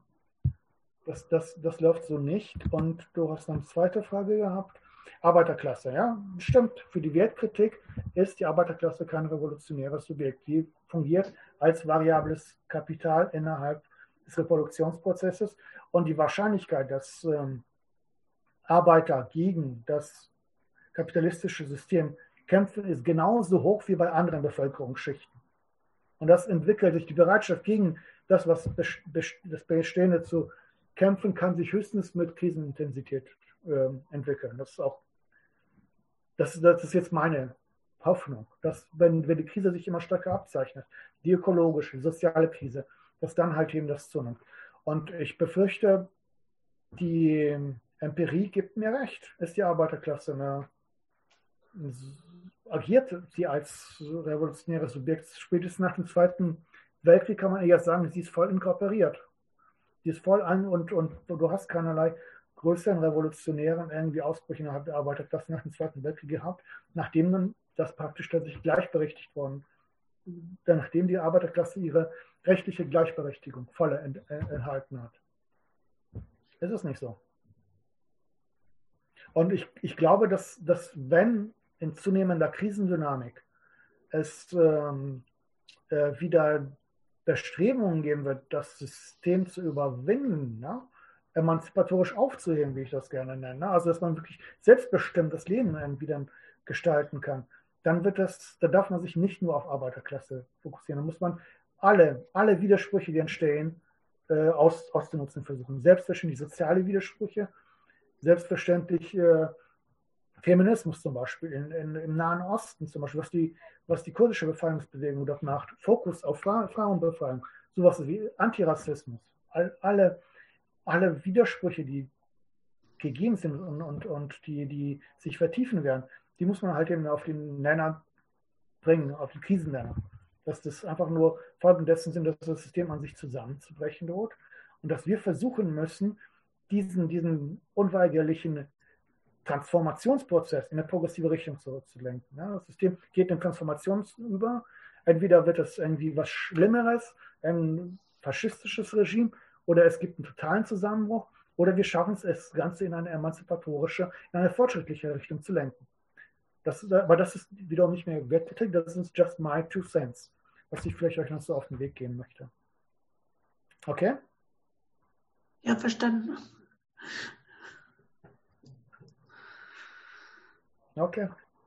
Das läuft so nicht. Und du hast dann eine zweite Frage gehabt. Arbeiterklasse, ja, stimmt. Für die Wertkritik ist die Arbeiterklasse kein revolutionäres Subjekt. Die fungiert als variables Kapital innerhalb des Reproduktionsprozesses und die Wahrscheinlichkeit, dass Arbeiter gegen das kapitalistische System kämpfen, ist genauso hoch wie bei anderen Bevölkerungsschichten. Und das entwickelt sich, die Bereitschaft gegen das Bestehende zu kämpfen, kann sich höchstens mit Krisenintensität entwickeln. Das ist jetzt meine Hoffnung, dass wenn die Krise sich immer stärker abzeichnet, die ökologische, die soziale Krise, dass dann halt eben das zunimmt. Und ich befürchte, die Empirie gibt mir recht. Ist die Arbeiterklasse agiert sie als revolutionäres Subjekt? Spätestens nach dem Zweiten Weltkrieg kann man eher sagen, sie ist voll inkorporiert. Die ist voll an und du hast keinerlei größeren revolutionären irgendwie Ausbrüche innerhalb der Arbeiterklasse nach dem Zweiten Weltkrieg gehabt, nachdem dann das praktisch tatsächlich gleichberechtigt worden, nachdem die Arbeiterklasse ihre rechtliche Gleichberechtigung voll erhalten hat. Ist es nicht so? Und ich glaube, dass wenn in zunehmender Krisendynamik es wieder Bestrebungen geben wird, das System zu überwinden, ne? Emanzipatorisch aufzuheben, wie ich das gerne nenne, ne? Also dass man wirklich selbstbestimmt das Leben irgendwie dann gestalten kann, dann da darf man sich nicht nur auf Arbeiterklasse fokussieren, dann muss man alle Widersprüche, die entstehen, auszunutzen versuchen. Selbstverständlich soziale Widersprüche, selbstverständlich Feminismus zum Beispiel im Nahen Osten, zum Beispiel, was die kurdische Befreiungsbewegung dort macht, Fokus auf Frauenbefreiung, sowas wie Antirassismus, alle Widersprüche, die gegeben sind und die sich vertiefen werden, die muss man halt eben auf den Nenner bringen, auf die Krisennenner. Dass das einfach nur Folgen dessen sind, dass das System an sich zusammenzubrechen droht und dass wir versuchen müssen, diesen unweigerlichen Transformationsprozess in eine progressive Richtung zurückzulenken. Ja, das System geht in Transformation über. Entweder wird es irgendwie was Schlimmeres, ein faschistisches Regime, oder es gibt einen totalen Zusammenbruch, oder wir schaffen es, das Ganze in eine emanzipatorische, in eine fortschrittliche Richtung zu lenken. Aber das ist wiederum nicht mehr Wertkritik, das ist just my 2 cents, was ich vielleicht euch noch so auf den Weg geben möchte. Okay? Ja, verstanden. Okay.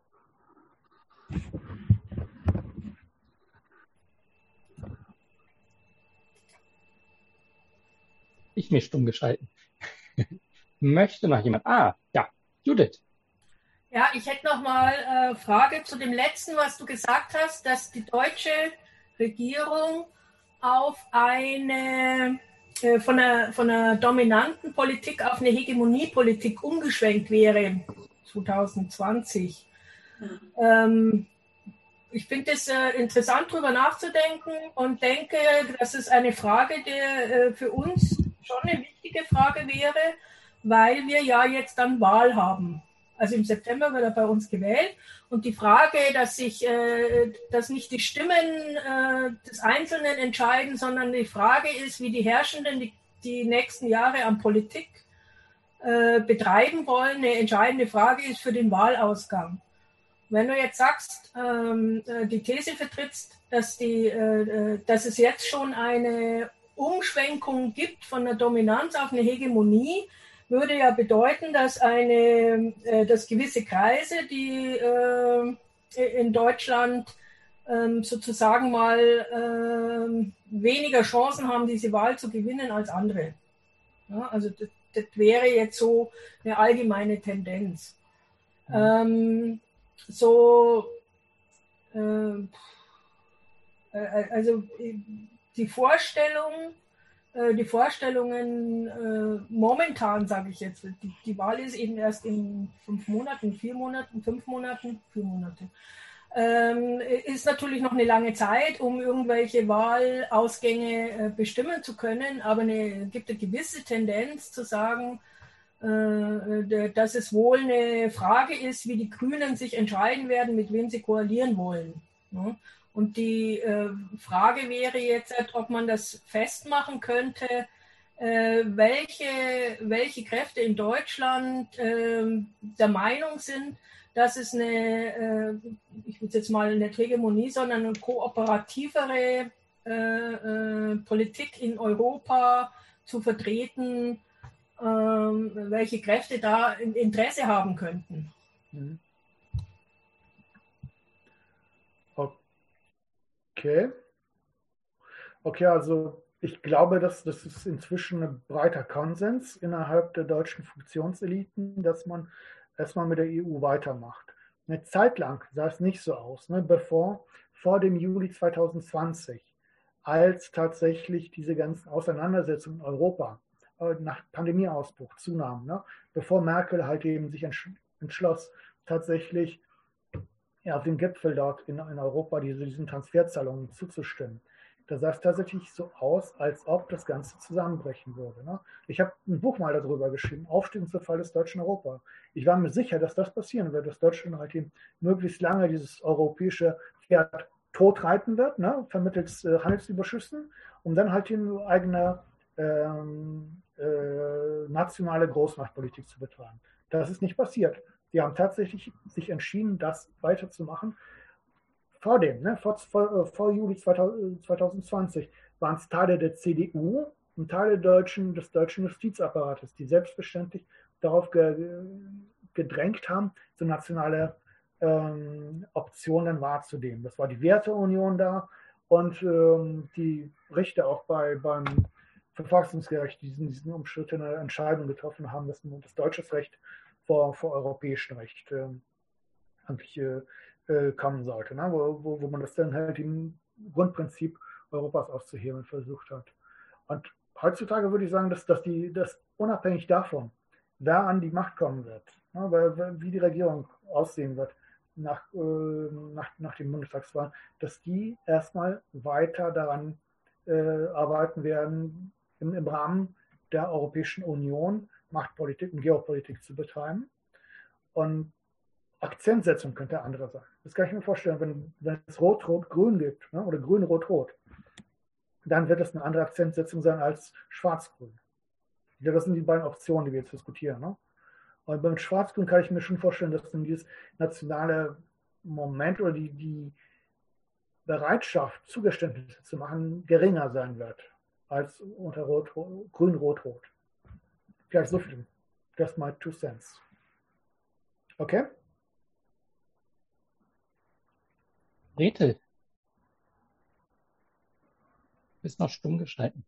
Ich mich stumm geschalten. Möchte noch jemand? Ja, Judith. Ja, ich hätte noch mal Frage zu dem letzten, was du gesagt hast, dass die deutsche Regierung auf eine von einer dominanten Politik auf eine Hegemoniepolitik umgeschwenkt wäre 2020. Ich finde es interessant, darüber nachzudenken und denke, dass es eine Frage, die für uns schon eine wichtige Frage wäre, weil wir ja jetzt dann Wahl haben. Also im September wird er bei uns gewählt. Und die Frage, dass nicht die Stimmen des Einzelnen entscheiden, sondern die Frage ist, wie die Herrschenden die nächsten Jahre an Politik betreiben wollen, eine entscheidende Frage ist für den Wahlausgang. Wenn du jetzt sagst, die These vertrittst, dass es jetzt schon eine Umschwenkung gibt von der Dominanz auf eine Hegemonie, würde ja bedeuten, dass gewisse Kreise, die in Deutschland sozusagen mal weniger Chancen haben, diese Wahl zu gewinnen als andere. Ja, also das wäre jetzt so eine allgemeine Tendenz. Also die Vorstellungen momentan, sage ich jetzt, die Wahl ist eben erst in 5 Monaten, 4 Monaten, 5 Monaten, 4 Monate. Ist natürlich noch eine lange Zeit, um irgendwelche Wahlausgänge bestimmen zu können, aber gibt eine gewisse Tendenz zu sagen, dass es wohl eine Frage ist, wie die Grünen sich entscheiden werden, mit wem sie koalieren wollen. Ja? Und die Frage wäre jetzt, ob man das festmachen könnte, welche Kräfte in Deutschland der Meinung sind, dass es eine, ich will jetzt mal nicht Hegemonie, sondern eine kooperativere Politik in Europa zu vertreten, welche Kräfte da Interesse haben könnten. Okay, also ich glaube, das ist inzwischen ein breiter Konsens innerhalb der deutschen Funktionseliten, dass man erstmal mit der EU weitermacht. Eine Zeit lang sah es nicht so aus, ne? Vor dem Juli 2020, als tatsächlich diese ganzen Auseinandersetzungen in Europa nach Pandemieausbruch zunahmen, ne? Bevor Merkel halt eben sich entschloss, tatsächlich auf dem Gipfel dort in Europa diesen Transferzahlungen zuzustimmen. Da sah es tatsächlich so aus, als ob das Ganze zusammenbrechen würde. Ne? Ich habe ein Buch mal darüber geschrieben, Aufstieg und Zerfall des deutschen Europa. Ich war mir sicher, dass das passieren wird, dass Deutschland halt eben möglichst lange dieses europäische Pferd totreiten wird, ne? Vermittels Handelsüberschüssen, um dann halt in eigene nationale Großmachtpolitik zu betreiben. Das ist nicht passiert. Die haben tatsächlich sich entschieden, das weiterzumachen. vor dem, ne, vor Juli 2020, waren es Teile der CDU und Teile des deutschen Justizapparates, die selbstverständlich darauf gedrängt haben, so nationale Optionen wahrzunehmen. Das war die Werteunion da und die Richter auch beim Verfassungsgericht diesen umstrittene Entscheidung getroffen haben, dass das deutsches Recht vor europäischem Recht eigentlich kommen sollte, ne? Wo man das dann halt im Grundprinzip Europas auszuhebeln versucht hat. Und heutzutage würde ich sagen, dass unabhängig davon, wer an die Macht kommen wird, ne, wie die Regierung aussehen wird nach den Bundestagswahlen, dass die erstmal weiter daran arbeiten werden, im Rahmen der Europäischen Union Machtpolitik und Geopolitik zu betreiben. Und Akzentsetzung könnte andere sein. Das kann ich mir vorstellen, wenn es Rot-Rot-Grün gibt, ne, oder Grün-Rot-Rot, dann wird es eine andere Akzentsetzung sein als Schwarz-Grün. Ja, das sind die beiden Optionen, die wir jetzt diskutieren. Ne? Und beim Schwarz-Grün kann ich mir schon vorstellen, dass dann dieses nationale Moment oder die Bereitschaft, Zugeständnisse zu machen, geringer sein wird als unter Grün-Rot-Rot. Vielleicht so viel. That's my 2 cents. Okay? Gretel, du bist noch stumm geschalten.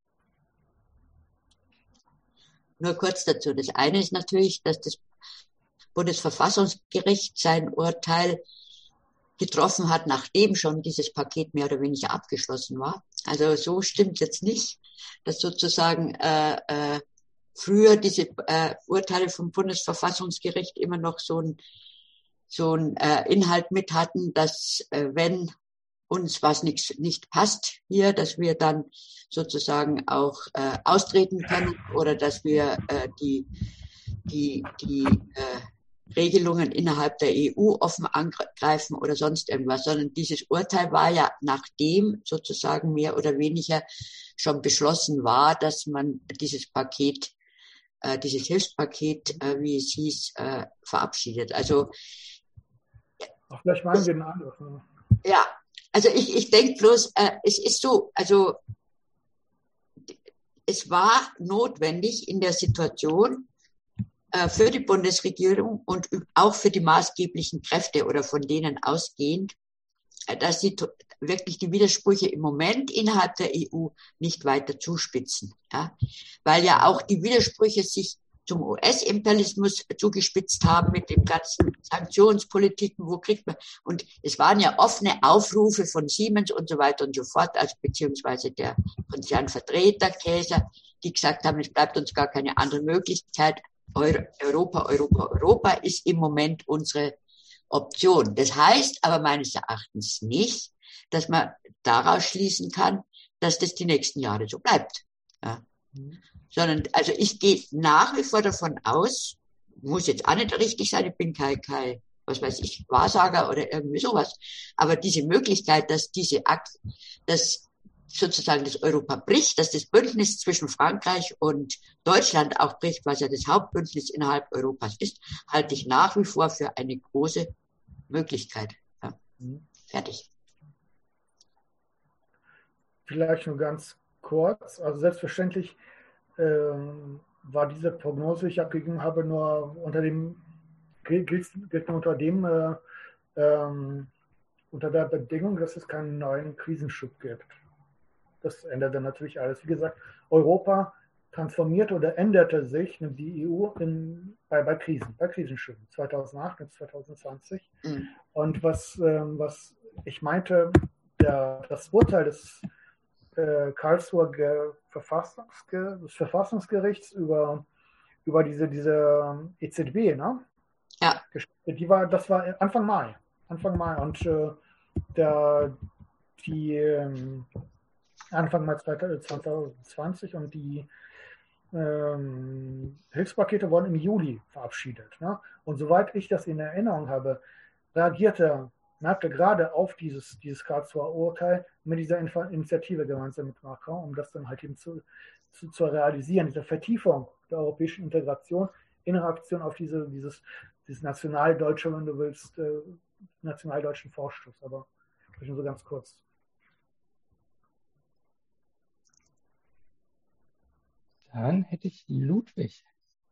Nur kurz dazu. Das eine ist natürlich, dass das Bundesverfassungsgericht sein Urteil getroffen hat, nachdem schon dieses Paket mehr oder weniger abgeschlossen war. Also so stimmt jetzt nicht, dass sozusagen früher diese Urteile vom Bundesverfassungsgericht immer noch so ein Inhalt mit hatten, dass wenn uns was nicht passt hier, dass wir dann sozusagen auch austreten können oder dass wir die Regelungen innerhalb der EU offen angreifen oder sonst irgendwas, sondern dieses Urteil war ja, nachdem sozusagen mehr oder weniger schon beschlossen war, dass man dieses Paket, dieses Hilfspaket, wie es hieß, verabschiedet. Also vielleicht meinen wir einen Angriff. Ne? Ja, also ich denke bloß, es ist so, also es war notwendig in der Situation für die Bundesregierung und auch für die maßgeblichen Kräfte oder von denen ausgehend, dass sie wirklich die Widersprüche im Moment innerhalb der EU nicht weiter zuspitzen. Ja? Weil ja auch die Widersprüche sich zum US-Imperialismus zugespitzt haben mit den ganzen Sanktionspolitiken, wo kriegt man, und es waren ja offene Aufrufe von Siemens und so weiter und so fort, also beziehungsweise der Konzernvertreter Käser, die gesagt haben, es bleibt uns gar keine andere Möglichkeit, Europa ist im Moment unsere Option. Das heißt aber meines Erachtens nicht, dass man daraus schließen kann, dass das die nächsten Jahre so bleibt. Ja. Sondern, also ich gehe nach wie vor davon aus, muss jetzt auch nicht richtig sein, ich bin kein was weiß ich, Wahrsager oder irgendwie sowas, aber diese Möglichkeit, dass dass sozusagen das Europa bricht, dass das Bündnis zwischen Frankreich und Deutschland auch bricht, was ja das Hauptbündnis innerhalb Europas ist, halte ich nach wie vor für eine große Möglichkeit. Ja. Fertig. Vielleicht nur ganz kurz, also selbstverständlich war diese Prognose, die ich abgegeben habe, nur gilt nur unter der Bedingung, dass es keinen neuen Krisenschub gibt. Das ändert dann natürlich alles. Wie gesagt, Europa transformierte oder änderte sich, die EU bei Krisenschüben 2008 und 2020. Mhm. Und was ich meinte, das Urteil des Karlsruher Verfassungsgerichts über diese EZB, ne? Ja. Das war Anfang Mai. Und Anfang Mai 2020 und die Hilfspakete wurden im Juli verabschiedet. Ne? Und soweit ich das in Erinnerung habe, reagierte gerade auf dieses Karlsruher Urteil mit dieser Initiative gemeinsam mit Macron, um das dann halt eben zu realisieren, diese Vertiefung der europäischen Integration in Reaktion auf dieses nationaldeutsche, wenn du willst, nationaldeutschen Vorstoß. Aber Nur so ganz kurz. Dann hätte ich Ludwig.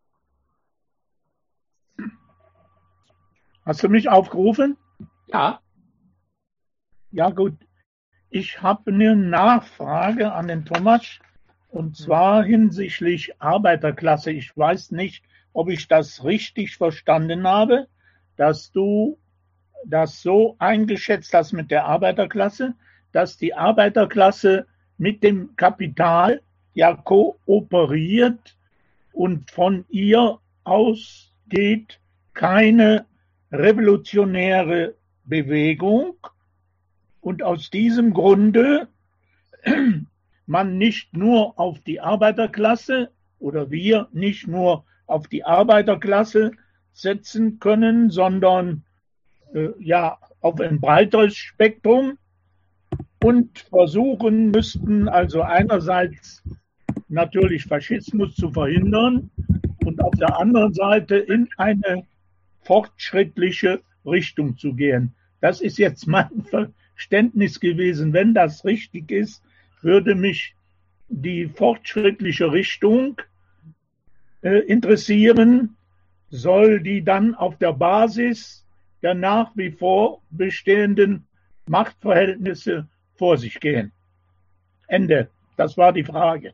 Hast du mich aufgerufen? Ja. Ja, gut. Ich habe eine Nachfrage an den Thomas, und zwar hinsichtlich Arbeiterklasse. Ich weiß nicht, ob ich das richtig verstanden habe, dass du das so eingeschätzt hast mit der Arbeiterklasse, dass die Arbeiterklasse mit dem Kapital ja kooperiert und von ihr ausgeht keine revolutionäre Bewegung und aus diesem Grunde man nicht nur auf die Arbeiterklasse oder wir nicht nur auf die Arbeiterklasse setzen können, sondern auf ein breiteres Spektrum und versuchen müssten, also einerseits natürlich Faschismus zu verhindern und auf der anderen Seite in eine fortschrittliche Richtung zu gehen. Das ist jetzt mein Verständnis gewesen. Wenn das richtig ist, würde mich die fortschrittliche Richtung interessieren. Soll die dann auf der Basis der nach wie vor bestehenden Machtverhältnisse vor sich gehen? Ende. Das war die Frage.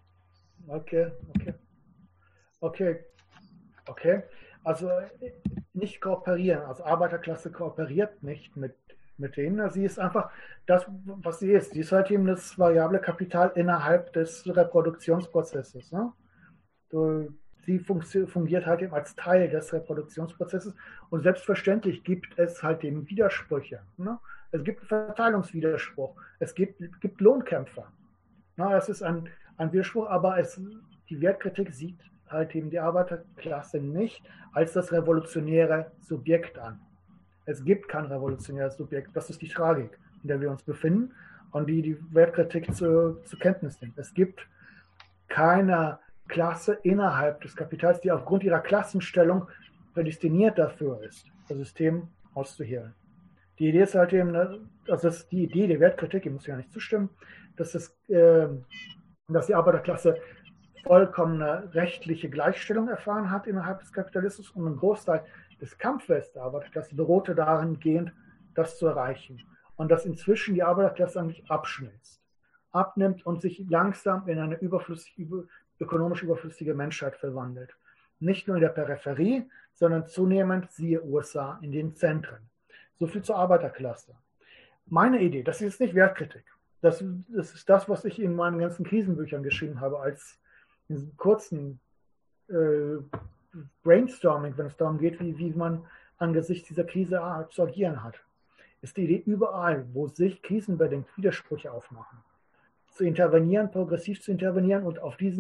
Okay. Also nicht kooperieren. Also Arbeiterklasse kooperiert nicht mit denen. Sie ist einfach das, was sie ist. Sie ist halt eben das variable Kapital innerhalb des Reproduktionsprozesses. Ne? Sie fungiert halt eben als Teil des Reproduktionsprozesses und selbstverständlich gibt es halt eben Widersprüche. Ne? Es gibt Verteilungswiderspruch, es gibt Lohnkämpfer. Na, es ist ein Widerspruch, aber die Wertkritik sieht halt eben die Arbeiterklasse nicht als das revolutionäre Subjekt an. Es gibt kein revolutionäres Subjekt, das ist die Tragik, in der wir uns befinden und die Wertkritik zur Kenntnis nimmt. Es gibt keine Klasse innerhalb des Kapitals, die aufgrund ihrer Klassenstellung prädestiniert dafür ist, das System auszuhebeln. Die Idee ist halt eben, also das ist die Idee der Wertkritik, ich muss ja nicht zustimmen, dass die Arbeiterklasse vollkommene rechtliche Gleichstellung erfahren hat innerhalb des Kapitalismus und ein Großteil des Kampfes der Arbeiterklasse beruhte dahingehend, das zu erreichen. Und dass inzwischen die Arbeiterklasse eigentlich abschmilzt, abnimmt und sich langsam in eine ökonomisch überflüssige Menschheit verwandelt. Nicht nur in der Peripherie, sondern zunehmend, siehe USA, in den Zentren. So viel zur Arbeiterklasse. Meine Idee, das ist jetzt nicht Wertkritik, das ist das, was ich in meinen ganzen Krisenbüchern geschrieben habe, als in diesem kurzen Brainstorming, wenn es darum geht, wie man angesichts dieser Krise zu agieren hat. Ist die Idee überall, wo sich krisenbedingt Widersprüche aufmachen, zu intervenieren, progressiv zu intervenieren und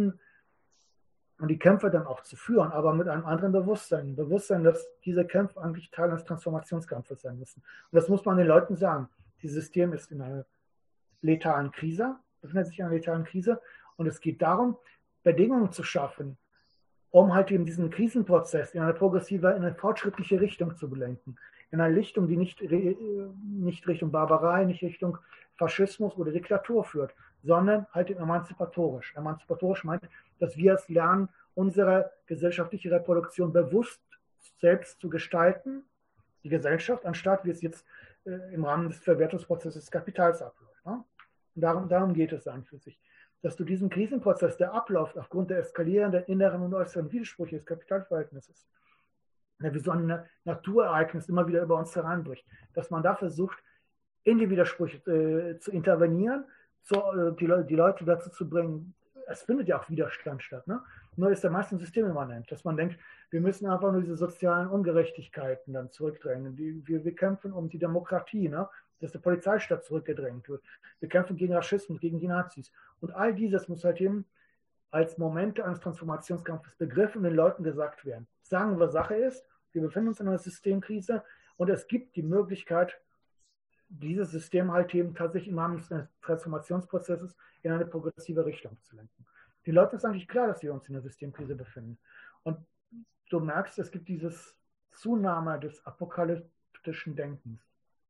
die Kämpfe dann auch zu führen, aber mit einem anderen Bewusstsein. Bewusstsein, dass diese Kämpfe eigentlich Teil eines Transformationskampfes sein müssen. Und das muss man den Leuten sagen. Dieses System ist in einer letalen Krise, befindet sich in einer letalen Krise und es geht darum, Bedingungen zu schaffen, um halt eben diesen Krisenprozess in eine progressive, in eine fortschrittliche Richtung zu belenken. In eine Richtung, die nicht Richtung Barbarei, nicht Richtung Faschismus oder Diktatur führt, sondern halt emanzipatorisch. Emanzipatorisch meint, dass wir es lernen, unsere gesellschaftliche Reproduktion bewusst selbst zu gestalten, die Gesellschaft, anstatt wie es jetzt im Rahmen des Verwertungsprozesses des Kapitals abläuft. Ne? Und darum geht es an für sich. Dass du diesen Krisenprozess, der abläuft aufgrund der eskalierenden inneren und äußeren Widersprüche des Kapitalverhältnisses, wie so ein Naturereignis immer wieder über uns hereinbricht, dass man da versucht, in die Widersprüche zu intervenieren, die Leute dazu zu bringen, es findet ja auch Widerstand statt, ne? Nur ist der meistens systemimmanent, dass man denkt, wir müssen einfach nur diese sozialen Ungerechtigkeiten dann zurückdrängen. Wir kämpfen um die Demokratie, ne? Dass der Polizeistaat zurückgedrängt wird. Wir kämpfen gegen Rassismus, gegen die Nazis. Und all dieses muss halt eben als Momente eines Transformationskampfes begriffen und den Leuten gesagt werden. Sagen wir, Sache ist, wir befinden uns in einer Systemkrise und es gibt die Möglichkeit, dieses System halt eben tatsächlich im Rahmen des Transformationsprozesses in eine progressive Richtung zu lenken. Den Leuten ist eigentlich klar, dass wir uns in einer Systemkrise befinden. Und du merkst, es gibt dieses Zunahme des apokalyptischen Denkens.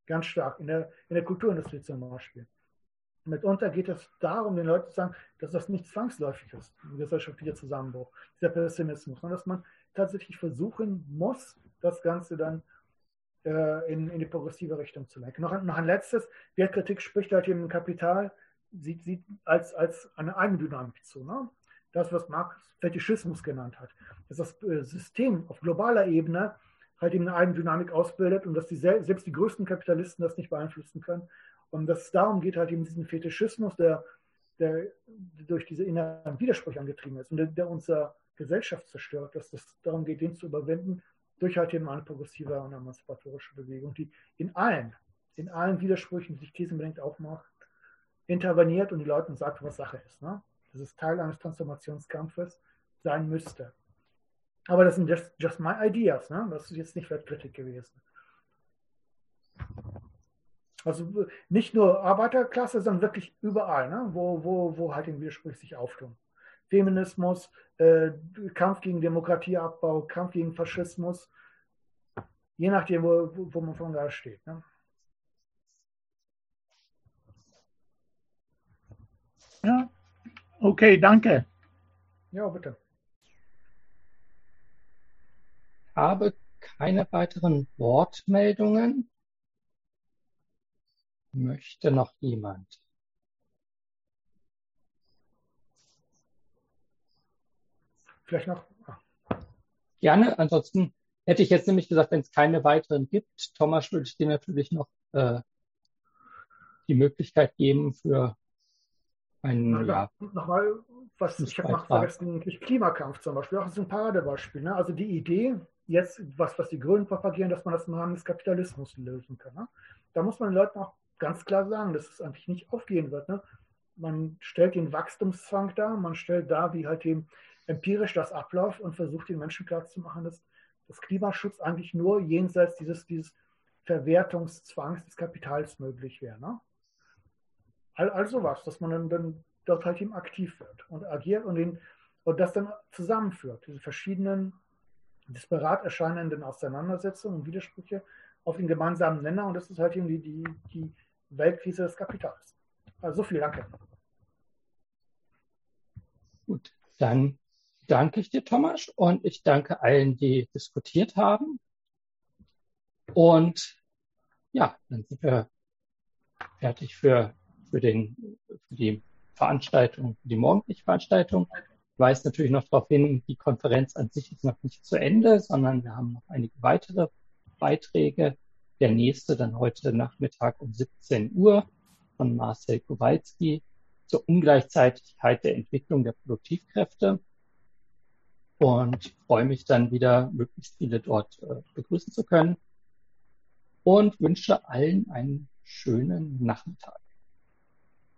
ganz stark in der Kulturindustrie zum Beispiel. Mitunter geht es darum, den Leuten zu sagen, dass das nicht zwangsläufig ist, ein gesellschaftlicher Zusammenbruch, dieser Pessimismus, sondern dass man tatsächlich versuchen muss, das Ganze dann in die progressive Richtung zu lenken. Noch ein letztes, Wertkritik spricht halt eben Kapital, sieht als eine Eigendynamik zu. Ne? Das, was Marx Fetischismus genannt hat, dass das System auf globaler Ebene halt eben eine Eigendynamik ausbildet und dass selbst die größten Kapitalisten das nicht beeinflussen können. Und dass es darum geht, halt eben diesen Fetischismus, der durch diese inneren Widersprüche angetrieben ist und der unsere Gesellschaft zerstört, dass es darum geht, den zu überwinden, durch halt eben eine progressive und emanzipatorische Bewegung, die in allen Widersprüchen, die sich krisenbedingt aufmacht, interveniert und die Leuten sagt, was Sache ist. Ne? Das ist Teil eines Transformationskampfes sein müsste. Aber das sind just my ideas. Ne? Das ist jetzt nicht Wertkritik gewesen. Also nicht nur Arbeiterklasse, sondern wirklich überall, ne? wo halt den Widersprüche sich auftun. Feminismus, Kampf gegen Demokratieabbau, Kampf gegen Faschismus, je nachdem, wo man von da steht. Ne? Ja, okay, danke. Ja, bitte. Ich habe keine weiteren Wortmeldungen. Möchte noch jemand? Vielleicht noch. Gerne, ansonsten hätte ich jetzt nämlich gesagt, wenn es keine weiteren gibt, Thomas, würde ich dir natürlich noch die Möglichkeit geben für einen, Nochmal, ich habe noch vergessen, Klimakampf zum Beispiel, auch das ist ein Paradebeispiel. Ne? Also die Idee, jetzt, was die Grünen propagieren, dass man das im Rahmen des Kapitalismus lösen kann. Ne? Da muss man den Leuten auch ganz klar sagen, dass es eigentlich nicht aufgehen wird. Ne? Man stellt den Wachstumszwang dar, man stellt dar, wie halt eben empirisch das abläuft und versucht den Menschen klarzumachen, dass das Klimaschutz eigentlich nur jenseits dieses Verwertungszwangs des Kapitals möglich wäre. Ne? Also was, dass man dann dort halt eben aktiv wird und agiert und das dann zusammenführt, diese verschiedenen disparat erscheinenden Auseinandersetzungen und Widersprüche auf den gemeinsamen Nenner und das ist halt eben die Weltkrise des Kapitals. Also so viel, danke. Gut, dann danke ich dir, Thomas, und ich danke allen, die diskutiert haben. Und ja, dann sind wir fertig für die Veranstaltung, für die morgendliche Veranstaltung. Ich weise natürlich noch darauf hin, die Konferenz an sich ist noch nicht zu Ende, sondern wir haben noch einige weitere Beiträge. Der nächste dann heute Nachmittag um 17 Uhr von Marcel Kowalski zur Ungleichzeitigkeit der Entwicklung der Produktivkräfte. Und freue mich dann wieder, möglichst viele dort begrüßen zu können. Und wünsche allen einen schönen Nachmittag.